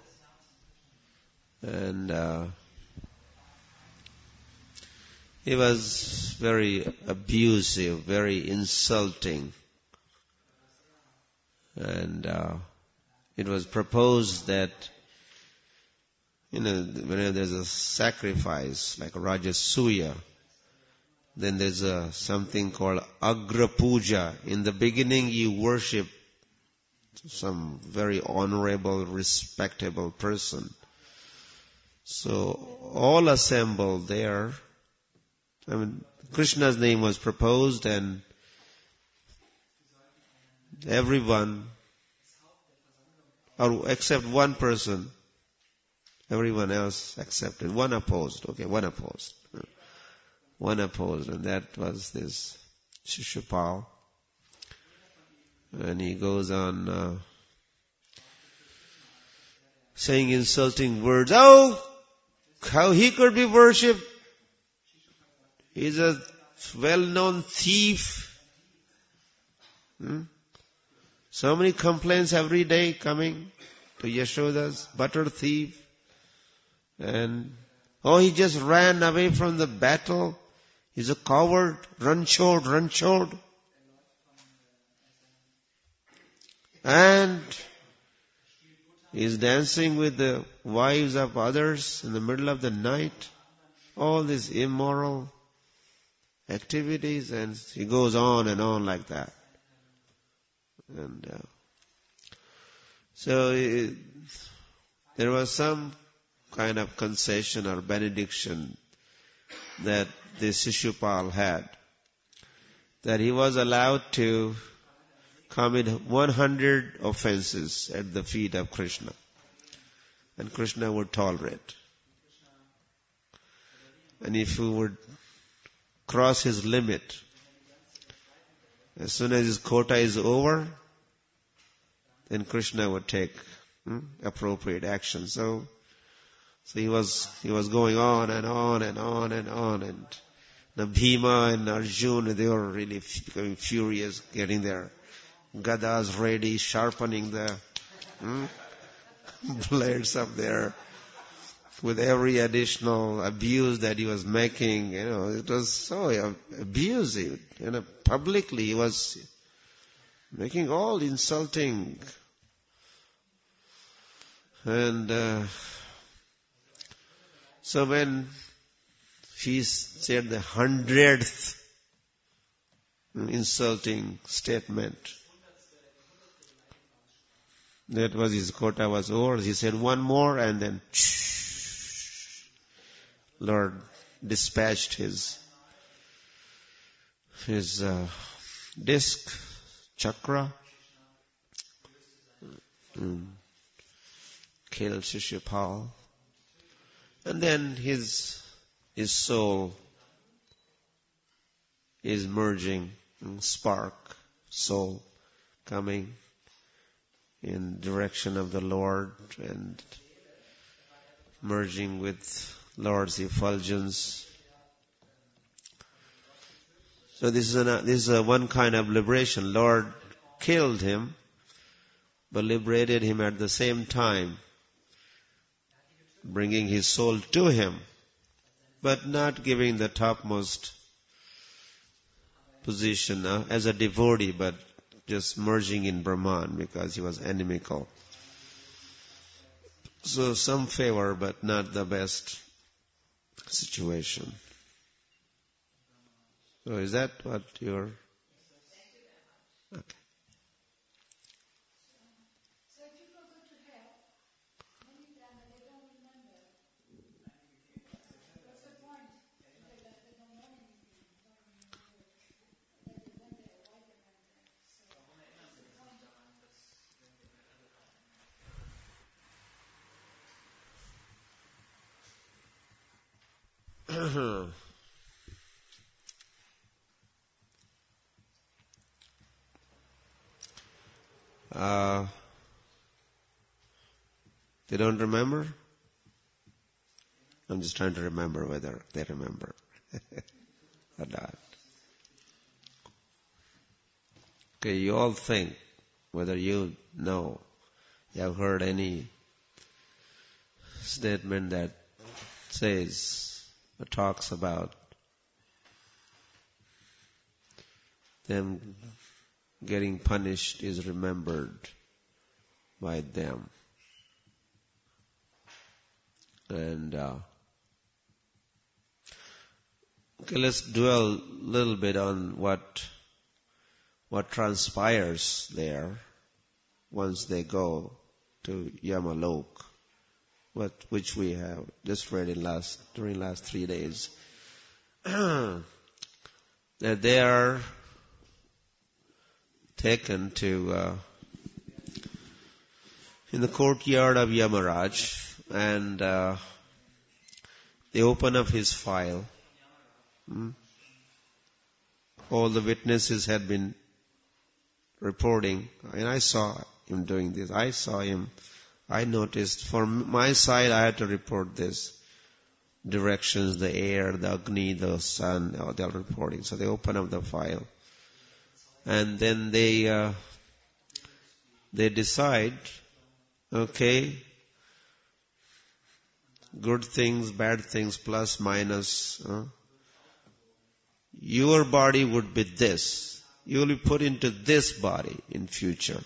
and uh, he was very abusive, very insulting. And uh, it was proposed that You know, when there's a sacrifice, like a Rajasuya, then there's a something called Agra Puja. In the beginning, you worship some very honorable, respectable person. So, all assembled there. I mean, Krishna's name was proposed and everyone, or except one person, everyone else accepted. One opposed. Okay, one opposed. One opposed, and that was this Shishupal. And he goes on uh, saying insulting words. Oh, how he could be worshipped. He's a well-known thief. Hmm? So many complaints every day coming to Yashoda's butter thief. And, oh, he just ran away from the battle. He's a coward. Run short, run short. And he's dancing with the wives of others in the middle of the night. All these immoral activities, and he goes on and on like that. And uh, so it, there was some kind of concession or benediction that this Shishupal had, that he was allowed to commit one hundred offenses at the feet of Krishna, and Krishna would tolerate. And if he would cross his limit, as soon as his quota is over, then Krishna would take hmm, appropriate action. So, so he was he was going on and on and on and on, and the Bhima and Arjuna, they were really becoming furious, getting their gadas ready, sharpening the hmm, blades up there. With every additional abuse that he was making, you know, it was so abusive. You know, publicly he was making all insulting. And uh, so when he said the hundredth insulting statement, that was his quota was over. He said one more, and then Lord dispatched his his uh, disc, chakra, mm, killed Shishupal, and then his his soul is merging, mm, spark, soul coming in direction of the Lord and merging with Lord's effulgence. So this is, an, this is a one kind of liberation. Lord killed him, but liberated him at the same time, bringing his soul to him, but not giving the topmost position uh, as a devotee, but just merging in Brahman because he was animical. So some favor, but not the best situation. So is that what you're... Okay. So if people go to hell, many times they don't remember. What's the point? Because they don't know anything, don't remember that they went there, why they went there. So what's the point? uh, they don't remember? I'm just trying to remember whether they remember or not. Okay, you all think, whether you know, you have heard any statement that says, or talks about them getting punished is remembered by them. And uh, okay, let's dwell a little bit on what what transpires there once they go to Yamalok, what which we have just read in last during last three days. That they are taken to uh, in the courtyard of Yamaraj, and uh, they open up his file. Hmm? All the witnesses had been reporting, and I saw him doing this. I saw him. I noticed from my side I had to report this. Directions, the air, the Agni, the sun, oh, they are reporting. So they open up the file. And then they uh, they decide, okay, good things, bad things, plus, minus. Uh, your body would be this. You will be put into this body in future.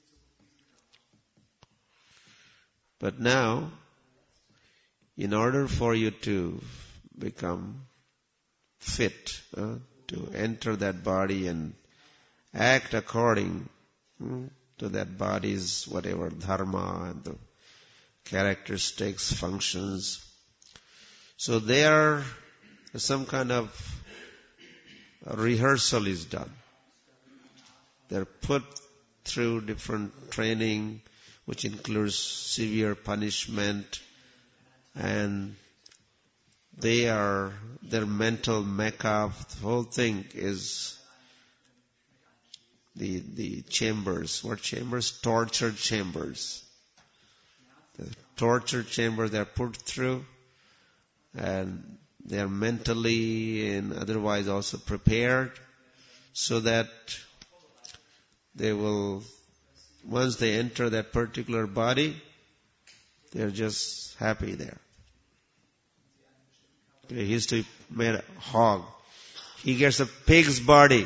But now, in order for you to become fit uh, to enter that body and act according hmm, to that body's whatever dharma and the characteristics, functions. So there, some kind of rehearsal is done. They're put through different training, which includes severe punishment, and they are, their mental makeup, the whole thing is the, the chambers. What chambers? Torture chambers. The torture chamber they are put through, and they are mentally and otherwise also prepared so that they will, once they enter that particular body, they are just happy there. Okay, he used to be made a hog. He gets a pig's body.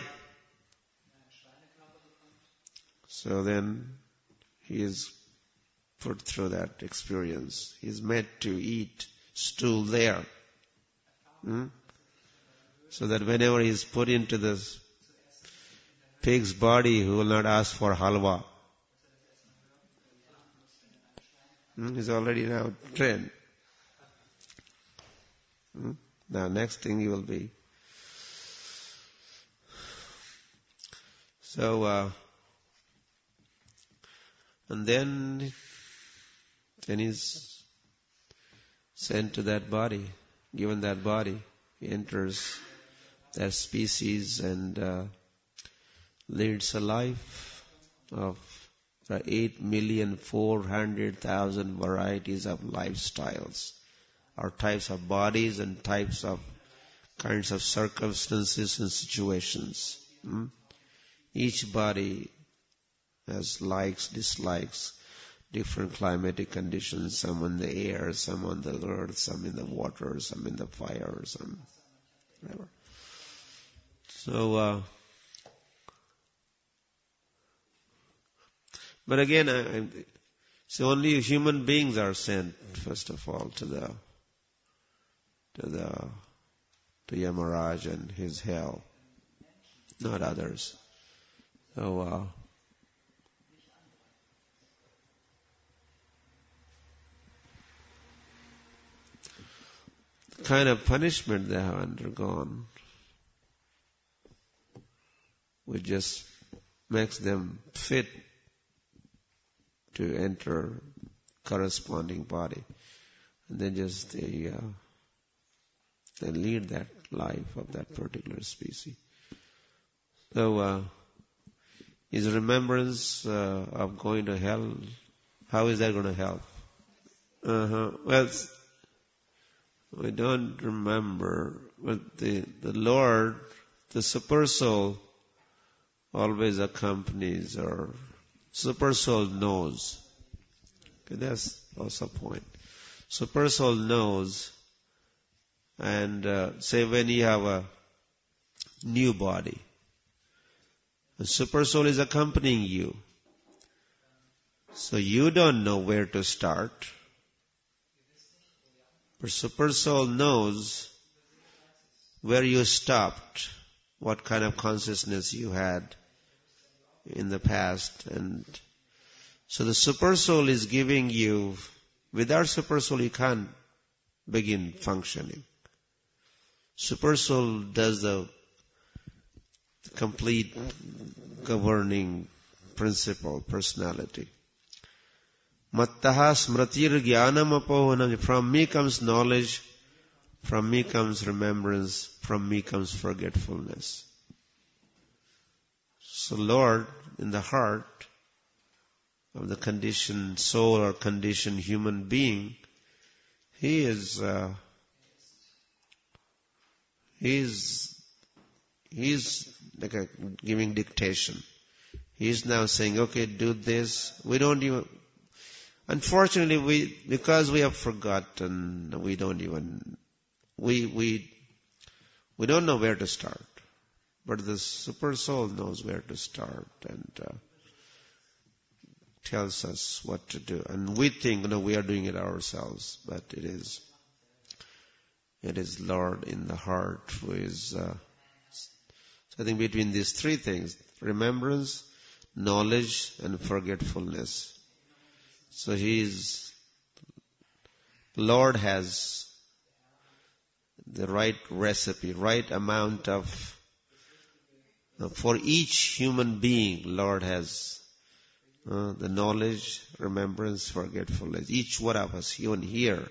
So then he is put through that experience. He is made to eat stool there. Hmm? So that whenever he is put into this pig's body, he will not ask for halwa. Hmm? He's already now trained. Hmm? Now next thing he will be. So, uh, and then, then he's sent to that body, given that body. He enters that species and uh, leads a life of uh, eight million four hundred thousand varieties of lifestyles, or types of bodies and types of kinds of circumstances and situations. Hmm? Each body has likes, dislikes, different climatic conditions, some in the air, some on the earth, some in the water, some in the fire, some whatever. So, uh, but again, I, I, so only human beings are sent, first of all, to the, to the, to Yamaraj and his hell, not others. So, uh, the kind of punishment they have undergone, which just makes them fit to enter corresponding body, and then just they, uh, they lead that life of that particular species. So, uh, is remembrance uh, of going to hell, how is that going to help? Uh-huh. Well, we don't remember, but the, the Lord, the super soul, always accompanies, or super soul knows. Okay, that's also a point. Super soul knows, and uh, say when you have a new body, the super soul is accompanying you. So you don't know where to start. But super soul knows where you stopped, what kind of consciousness you had in the past. And so the super soul is giving you, without super soul you can't begin functioning. Super soul does the complete governing principle, personality. Mattaha smratir jnanam apohanam. From me comes knowledge, from me comes remembrance, from me comes forgetfulness. So Lord, in the heart of the conditioned soul or conditioned human being, He is, uh, He is, He is like a giving dictation. He is now saying, okay, do this. We don't even, unfortunately, we, because we have forgotten, we don't even, we, we, we don't know where to start. But the super soul knows where to start and uh, tells us what to do. And we think, you know, we are doing it ourselves, but it is, it is Lord in the heart who is, uh, so I think between these three things, remembrance, knowledge, and forgetfulness. So He is, Lord has the right recipe, right amount of, for each human being, Lord has uh, the knowledge, remembrance, forgetfulness. Each one of us, even here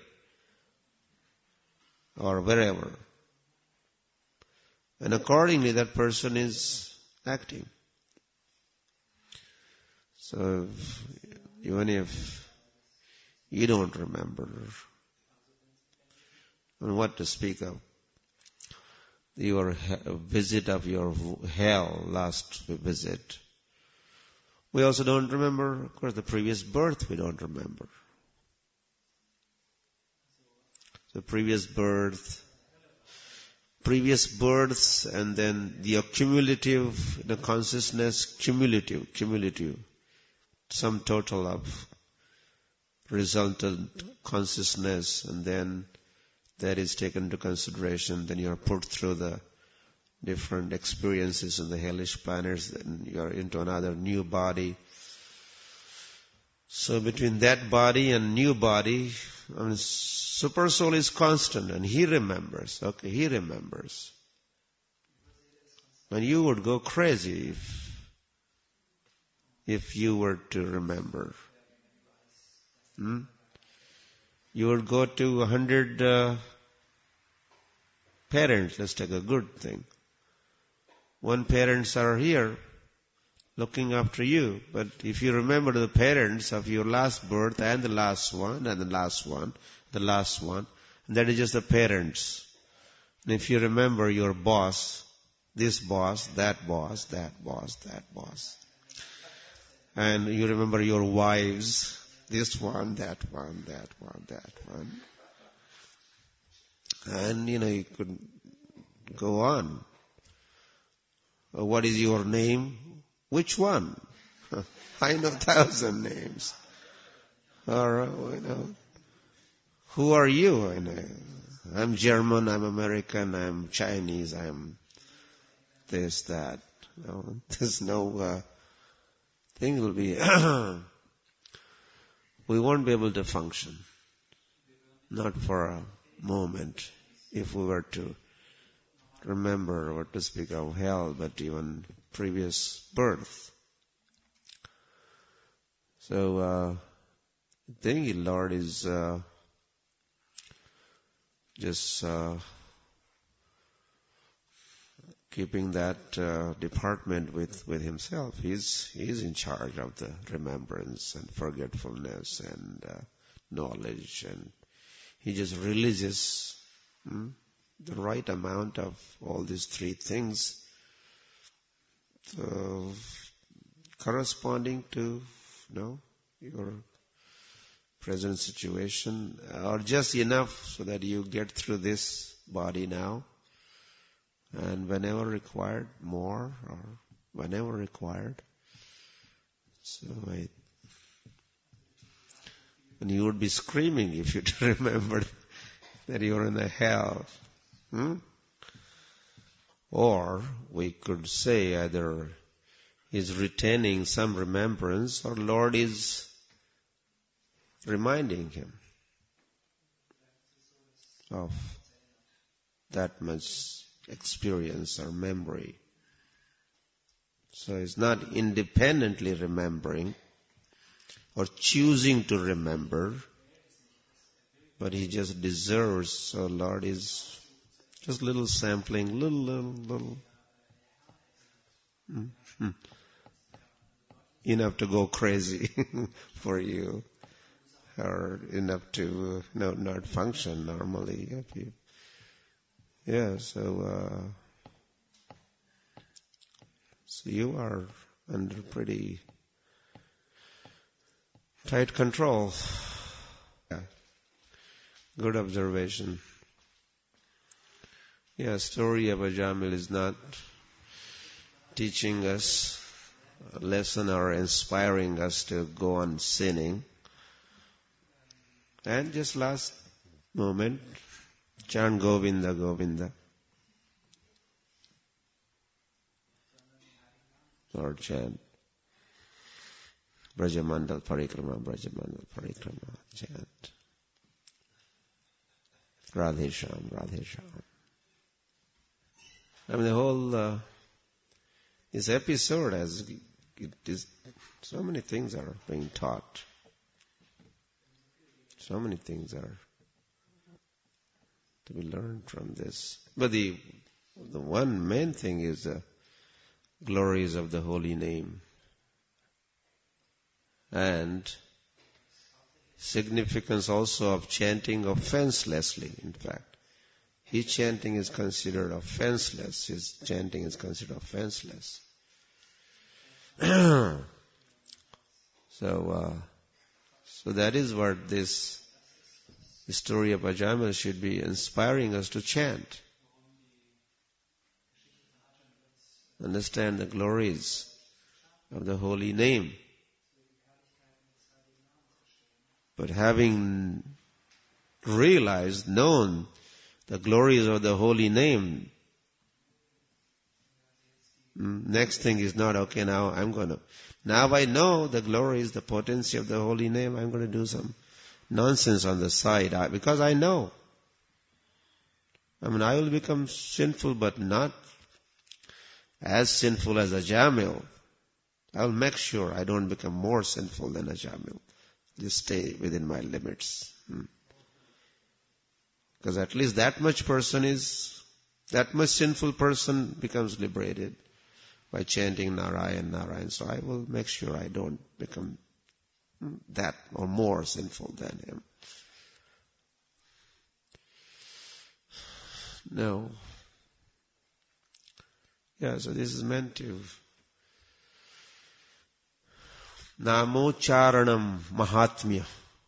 or wherever. And accordingly, that person is acting. So if, even if you don't remember, and what to speak of your visit of your hell, last visit. We also don't remember, of course, the previous birth we don't remember. The previous birth, previous births, and then the accumulative, the consciousness, cumulative, cumulative, sum total of resultant consciousness, and then that is taken into consideration. Then you are put through the different experiences in the hellish planets, then you are into another new body. So between that body and new body, I mean, Super Soul is constant, and he remembers. Okay, he remembers. And you would go crazy if, if you were to remember. Hmm? You would go to a hundred uh, parents. Let's take a good thing. One parents are here looking after you, but if you remember the parents of your last birth and the last one and the last one, the last one, that is just the parents. And if you remember your boss, this boss, that boss, that boss, that boss, and you remember your wives, this one, that one, that one, that one. And, you know, you could go on. What is your name? Which one? I know thousand names. Or, you know, who are you? I know. I'm German, I'm American, I'm Chinese, I'm this, that. No, there's no uh, thing will be... we won't be able to function. Not for a moment, if we were to remember or to speak of hell, but even previous birth. So, uh, I think the Lord is uh, just uh, keeping that uh, department with, with himself. He's, he's in charge of the remembrance and forgetfulness and uh, knowledge, and he just releases hmm, the right amount of all these three things uh, corresponding to, you know, your present situation, or just enough so that you get through this body now. And whenever required, more, or whenever required. So I, and you would be screaming if you remembered that you were in a hell. Hmm? Or we could say either He's retaining some remembrance, or Lord is reminding him of that much experience or memory. So he's not independently remembering or choosing to remember, but he just deserves. So Lord is just little sampling, little, little, little. Mm-hmm. Enough to go crazy for you, or enough to you know, not function normally. Yeah, so uh, so you are under pretty tight control. Yeah. Good observation. Yeah, story of Ajamil is not teaching us a lesson or inspiring us to go on sinning. And just last moment, chant Govinda, Govinda. Or chant Brajamandal Parikrama, Brajamandal Parikrama, chant Radhe Shyam, Radhe Shyam. I mean, the whole, uh, this episode has, it is, so many things are being taught. So many things are to be learned from this. But the, the one main thing is the glories of the holy name. And significance also of chanting offenselessly, in fact. His chanting is considered offenseless. His chanting is considered offenseless. so, uh, so that is what this story of Ajamil should be inspiring us to chant. Understand the glories of the holy name. But having realized, known the glories of the holy name, next thing is not, okay, now I'm going to, now I know the glories, the potency of the holy name, I'm going to do some nonsense on the side, I, because I know. I mean, I will become sinful, but not as sinful as Ajamil. I'll make sure I don't become more sinful than Ajamil. Just stay within my limits. Hmm. Because at least that much person is, that much sinful person becomes liberated by chanting Narayan, Narayan. So I will make sure I don't become that or more sinful than him. No. Yeah, so this is meant to Namocharanam Mahatmya.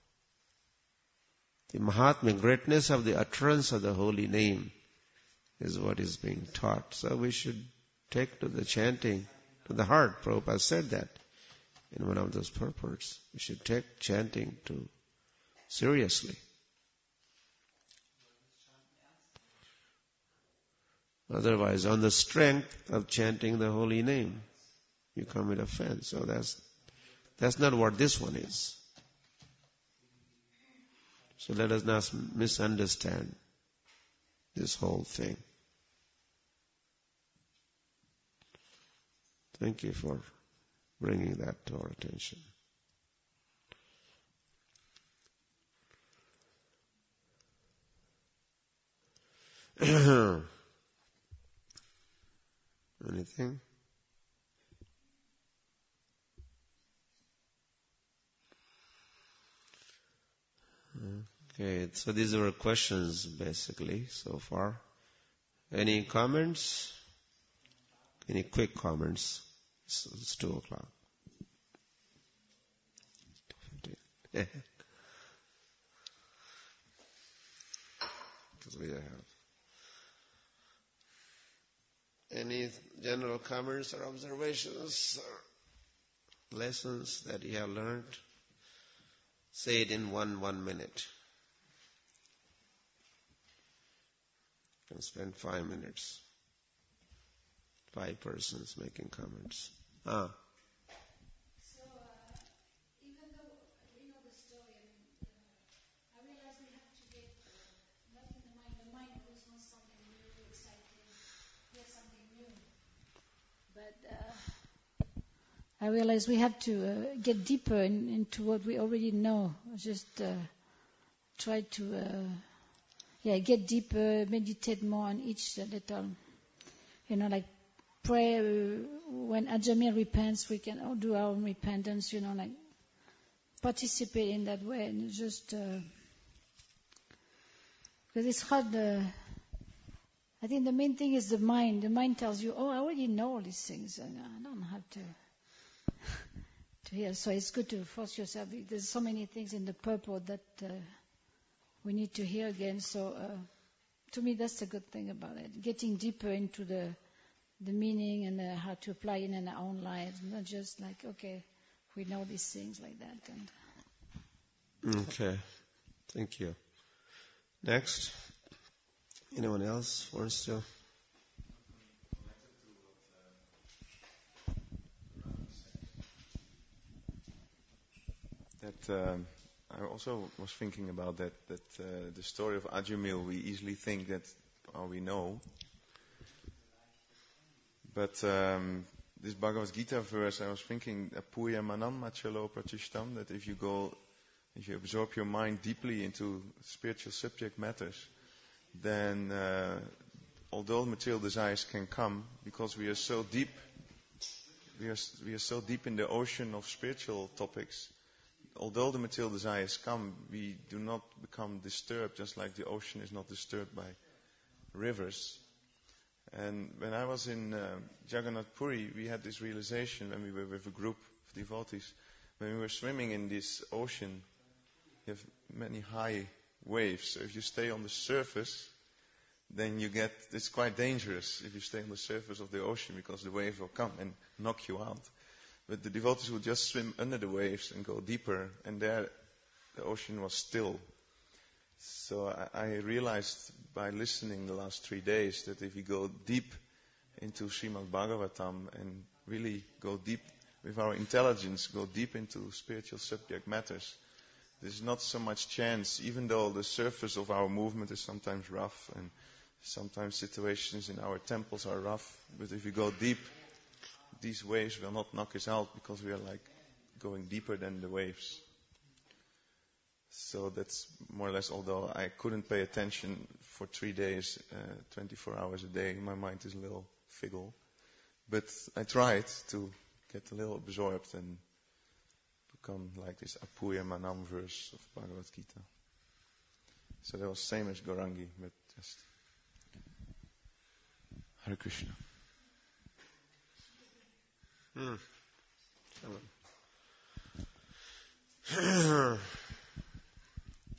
The Mahatmya, greatness of the utterance of the holy name is what is being taught. So we should take to the chanting to the heart. Prabhupada said that in one of those purports. We should take chanting to seriously. Otherwise, on the strength of chanting the holy name, you commit offense. So that's that's not what this one is. So let us not misunderstand this whole thing. Thank you for bringing that to our attention. Anything? Okay, so these were questions basically so far. Any comments? Any quick comments? It's, it's two o'clock. Because we have. Any general comments or observations or lessons that you have learned? Say it in one one minute. You can spend five minutes. Five persons making comments. Ah. So, uh, even though we know the story, I mean, uh, I realize we have to get uh, not in the mind. The mind always wants something new, exciting, hear something new. But uh, I realize we have to uh, get deeper in, into what we already know. Just uh, try to, uh, yeah, get deeper, meditate more on each little, you know, like pray. Uh, when Ajamil repents, we can all do our own repentance, you know, like participate in that way, and just uh, because it's hard. Uh, I think the main thing is the mind. The mind tells you, "Oh, I already know all these things, and I don't have to." to hear. So it's good to force yourself. There's so many things in the purport that uh, we need to hear again. So uh, to me, that's the good thing about it. Getting deeper into the the meaning and uh, how to apply it in our own lives, not just like, okay, we know these things like that. And okay, thank you. Next, anyone else wants to? That um, I also was thinking about that. That uh, the story of Ajamil, we easily think that oh, we know. But um, this Bhagavad Gita verse, I was thinking, Puya Manam Achalo Pratishtam, that if you go, if you absorb your mind deeply into spiritual subject matters, then uh, although material desires can come, because we are so deep we are, we are so deep in the ocean of spiritual topics. Although the material desires come, we do not become disturbed, just like the ocean is not disturbed by rivers. And when I was in uh, Jagannath Puri, we had this realization when we were with a group of devotees. When we were swimming in this ocean, you have many high waves. So if you stay on the surface, then you get, it's quite dangerous if you stay on the surface of the ocean, because the wave will come and knock you out. But the devotees would just swim under the waves and go deeper, and there the ocean was still. So I, I realized by listening the last three days that if we go deep into Srimad Bhagavatam and really go deep with our intelligence, go deep into spiritual subject matters, there's not so much chance, even though the surface of our movement is sometimes rough and sometimes situations in our temples are rough, but if we go deep, these waves will not knock us out, because we are like going deeper than the waves. So that's more or less, although I couldn't pay attention for three days, uh, twenty-four hours a day, my mind is a little fickle. But I tried to get a little absorbed and become like this Apuya Manam verse of Bhagavad Gita. So that was same as Gaurangi, but just Hare Krishna. Hmm.